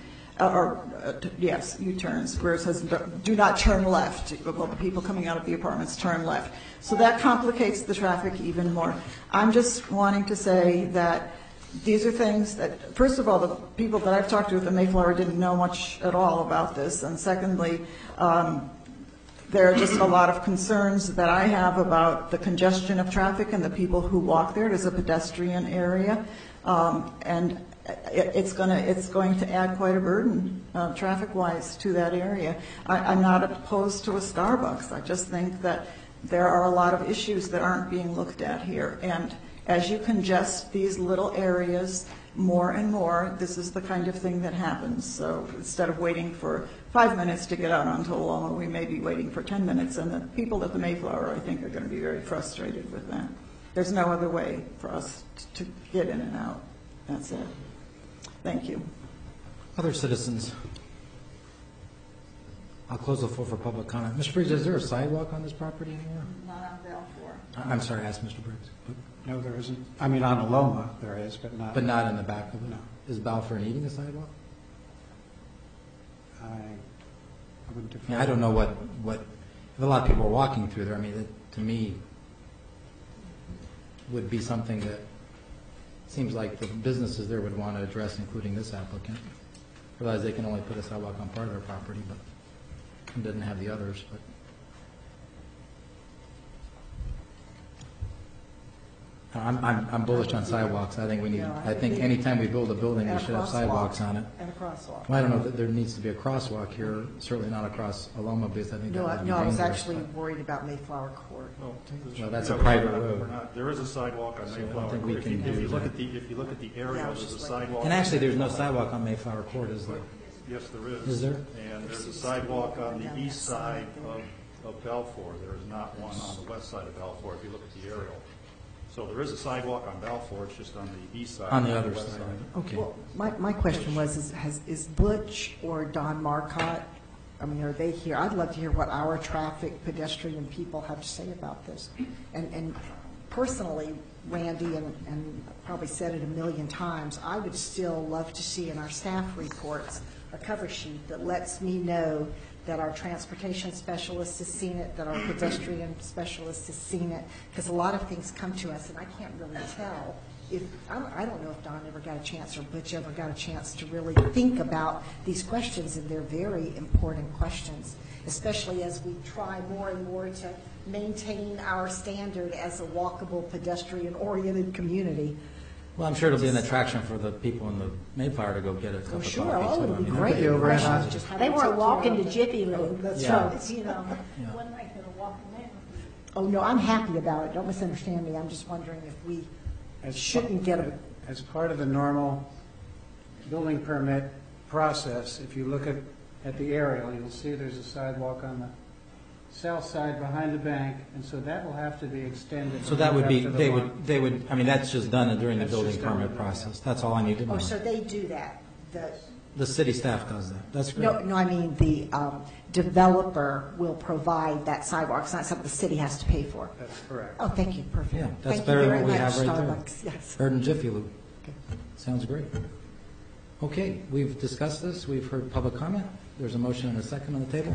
S2: U-turns, where it says do not turn left. Well, the people coming out of the apartments turn left. So that complicates the traffic even more. I'm just wanting to say that these are things that, first of all, the people that I've talked to at the Mayflower didn't know much at all about this. And secondly, There are just a lot of concerns that I have about the congestion of traffic and the people who walk there. It is a pedestrian area, and it's going to add quite a burden traffic-wise to that area. I'm not opposed to a Starbucks. I just think that there are a lot of issues that aren't being looked at here. And as you congest these little areas more and more, this is the kind of thing that happens. So instead of waiting for 5 minutes to get out onto Loma, we may be waiting for 10 minutes. And the people at the Mayflower, I think, are going to be very frustrated with that. There's no other way for us to get in and out. That's it. Thank you.
S1: Other citizens? I'll close the floor for public comment. Mr. Briggs, is there a sidewalk on this property anywhere?
S2: Not on Balfour.
S1: I'm sorry, ask Mr. Briggs.
S21: No, there isn't. I mean, on Aloma there is, but not.
S1: But not in the back of it?
S21: No.
S1: Is Balfour needing a sidewalk?
S21: I wouldn't defer.
S1: I don't know what, if a lot of people are walking through there, I mean, it, to me, would be something that seems like the businesses there would want to address, including this applicant. Realize they can only put a sidewalk on part of their property, but and didn't have the others, but. I'm bullish on sidewalks. I think we need, I think anytime we build a building, we should have sidewalks on it.
S2: And a crosswalk.
S1: Well, I don't know that there needs to be a crosswalk here, certainly not across Aloma, because I think that would be
S7: No, I was
S1: dangerous,
S7: actually
S1: but-
S7: worried about Mayflower Court.
S1: Well, that's a private road.
S5: There is a sidewalk on
S1: So I
S5: Mayflower.
S1: think we
S5: If
S1: can
S5: you-
S1: do
S5: If you look
S1: that.
S5: at the, if you look at the
S7: Yeah,
S5: aerial,
S7: I was
S5: there's a
S7: just looking.
S5: sidewalk.
S1: And actually, there's no sidewalk on Mayflower Court, is there?
S5: Yes, there is.
S1: Is there?
S5: And there's a sidewalk on the east side of Balfour. There is not one on the west side of Balfour, if you look at the aerial. So there is a sidewalk on Balfour, it's just on the east side.
S1: On the
S5: not
S1: other
S5: west
S1: side. Okay.
S7: Well, my question was, is Butch or Don Marcotte, I mean, are they here? I'd love to hear what our traffic pedestrian people have to say about this. And personally, Randy, and I've probably said it a million times, I would still love to see in our staff reports a cover sheet that lets me know that our transportation specialist has seen it, that our pedestrian specialist has seen it, because a lot of things come to us, and I can't really tell if, I don't know if Don ever got a chance or Butch ever got a chance to really think about these questions, and they're very important questions, especially as we try more and more to maintain our standard as a walkable, pedestrian-oriented community.
S1: Well, I'm sure it'll be an attraction for the people in the Mayflower to go get a cup of
S7: sure.
S1: coffee,
S7: Oh,
S1: too.
S7: it'll
S1: I
S7: be
S1: mean,
S7: great.
S1: that'd be
S7: Over
S1: great.
S7: at just
S9: They weren't walking to Jiffy Lube.
S7: That's
S1: Yeah.
S7: right. You know.
S1: Yeah.
S9: One like they were walking there.
S7: Oh, no, I'm happy about it. Don't misunderstand me. I'm just wondering if we shouldn't get a...
S21: As part of the normal building permit process, if you look at the aerial, you'll see there's a sidewalk on the south side behind the bank, and so that will have to be extended.
S1: So that would be,
S21: up to the
S1: they would, I mean, that's just done during the
S21: That's
S1: building
S21: just done
S1: permit
S21: with-
S1: process. That's all I need to know.
S7: Oh, so they do that?
S1: The city staff does that. That's great.
S7: No, I mean, the developer will provide that sidewalk. It's not something the city has to pay for.
S21: That's correct.
S7: Oh, thank you. Perfect.
S1: Yeah, that's
S7: Thank
S1: better
S7: you
S1: than
S7: very
S1: what we
S7: much,
S1: have right there.
S7: Starbucks. Yes.
S1: Better than Jiffy Lube. Sounds great. Okay, we've discussed this. We've heard public comment. There's a motion and a second on the table.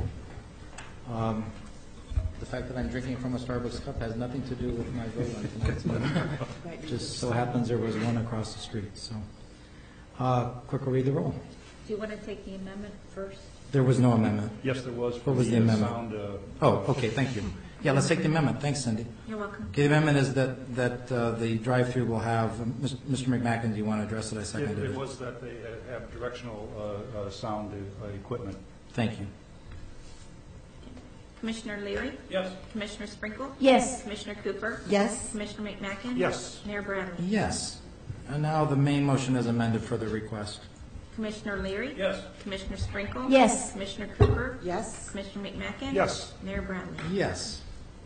S1: The fact that I'm drinking from a Starbucks cup has nothing to do with my vote on tonight's meeting. Just so happens there was one across the street, so. Clerk will read the roll.
S19: Do you want to take the amendment first?
S1: There was no amendment.
S5: Yes, there was.
S1: What was the amendment?
S5: Sound,
S1: Oh, okay, thank you. Yeah, let's take the amendment. Thanks, Cindy.
S19: You're welcome.
S1: Okay, the amendment is that the drive-through will have, Mr. McMacken, do you want to address it? I seconded
S5: It
S1: it.
S5: was that they have directional sound equipment.
S1: Thank you.
S12: Commissioner Leary?
S14: Yes.
S12: Commissioner Sprinkle?
S9: Yes.
S12: Commissioner Cooper?
S7: Yes.
S12: Commissioner McMacken?
S5: Yes.
S12: Mayor Bradley?
S1: Yes. And now the main motion is amended for the request.
S12: Commissioner Leary?
S14: Yes.
S12: Commissioner Sprinkle?
S9: Yes.
S12: Commissioner Cooper?
S7: Yes.
S12: Commissioner McMacken?
S5: Yes.
S12: Mayor Bradley?
S1: Yes.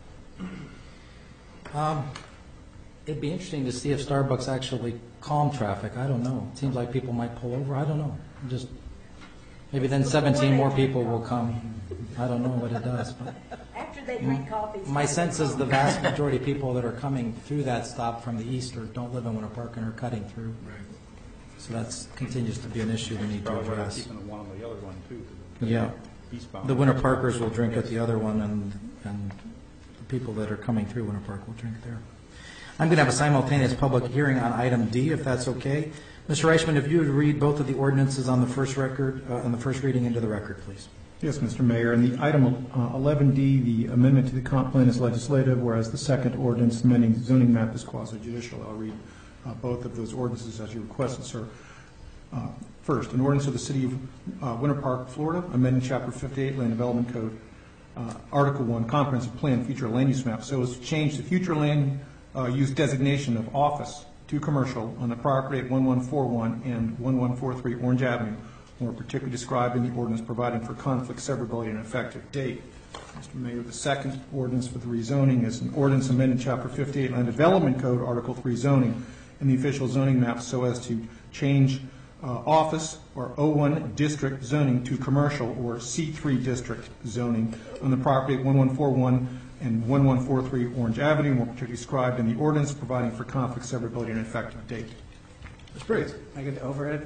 S1: It'd be interesting to see if Starbucks actually calm traffic. I don't know. It seems like people might pull over. I don't know. Just maybe then 17 more people will come. I don't know what it does. But
S9: After they drink coffee.
S1: my sense is the vast majority of people that are coming through that stop from the east or don't live in Winter Park and are cutting through. So that continues to be an issue we need to
S5: Probably
S1: address.
S5: keeping the one on the other one, too.
S1: Yeah.
S5: Eastbound.
S1: The Winter Parkers will drink at the other one, and the people that are coming through Winter Park will drink there. I'm going to have a simultaneous public hearing on item D, if that's okay. Mr. Reichman, if you would read both of the ordinances on the first record, on the first reading into the record, please.
S10: Yes, Mr. Mayor. And the item 11D, the amendment to the comp plan is legislative, whereas the second ordinance amending the zoning map is quasi-judicial. I'll read both of those ordinances as you requested, sir. First, an ordinance of the City of Winter Park, Florida, amending Chapter 58 Land Development Code, Article 1, Comprehensive Plan Future Land Use Map, so as to change the future land use designation of office to commercial on the property at 1141 and 1143 Orange Avenue, more particularly described in the ordinance providing for conflict, severability, and effective date. Mr. Mayor, the second ordinance for the rezoning is an ordinance amending Chapter 58 Land Development Code, Article 3 Zoning, in the official zoning map so as to change office or O1 district zoning to commercial or C3 district zoning on the property at 1141 and 1143 Orange Avenue, more particularly described in the ordinance providing for conflict, severability, and effective date.
S21: Ms. Briggs. I get the overhead.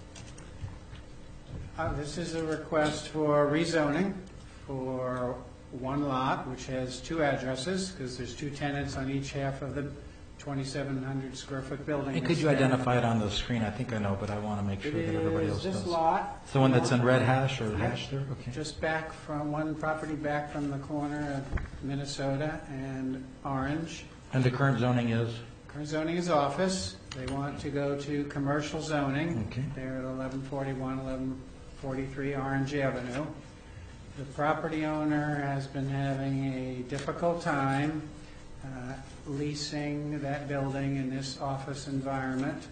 S21: This is a request for rezoning for one lot, which has two addresses, because there's two tenants on each half of the 2,700 square foot building.
S1: And could you identify it on the screen? I think I know, but I want to make sure that everybody else does.
S21: This lot.
S1: It's the one that's in red hash or hash there? Okay.
S21: Just back from one property back from the corner of Minnesota and Orange.
S1: And the current zoning is?
S21: Current zoning is office. They want to go to commercial zoning.
S1: Okay.
S21: They're at 1141, 1143 Orange Avenue. The property owner has been having a difficult time leasing that building in this office environment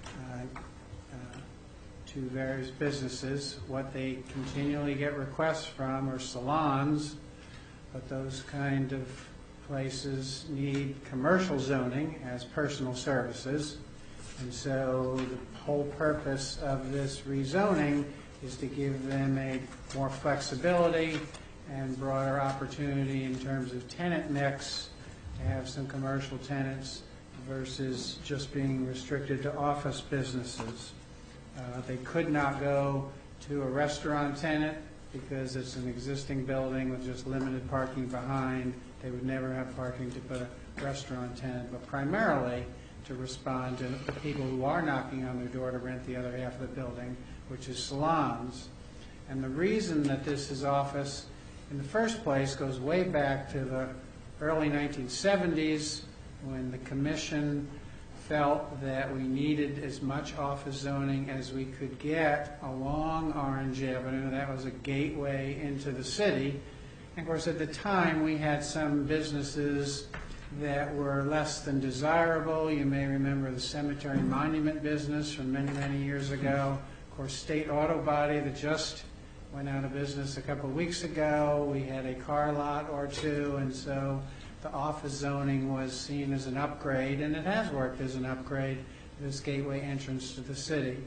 S21: to various businesses. What they continually get requests from are salons, but those kind of places need commercial zoning as personal services. And so the whole purpose of this rezoning is to give them a more flexibility and broader opportunity in terms of tenant mix, to have some commercial tenants versus just being restricted to office businesses. They could not go to a restaurant tenant because it's an existing building with just limited parking behind. They would never have parking to put a restaurant tenant, but primarily to respond to the people who are knocking on their door to rent the other half of the building, which is salons. And the reason that this is office in the first place goes way back to the early 1970s, when the commission felt that we needed as much office zoning as we could get along Orange Avenue. That was a gateway into the city. And of course, at the time, we had some businesses that were less than desirable. You may remember the cemetery monument business from many, many years ago. Of course, State Auto Body that just went out of business a couple of weeks ago. We had a car lot or two, and so the office zoning was seen as an upgrade, and it has worked as an upgrade, this gateway entrance to the city.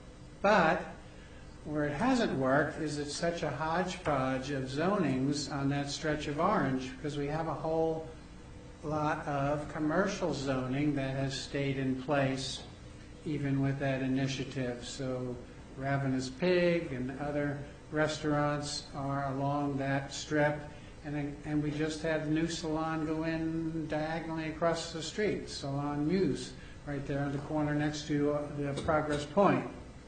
S21: But where it hasn't worked is it's such a hodgepodge of zonings on that stretch of Orange, because we have a whole lot of commercial zoning that has stayed in place even with that initiative. So Ravenous Pig and other restaurants are along that strip, and we just had the new salon go in diagonally across the street, Salon Muse, right there on the corner next to the Progress Point.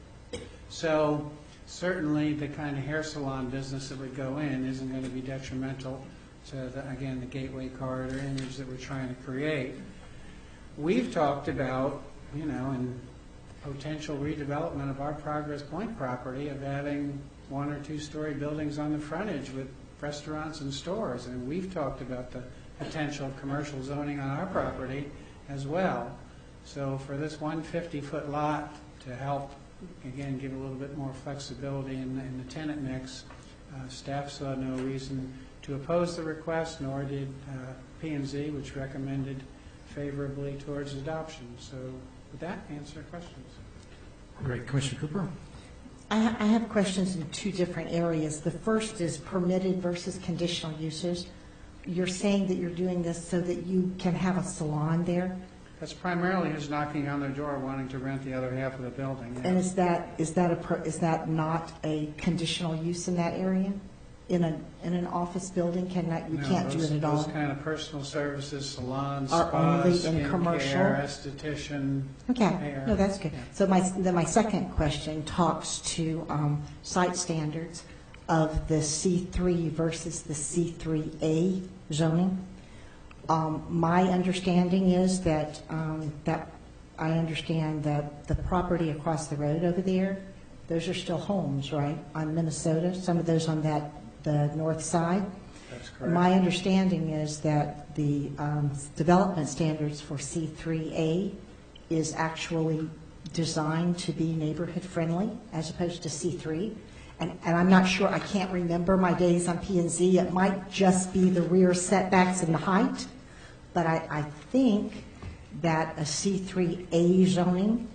S21: So certainly the kind of hair salon business that would go in isn't going to be detrimental to, again, the gateway corridor image that we're trying to create. We've talked about, in potential redevelopment of our Progress Point property, of having 1 or 2 story buildings on the frontage with restaurants and stores, and we've talked about the potential of commercial zoning on our property as well. So for this 150-foot lot to help, again, give a little bit more flexibility in the tenant mix, staff saw no reason to oppose the request, nor did P&Z, which recommended favorably towards adoption. So with that, answer questions.
S1: Great. Commissioner Cooper?
S7: I have questions in 2 different areas. The first is permitted versus conditional uses. You're saying that you're doing this so that you can have a salon there?
S21: That's primarily who's knocking on their door wanting to rent the other half of the building. Yeah.
S7: And is that not a conditional use in that area? In an office building, you can't do it at all?
S21: Those kind of personal services, salons,
S7: are
S21: spas,
S7: only in commercial?
S21: Care, esthetician.
S7: Okay,
S21: hair.
S7: no, that's good.
S21: Yeah.
S7: So my second question talks to site standards. of the C3 versus the C3A zoning. My understanding is that I understand that the property across the road over there, those are still homes, right, on Minnesota, some of those on the north side.
S21: That's correct.
S7: My understanding is that the development standards for C3A is actually designed to be neighborhood friendly as opposed to C3. And I'm not sure, I can't remember my days on P&Z. It might just be the rear setbacks and the height, but I think that a C3A zoning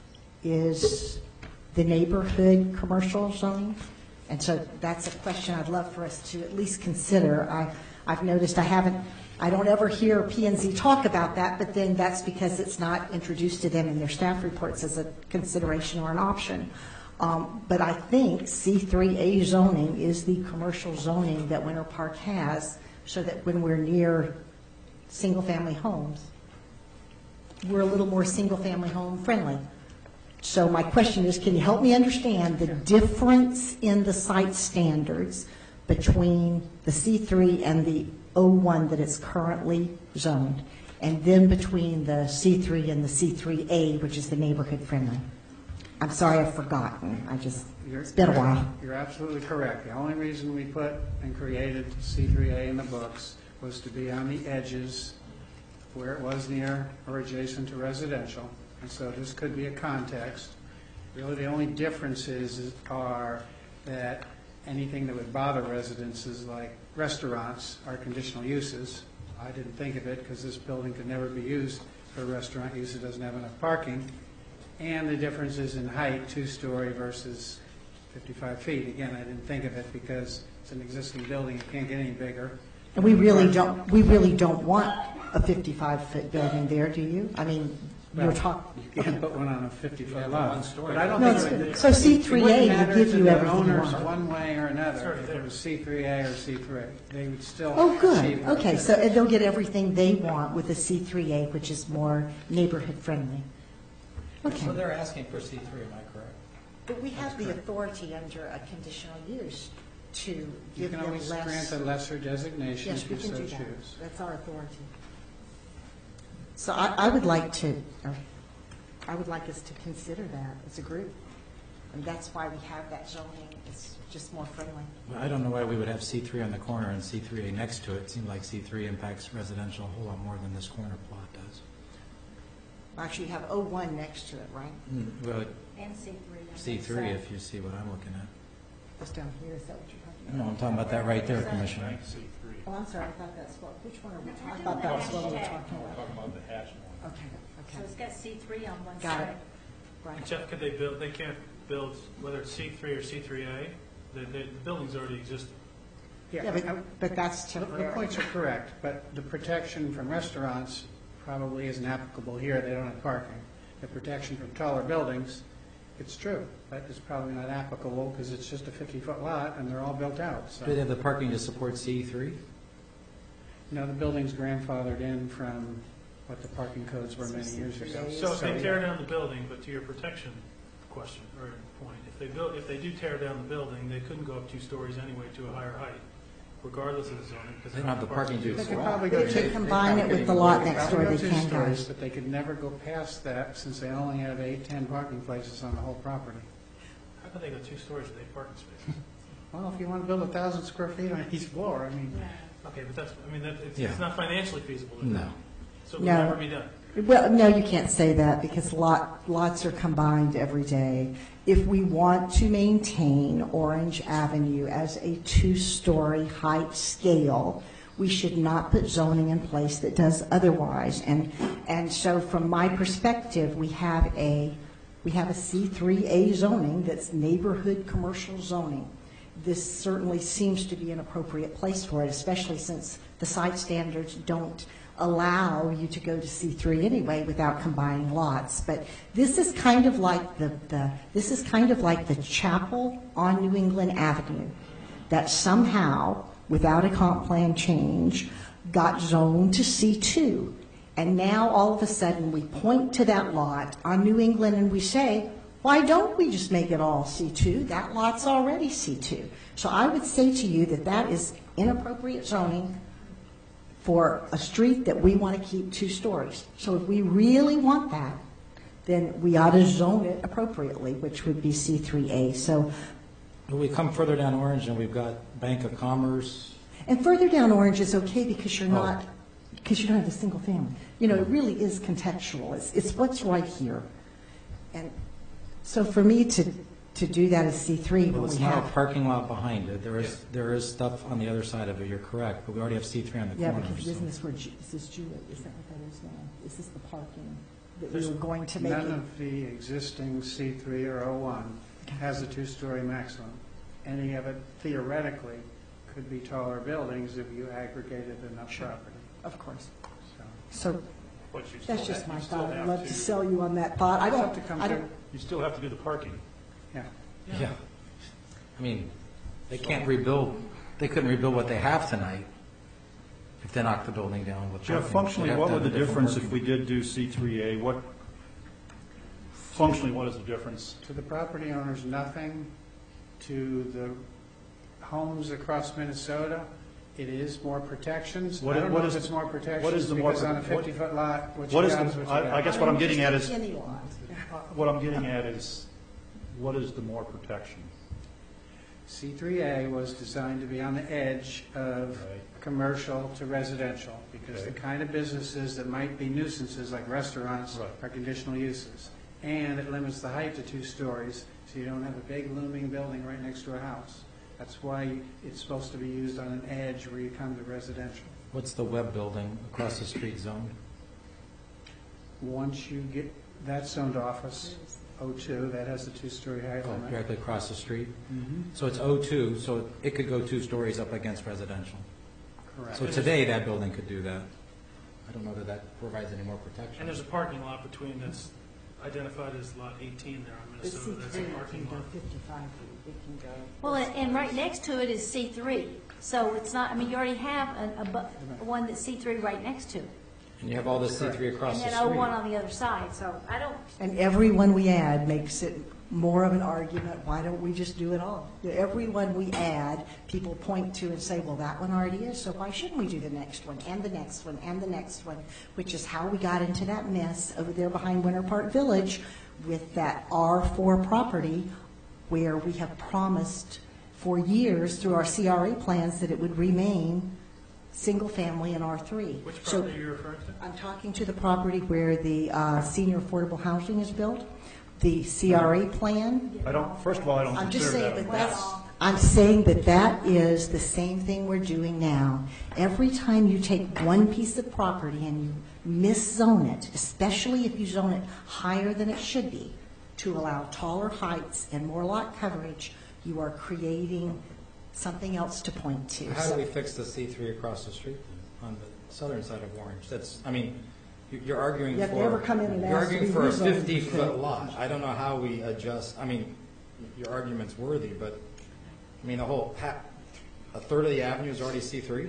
S7: is the neighborhood commercial zoning. And so that's a question I'd love for us to at least consider. I've noticed I don't ever hear P&Z talk about that, but then that's because it's not introduced to them in their staff reports as a consideration or an option. But I think C3A zoning is the commercial zoning that Winter Park has, so that when we're near single-family homes, we're a little more single-family home friendly. So my question is, can you help me understand the difference in the site standards between the C3 and the O1 that it's currently zoned, and then between the C3 and the C3A, which is the neighborhood friendly? I'm sorry, I've forgotten. It's been a while.
S21: You're absolutely correct. The only reason we put and created C3A in the books was to be on the edges where it was near or adjacent to residential. And so this could be a context. Really, the only differences are that anything that would bother residences like restaurants are conditional uses. I didn't think of it because this building could never be used for restaurant use. It doesn't have enough parking. And the differences in height, 2-story versus 55 feet. Again, I didn't think of it because it's an existing building. It can't get any bigger.
S7: And we really don't want a 55-foot building there, do you? I mean, you're talking.
S21: You can't put one on a 50-foot lot.
S7: But I don't think so. C3A would give you everything you want.
S21: One way or another, if it was C3A or C3A, they would still.
S7: Oh, good.
S21: achieve
S7: Okay,
S21: it.
S7: so they'll get everything they want with the C3A, which is more neighborhood friendly. Okay.
S1: So they're asking for C3, am I correct?
S7: But we have the authority under a conditional use to
S21: You
S7: give
S21: can
S7: them
S21: always
S7: less.
S21: grant a lesser designation
S7: Yes,
S21: if
S7: we
S21: you
S7: can
S21: so
S7: do that.
S21: choose.
S7: That's our authority. So I would like us to consider that as a group. And that's why we have that zoning. It's just more friendly.
S1: Well, I don't know why we would have C3 on the corner and C3A next to it. It seemed like C3 impacts residential a whole lot more than this corner plot does.
S7: Actually, you have O1 next to it, right?
S1: Well,
S9: And C3.
S1: C3, if you see what I'm looking at.
S7: It's down here, is that what you're talking about?
S1: No, I'm talking about that right there, Commissioner.
S7: Oh, I'm sorry, I thought that's what, which one are we talking about? I thought that was what we were talking about.
S5: Talking about the hatch one.
S7: Okay,
S9: So it's got C3 on one
S7: Got
S9: side.
S7: it. Right.
S14: Jeff, could they build, they can't build, whether it's C3 or C3A, the buildings already exist.
S7: Yeah, but that's
S21: The
S7: temporary.
S21: points are correct, but the protection from restaurants probably isn't applicable here. They don't have parking. The protection from taller buildings, it's true, but it's probably not applicable because it's just a 50-foot lot and they're all built out. So,
S1: Do they have the parking to support C3?
S21: no, the building's grandfathered in from what the parking codes were many years ago.
S14: So if they tear down the building, but to your protection question or point, if they do tear down the building, they couldn't go up 2 stories anyway to a higher height, regardless of the zoning. because
S1: They don't have the parking to
S21: They could
S1: walk.
S21: probably go
S7: If they combine it with the lot next door, they can go.
S21: But they could never go past that since they only have 8-10 parking places on the whole property.
S14: How could they go 2 stories with 8 parking spaces?
S21: Well, if you want to build 1,000 square feet on each floor, I mean.
S14: Okay, but that's, I mean,
S1: Yeah.
S14: it's not financially feasible. is it?
S1: No.
S14: So it will
S7: No.
S14: never be done.
S7: Well, no, you can't say that because lots are combined every day. If we want to maintain Orange Avenue as a 2-story height scale, we should not put zoning in place that does otherwise. And so from my perspective, we have a C3A zoning that's neighborhood commercial zoning. This certainly seems to be an appropriate place for it, especially since the site standards don't allow you to go to C3 anyway without combining lots. But this is kind of like the chapel on New England Avenue that somehow, without a comp plan change, got zoned to C2. And now all of a sudden we point to that lot on New England and we say, Why don't we just make it all C2? That lot's already C2. So I would say to you that that is inappropriate zoning for a street that we want to keep 2 stories. So if we really want that, then we ought to zone it appropriately, which would be C3A. So,
S1: We come further down Orange and we've got Bank of Commerce.
S7: and further down Orange is okay because you're
S1: Oh.
S7: not, because you don't have the single family. You know, it really is contextual. It's what's right here. And so for me to do that as C3,
S1: Well,
S7: when
S1: it's
S7: we
S1: not a
S7: have.
S1: parking lot behind it. There is stuff on the other side of it, you're correct, but we already have C3 on the
S7: Yeah,
S1: corner.
S7: because
S1: so-
S7: isn't this where, is this Jewett, is that what that is now? Is this the parking that we were going to make?
S21: None
S7: it-
S21: of the existing C3 or O1 has a 2-story maximum. Any of it theoretically could be taller buildings if you aggregated enough property.
S7: Of course.
S21: So
S7: So
S5: But you
S7: that's
S5: still
S7: just
S5: have-
S7: my
S5: you still
S7: thought. I'd
S5: have
S7: love to sell you on that thought. I
S21: It's
S7: don't,
S21: up to come
S7: I
S21: to-
S7: don't,
S5: You still have to do the parking.
S21: Yeah.
S1: Yeah. I mean, they can't rebuild, they couldn't rebuild what they have tonight if they knock the building down with
S5: Jeff,
S1: parking.
S5: functionally,
S1: They'd have
S5: what
S1: to
S5: would
S1: have
S5: the
S1: a different
S5: difference if we
S1: working-
S5: did do C3A? Functionally, what is the difference?
S21: To the property owners, nothing. To the homes across Minnesota, it is more protections.
S5: What-
S21: I don't
S5: what
S21: know
S5: is-
S21: if it's more protections.
S5: what is the more
S21: because on a
S5: what-
S21: 50-foot lot, what
S5: What
S21: you
S5: is
S21: got is
S5: the,
S21: what you got.
S5: I guess what I'm getting at is,
S7: any lot.
S5: what I'm getting at is, what is the more protection?
S21: C3A was designed to be on the edge of
S5: Right.
S21: commercial to residential, because the
S5: Okay.
S21: kind of businesses that might be nuisances, like restaurants,
S5: Right.
S21: are conditional uses. And it limits the height to 2 stories, so you don't have a big looming building right next to a house. That's why it's supposed to be used on an edge where you come to residential.
S1: What's the web building across the street zoned?
S21: Once you get that zoned office, O2, that has the 2-story height
S1: Oh,
S21: limit.
S1: directly across the street?
S21: Mhm.
S1: So it's O2, so it could go 2 stories up against residential.
S21: Correct.
S1: So today, that building could do that. I don't know that that provides any more protection.
S14: And there's a parking lot between that's identified as lot 18 there on Minnesota. That's a parking lot.
S7: 55 feet, it can go.
S3: Well, and right next to it is C3, so it's not, I mean, you already have one that's C3 right next to it.
S1: And you have all this C3 across
S3: And
S1: the
S3: then
S1: street.
S3: O1 on the other side, so I don't,
S7: And every one we add makes it more of an argument, why don't we just do it all? Every one we add, people point to and say, well, that one already is, so why shouldn't we do the next one, and the next one, and the next one? Which is how we got into that mess over there behind Winter Park Village with that R4 property, where we have promised for years through our CRA plans that it would remain single-family in R3.
S14: Which
S7: So-
S14: property are you referring to?
S7: I'm talking to the property where the senior affordable housing is built, the CRA plan.
S5: I don't, first of all, I don't
S7: I'm just
S5: consider
S7: saying
S5: that.
S7: that that's, I'm saying that that is the same thing we're doing now. Every time you take one piece of property and you miszone it, especially if you zone it higher than it should be, to allow taller heights and more lot coverage, you are creating something else to point to.
S1: How do we fix the C3 across the street then, on the southern side of Orange? That's, I mean, you're arguing
S7: You
S1: for...
S7: have never come in and
S1: You're
S7: asked to
S1: arguing
S7: be
S1: for a
S7: rezoned.
S1: 50-foot lot. I don't know how we adjust, I mean, your argument's worthy, but, I mean, a third of the avenue is already C3?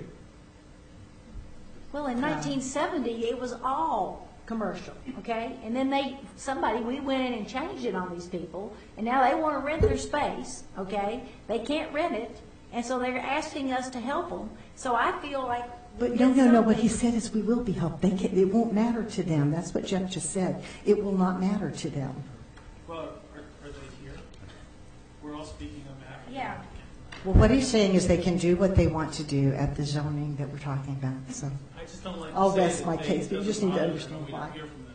S3: well, in 1970, it was all commercial, okay? And then we went in and changed it on these people, and now they want to rent their space, okay? They can't rent it, and so they're asking us to help them. So I feel like...
S7: But no, what he said is we will be helped. It won't matter to them. That's what Jeff just said. It will not matter to them.
S14: Well, are they here? We're all speaking on behalf of...
S3: Yeah.
S7: Well, what he's saying is they can do what they want to do at the zoning that we're talking about, so.
S14: I just don't like
S7: I'll
S14: to say
S7: rest
S14: that
S7: my
S14: they-
S7: case, but you just need to
S14: doesn't
S7: understand
S14: bother them,
S7: why.
S14: we don't hear from them.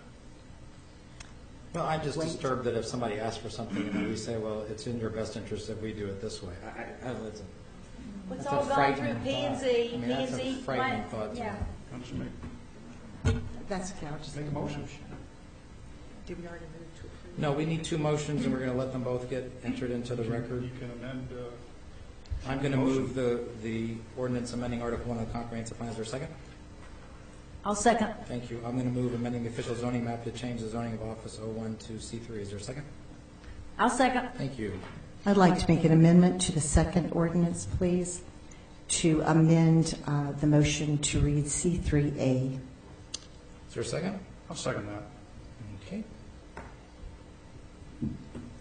S1: Well, I'm just disturbed that if somebody asks for something and then we say, well, it's in your best interest if we do it this way.
S3: It's
S1: That's
S3: all
S1: a
S3: gone through
S1: frightening
S3: P and
S1: thought.
S3: Z,
S1: I mean,
S3: P
S1: that's
S3: and
S1: a
S3: Z.
S1: frightening thought to
S3: Yeah.
S1: me.
S7: That's okay, I'll just
S5: Make a motion.
S7: Did we already move to approve?
S1: No, we need 2 motions, and we're going to let them both get entered into the record.
S5: You can amend,
S1: I'm going to move the ordinance amending Article 1 of the comprehensive plan. Is there a second?
S3: I'll second.
S1: Thank you. I'm going to move amending the official zoning map to change the zoning of Office 01 to C3. Is there a second?
S3: I'll second.
S1: Thank you.
S7: I'd like to make an amendment to the second ordinance, please, to amend the motion to read C3A.
S1: Is there a second?
S5: I'll second that.
S1: Okay.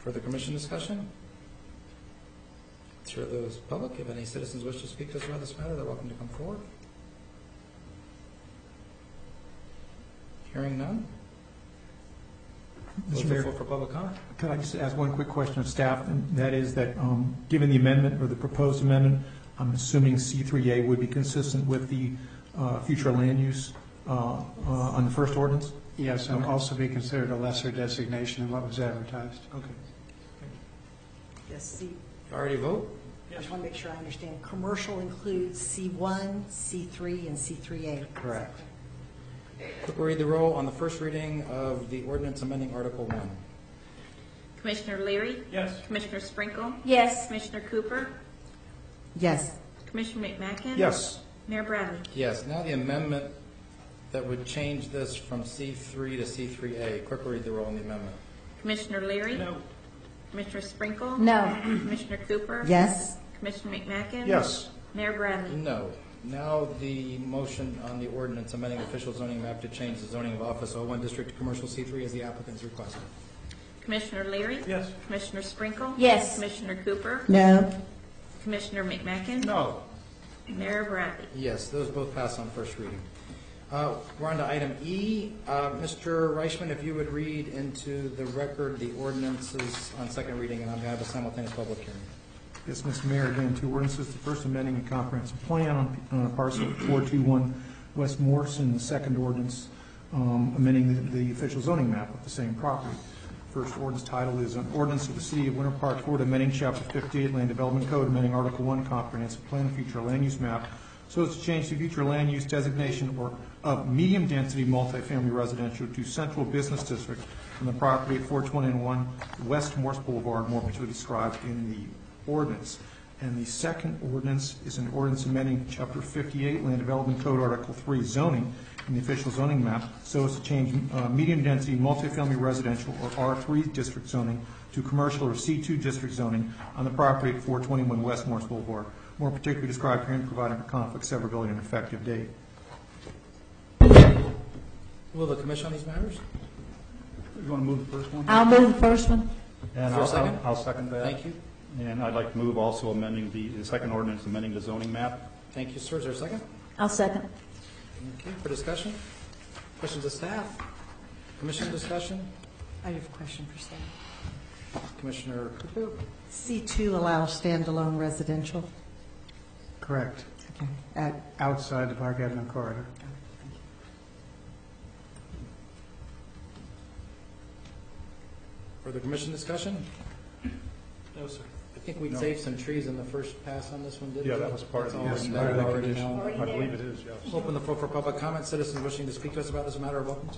S1: Further commission discussion? Let's hear the public. If any citizens wish to speak to us about this matter, they're welcome to come forward. Hearing none.
S10: Mr. Mayor,
S1: for public comment.
S10: could I just ask one quick question of staff, and that is that given the amendment or the proposed amendment, I'm assuming C3A would be consistent with the future land use on the first ordinance?
S21: Yes, and also be considered a lesser designation than what was advertised.
S10: Okay.
S7: Yes, C.
S1: Already vote?
S7: I just want to make sure I understand. Commercial includes C1, C3, and C3A.
S21: Correct.
S1: Clerk will read the roll on the first reading of the ordinance amending Article 1.
S12: Commissioner Leary?
S14: Yes.
S12: Commissioner Sprinkle?
S3: Yes.
S12: Commissioner Cooper?
S7: Yes.
S12: Commissioner McMacken?
S5: Yes.
S12: Mayor Bradley?
S1: Yes. Now the amendment that would change this from C3 to C3A. Clerk will read the roll on the amendment.
S12: Commissioner Leary?
S14: No.
S12: Commissioner Sprinkle?
S3: No.
S12: Commissioner Cooper?
S7: Yes.
S12: Commissioner McMacken?
S5: Yes.
S12: Mayor Bradley?
S1: No. Now the motion on the ordinance amending official zoning map to change the zoning of Office 01 District to Commercial C3 as the applicant's requested.
S12: Commissioner Leary?
S14: Yes.
S12: Commissioner Sprinkle?
S3: Yes.
S12: Commissioner Cooper?
S7: No.
S12: Commissioner McMacken?
S5: No.
S12: Mayor Bradley?
S1: Yes, those both pass on first reading. We're on to item E. Mr. Reichman, if you would read into the record the ordinances on second reading, and I'm going to have a simultaneous public hearing.
S10: Yes, Mr. Mayor, again, two ordinances. The first amending a comprehensive plan on a parcel 421 West Morrison. The second ordinance amending the official zoning map of the same property. First ordinance title is an ordinance of the City of Winter Park, Florida, amending Chapter 58 Land Development Code, amending Article 1 Comprehensive Plan Future Land Use Map so as to change the future land use designation or of medium-density multifamily residential to central business district from the property at 421 West Morse Boulevard, more particularly described in the ordinance. And the second ordinance is an ordinance amending Chapter 58 Land Development Code, Article 3 Zoning in the official zoning map so as to change medium-density multifamily residential or R3 district zoning to commercial or C2 district zoning on the property at 421 West Morse Boulevard, more particularly described here and providing for conflict, severability, and effective date.
S1: Will the commission on these matters?
S5: You want to move the first one?
S3: I'll move the first one.
S5: And
S1: Is there a second?
S5: I'll second that.
S1: Thank you.
S5: And I'd like to move also amending the second ordinance, amending the zoning map.
S1: Thank you, sir. Is there a second?
S3: I'll second.
S1: Okay, for discussion? Questions of staff? Commission discussion?
S7: I have a question for staff.
S1: Commissioner Cooper?
S7: C2 allows standalone residential.
S21: Correct.
S7: Okay.
S21: Outside the Park Avenue corridor.
S1: Further commission discussion?
S14: No, sir.
S1: I think we'd saved some trees in the first pass on this one, didn't we?
S5: Yeah, that was part of the,
S1: That's
S5: yes,
S1: all
S5: part of the
S1: already
S5: condition.
S1: known.
S5: I believe it is, yes.
S1: Open the floor for public comment. Citizens wishing to speak to us about this matter are welcome to.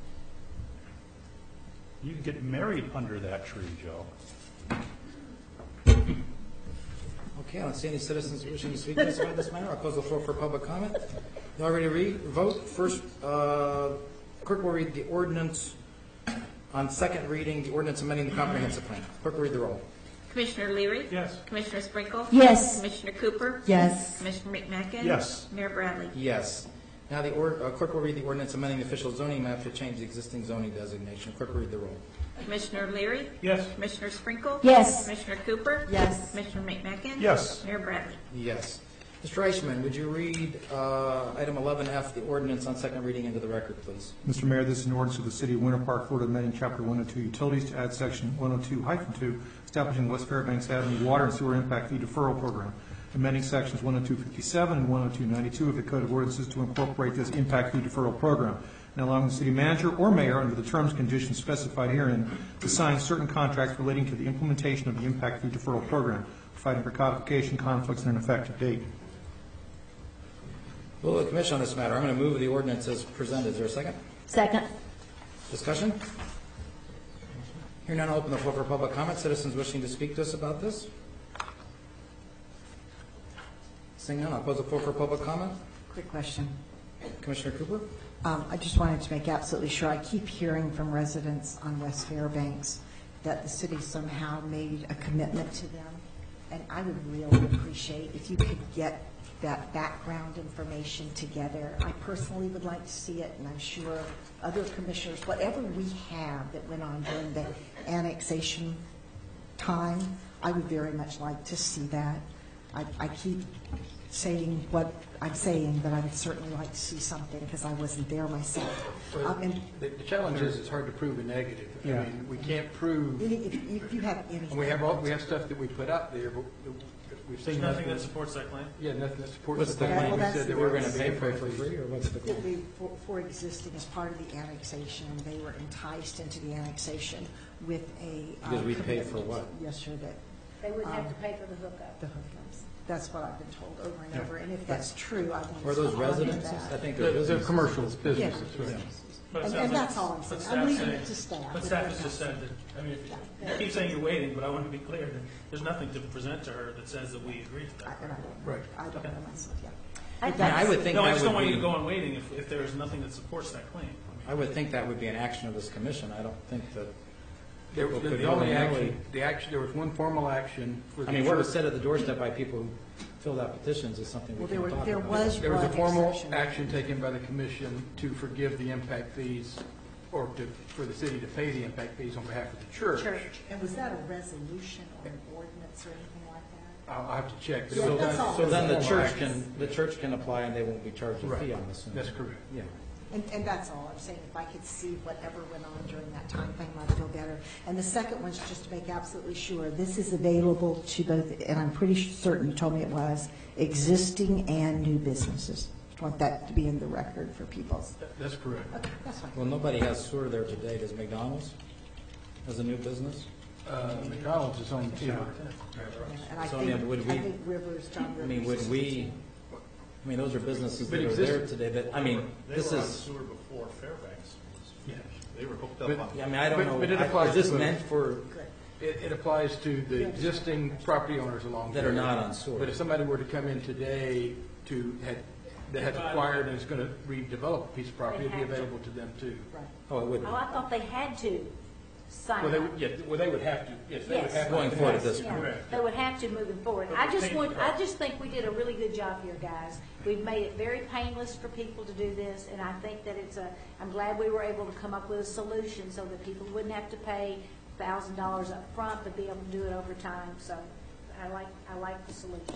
S5: You can get married under that tree, Joe.
S1: Okay, I don't see any citizens wishing to speak to us about this matter. I'll close the floor for public comment. You all ready to vote? First, clerk will read the ordinance on second reading, the ordinance amending the comprehensive plan. Clerk will read the roll.
S12: Commissioner Leary?
S14: Yes.
S12: Commissioner Sprinkle?
S3: Yes.
S12: Commissioner Cooper?
S7: Yes.
S12: Commissioner McMacken?
S5: Yes.
S12: Mayor Bradley?
S1: Yes. Now the clerk will read the ordinance amending the official zoning map to change the existing zoning designation. Clerk will read the roll.
S12: Commissioner Leary?
S14: Yes.
S12: Commissioner Sprinkle?
S3: Yes.
S12: Commissioner Cooper?
S7: Yes.
S12: Commissioner McMacken?
S5: Yes.
S12: Mayor Bradley?
S1: Yes. Mr. Eichmann, would you read item 11F, the ordinance on second reading, into the record, please?
S10: Mr. Mayor, this is an ordinance of the City of Winter Park, Florida, amending Chapter 102 Utilities to add Section 102-2, establishing West Fairbanks Avenue Water and Sewer Impact Fee Deferral Program, amending Sections 102-57 and 102-92 of the Code of Ordinances to incorporate this impact fee deferral program, and allowing the city manager or mayor, under the terms and conditions specified herein, to sign certain contracts relating to the implementation of the impact fee deferral program, providing for codification, conflicts, and an effective date.
S1: Will the commission on this matter? I'm going to move the ordinance as presented. Is there a second?
S3: Second.
S1: Discussion? Hearing none, I'll open the floor for public comment. Citizens wishing to speak to us about this? Seeing none, I'll close the floor for public comment.
S7: Quick question.
S1: Commissioner Cooper?
S7: I just wanted to make absolutely sure. I keep hearing from residents on West Fairbanks that the city somehow made a commitment to them, and I would really appreciate if you could get that background information together. I personally would like to see it, and I'm sure other commissioners, whatever we have that went on during the annexation time. I would very much like to see that. I keep saying what I'm saying, but I would certainly like to see something because I wasn't there myself. And
S8: The challenge is it's hard to prove a negative.
S10: Yeah.
S8: I mean, we can't prove,
S7: if you have anything.
S8: and we have stuff that we put out there, but we've seen
S14: There's nothing that supports that claim?
S8: Yeah, nothing that supports
S1: What's the
S8: the
S1: claim?
S8: claim.
S1: Well,
S8: We said that we're going to pay for it for free, or what's the
S7: It would
S1: claim?
S7: be for existing as part of the annexation. They were enticed into the annexation with a.
S1: Because we pay for what?
S7: Yes, sure did.
S3: They wouldn't have to pay for the hookup.
S7: The hookups. That's what I've been told over and over. And if that's true, I want to.
S1: Or those
S7: support
S1: residences?
S7: that.
S1: I think
S8: They're
S1: businesses.
S8: commercial
S7: Yes.
S8: businesses, right?
S14: But it
S7: And
S14: sounds like-
S7: that's all I'm
S14: but
S7: saying.
S14: staff
S7: I'm leaving
S14: saying-
S7: it to staff.
S14: But staff has just said that, I mean, you keep saying you're waiting, but I want to be clear that there's nothing to present to her that says that we agree to that.
S8: Right.
S7: I don't know myself, yeah.
S1: I would think
S14: No, I
S1: that
S14: just don't
S1: would
S14: want you
S1: be,
S14: to go on waiting if there is nothing that supports that claim.
S1: I would think that would be an action of this commission. I don't think that
S8: There-
S1: people could
S8: The only
S1: willy-nilly-
S8: action, there was one formal action. For
S1: I mean, what was said at the doorstep by people who filled out petitions is something we
S7: Well,
S1: can talk about.
S7: there was
S8: There was a
S7: one
S8: formal
S7: exception.
S8: action taken by the commission to forgive the impact fees, or for the city to pay the impact fees on behalf of the church.
S7: And was that a resolution or an ordinance or anything like that?
S8: I'll have to check. but it
S7: Yeah,
S8: was-
S7: that's all.
S1: So then the
S8: Formal
S1: church
S8: action.
S1: can apply and they won't be charged a
S8: Right.
S1: fee, I'm assuming.
S8: That's correct.
S1: Yeah.
S7: And that's all I'm saying. If I could see whatever went on during that time frame, I'd feel better. And the second one's just to make absolutely sure, this is available to both, and I'm pretty certain you told me it was, existing and new businesses. Just want that to be in the record for people.
S8: That's correct.
S7: Okay, that's fine.
S1: Well, nobody has sewer there today. Does McDonald's? As a new business?
S8: McDonald's is on,
S7: Yeah, and I
S1: So,
S7: think,
S1: I mean, would we-
S7: I think Rivers, John Rivers.
S1: I mean, would we, I mean, those are businesses
S8: But
S1: that are
S8: exist-
S1: there today, but, I mean, this is,
S5: sewer before Fairbanks was
S8: Yeah.
S5: finished. They were hooked
S8: But-
S5: up on.
S1: I mean, I don't know,
S8: But it applies
S1: is this
S8: to-
S1: meant for,
S8: It applies to the existing property owners along
S1: that
S8: there.
S1: are not on sewer?
S8: But if somebody were to come in today that has acquired and is going to redevelop a piece of property, it'd be available to them too.
S1: Oh, it would
S3: Oh, I thought they had to sign
S8: Well,
S3: up.
S8: they would have to, yes, they would
S3: Yes.
S8: have to.
S1: Going forward at this
S3: Yeah,
S1: point.
S3: they would have to moving forward.
S14: But
S3: I
S14: the
S3: just
S14: thing-
S3: want, I just think we did a really good job here, guys. We've made it very painless for people to do this, and I think that I'm glad we were able to come up with a solution so that people wouldn't have to pay $1,000 up front, but be able to do it over time. So I like the solution.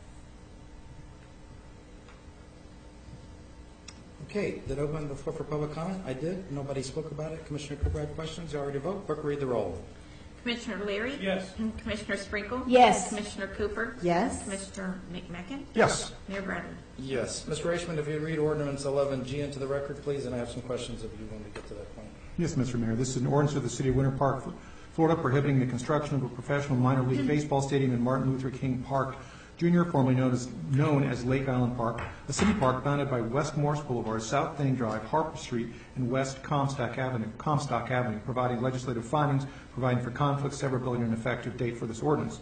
S1: Okay, did I open the floor for public comment? I did. Nobody spoke about it. Commissioner Cooper had questions. You already voted. Clerk, read the roll.
S12: Commissioner Leary?
S14: Yes.
S12: Commissioner Sprinkle?
S9: Yes.
S12: Commissioner Cooper?
S7: Yes.
S12: Commissioner McMacken?
S8: Yes.
S12: Mayor Bradley?
S1: Yes. Mr. Rashman, if you'd read ordinance 11G into the record, please, and I have some questions if you want to get to that point.
S10: Yes, Mr. Mayor. This is an ordinance of the City of Winter Park, Florida, prohibiting the construction of a professional minor league baseball stadium in Martin Luther King Park Jr., formerly known as Lake Island Park, a city park bounded by West Morris Boulevard, South Thane Drive, Harper Street, and West Comstock Avenue, providing legislative findings, providing for conflict, severability, and an effective date for this ordinance.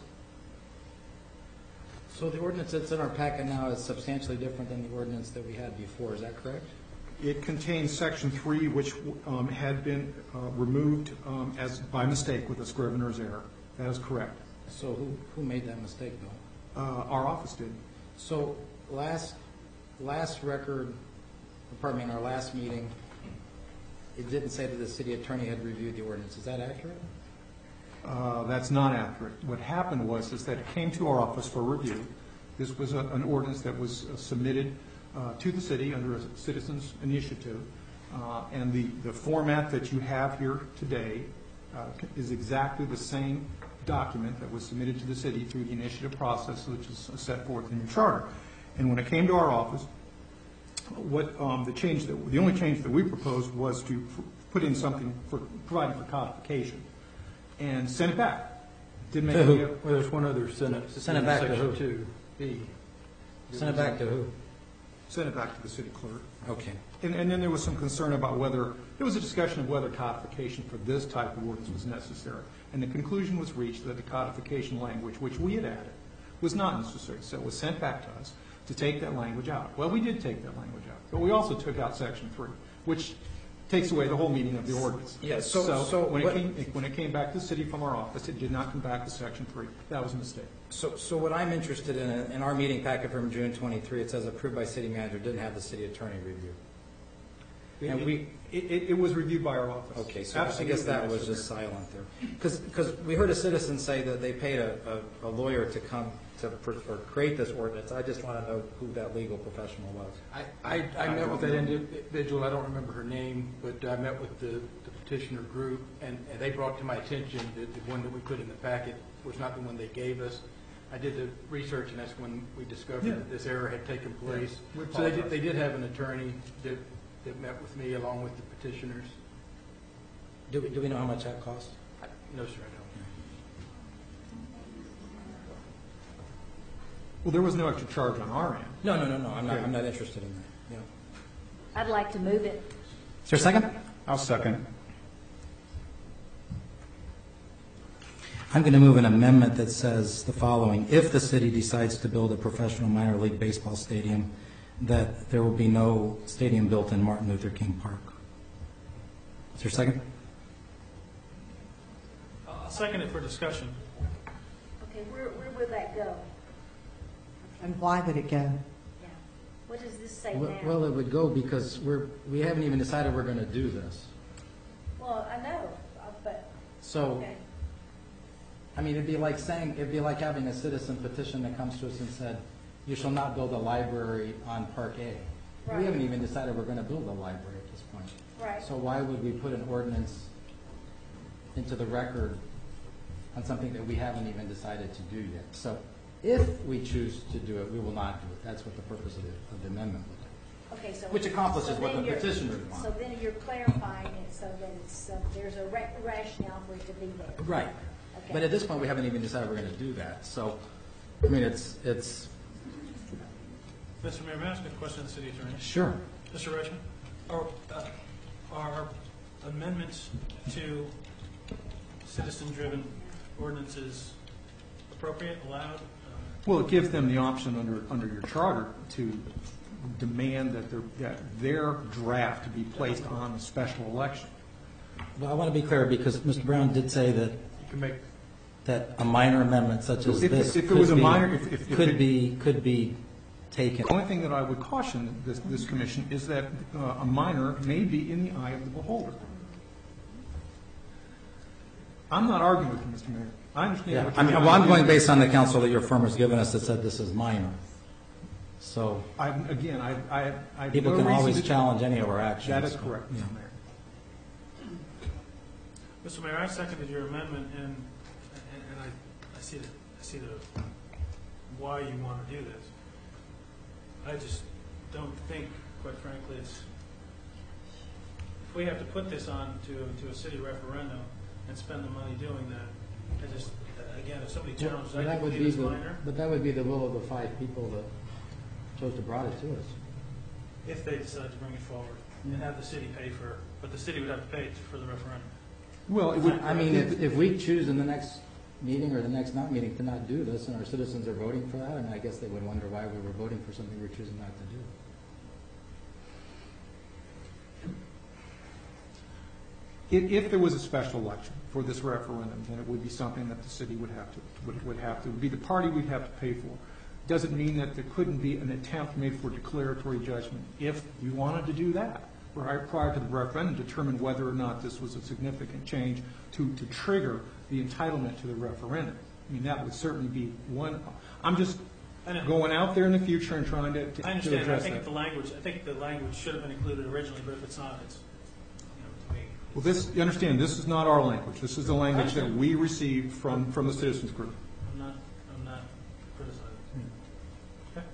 S1: So the ordinance that's in our packet now is substantially different than the ordinance that we had before. Is that correct?
S10: It contains Section 3, which had been removed as by mistake with a scrivener's error. That is correct.
S1: So who made that mistake, though?
S10: Our office did.
S1: So last record, pardon me, in our last meeting, it didn't say that the city attorney had reviewed the ordinance. Is that accurate?
S10: That's not accurate. What happened was that it came to our office for review. This was an ordinance that was submitted to the city under a citizens initiative, and the format that you have here today is exactly the same document that was submitted to the city through the initiative process, which is set forth in your charter. And when it came to our office, what the only change that we proposed was to put in something for providing for codification and send it back. Didn't make any.
S8: Well, there's one other sentence.
S1: Send it back to who?
S8: Section 2B.
S1: Send it back to who?
S10: Sent it back to the city clerk.
S1: Okay.
S10: And then there was some concern about there was a discussion of whether codification for this type of ordinance was necessary. And the conclusion was reached that the codification language, which we had added, was not necessary. So it was sent back to us to take that language out. Well, we did take that language out. But we also took out Section 3, which takes away the whole meaning of the ordinance.
S1: Yes.
S10: So when it came back to the city from our office, it did not come back to Section 3. That was a mistake.
S1: So what I'm interested in our meeting packet from June 23, it says approved by city manager, didn't have the city attorney review. And
S10: It was reviewed by our office.
S1: Okay, so I
S10: Absolutely.
S1: guess that was just silent there. Because we heard a citizen say that they paid a lawyer to come or create this ordinance. I just want to know who that legal professional was.
S8: I met with that individual, I don't remember her name, but I met with the petitioner group, and they brought to my attention that the one that we put in the packet was not the one they gave us. I did the research, and that's when we discovered that this error had taken place.
S10: We
S8: So
S10: apologize.
S8: they did have an attorney that met with me along with the petitioners.
S1: Do we know how much that cost?
S8: No, sir, I don't.
S10: Well, there was no extra charge on our end.
S1: No. I'm not interested in that. Yeah.
S3: I'd like to move it.
S1: Is there a second?
S10: I'll second.
S1: I'm going to move an amendment that says the following: if the city decides to build a professional minor league baseball stadium, that there will be no stadium built in Martin Luther King Park. Is there a second?
S14: I'll second it for discussion.
S3: Okay, where would that go?
S7: And why would it go?
S3: Yeah. What does this say now?
S1: Well, it would go because we haven't even decided we're going to do this.
S3: Well, I know, but.
S1: So,
S3: Okay.
S1: I mean, it'd be like having a citizen petition that comes to us and said, "You shall not build a library on Park A."
S3: Right.
S1: We haven't even decided we're going to build a library at this point.
S3: Right.
S1: So why would we put an ordinance into the record on something that we haven't even decided to do yet? So if we choose to do it, we will not do it. That's what the purpose of the amendment would do.
S3: Okay, so.
S1: Which accomplishes
S3: so
S1: what
S3: then
S1: the
S3: you're-
S1: petitioners want.
S3: So then you're clarifying it so that it's, there's a rationale for it to be there.
S1: Right.
S3: Okay.
S1: But at this point, we haven't even decided we're going to do that. So, I mean, it's
S14: Mr. Mayor, may I ask a question of the city attorney?
S1: Sure.
S14: Mr. Reichman, are amendments to citizen-driven ordinances appropriate, allowed?
S10: Well, it gives them the option under your charter to demand that their draft to be placed on a special election.
S1: Well, I want to be clear because Mr. Brown did say that that a minor amendment such as this
S10: if it was a minor,
S1: could be taken.
S10: The only thing that I would caution this commission is that a minor may be in the eye of the beholder. I'm not arguing with you, Mr. Mayor. I understand.
S1: Yeah,
S10: what
S1: I mean,
S10: you're
S1: well, I'm
S10: trying to
S1: going
S10: do.
S1: based on the counsel that your firm has given us that said this is minor. So
S10: I
S1: people
S10: no
S1: can
S10: reason
S1: always
S10: to-
S1: challenge any of our actions.
S10: That is correct,
S1: Yeah.
S10: Mr. Mayor.
S14: Mr. Mayor, I seconded your amendment, and I see the why you want to do this. I just don't think, quite frankly, if we have to put this on to a city referendum and spend the money doing that, again, if somebody challenges, I
S1: that
S14: think
S1: would
S14: we
S1: be
S14: need
S1: the,
S14: this minor,
S1: but that would be the will of the 5 people that chose to brought it to us.
S14: if they decide to bring it forward and have the city pay for, but the city would have to pay for the referendum.
S10: Well, it would,
S1: I mean, if we choose in the next meeting or the next not meeting to not do this, and our citizens are voting for that, I mean, I guess they would wonder why we were voting for something we're choosing not to do.
S10: if there was a special election for this referendum, then it would be something that the city would have to would be the party we'd have to pay for. Doesn't mean that there couldn't be an attempt made for declaratory judgment if you wanted to do that. Prior to the referendum, determine whether or not this was a significant change to trigger the entitlement to the referendum. I mean, that would certainly be one. I'm just going out there in the future and trying to
S14: I understand.
S10: address
S14: I think
S10: that.
S14: the language should have been included originally, but if it's not, it's, to me.
S10: Well, you understand, this is not our language. This is the language that we received from the citizens group.
S14: I'm not criticizing. Okay.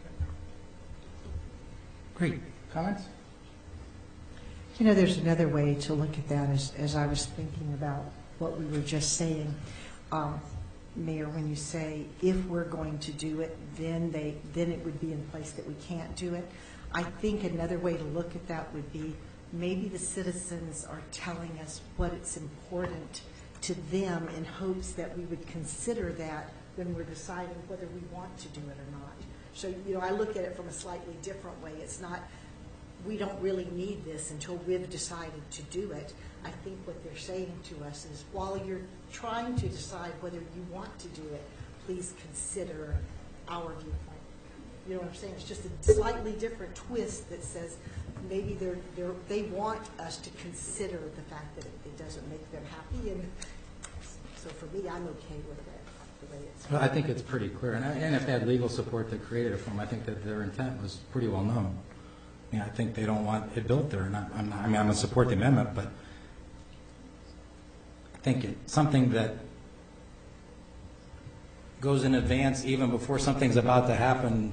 S1: Great. Comments?
S7: You know, there's another way to look at that as I was thinking about what we were just saying. Mayor, when you say if we're going to do it, then it would be in place that we can't do it. I think another way to look at that would be maybe the citizens are telling us what it's important to them in hopes that we would consider that when we're deciding whether we want to do it or not. So, you know, I look at it from a slightly different way. It's not, we don't really need this until we've decided to do it. I think what they're saying to us is while you're trying to decide whether you want to do it, please consider our viewpoint. You know what I'm saying? It's just a slightly different twist that says
S4: maybe they want us to consider the fact that it doesn't make them happy, and so for me, I'm okay with it, the way it's.
S1: Well, I think it's pretty clear, and if they had legal support that created it for them, I think that their intent was pretty well known. I mean, I think they don't want it built there, and I'm going to support the amendment, but I think it's something that goes in advance even before something's about to happen.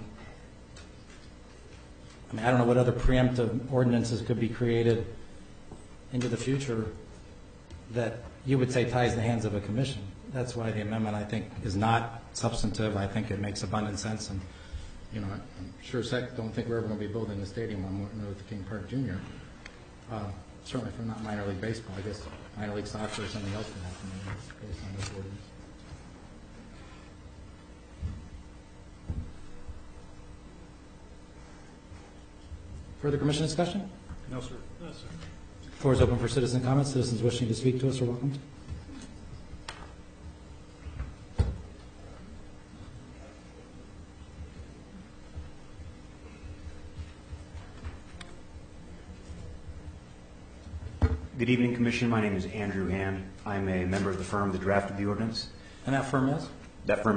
S1: I mean, I don't know what other preemptive ordinances could be created into the future that you would say ties the hands of a commission. That's why the amendment, I think, is not substantive. I think it makes abundant sense, and you know, I'm sure SEC don't think we're ever going to be building a stadium on Martin Luther King Park Jr. Certainly for not minor league baseball. I guess minor league soccer or something else could happen based on this ordinance. Further commission discussion?
S5: No, sir.
S14: No, sir.
S1: Floor is open for citizen comments. Citizens wishing to speak to us are welcome.
S22: Good evening, Commission. My name is Andrew Hand. I'm a member of the firm that drafted the ordinance.
S1: And that firm is?
S22: That firm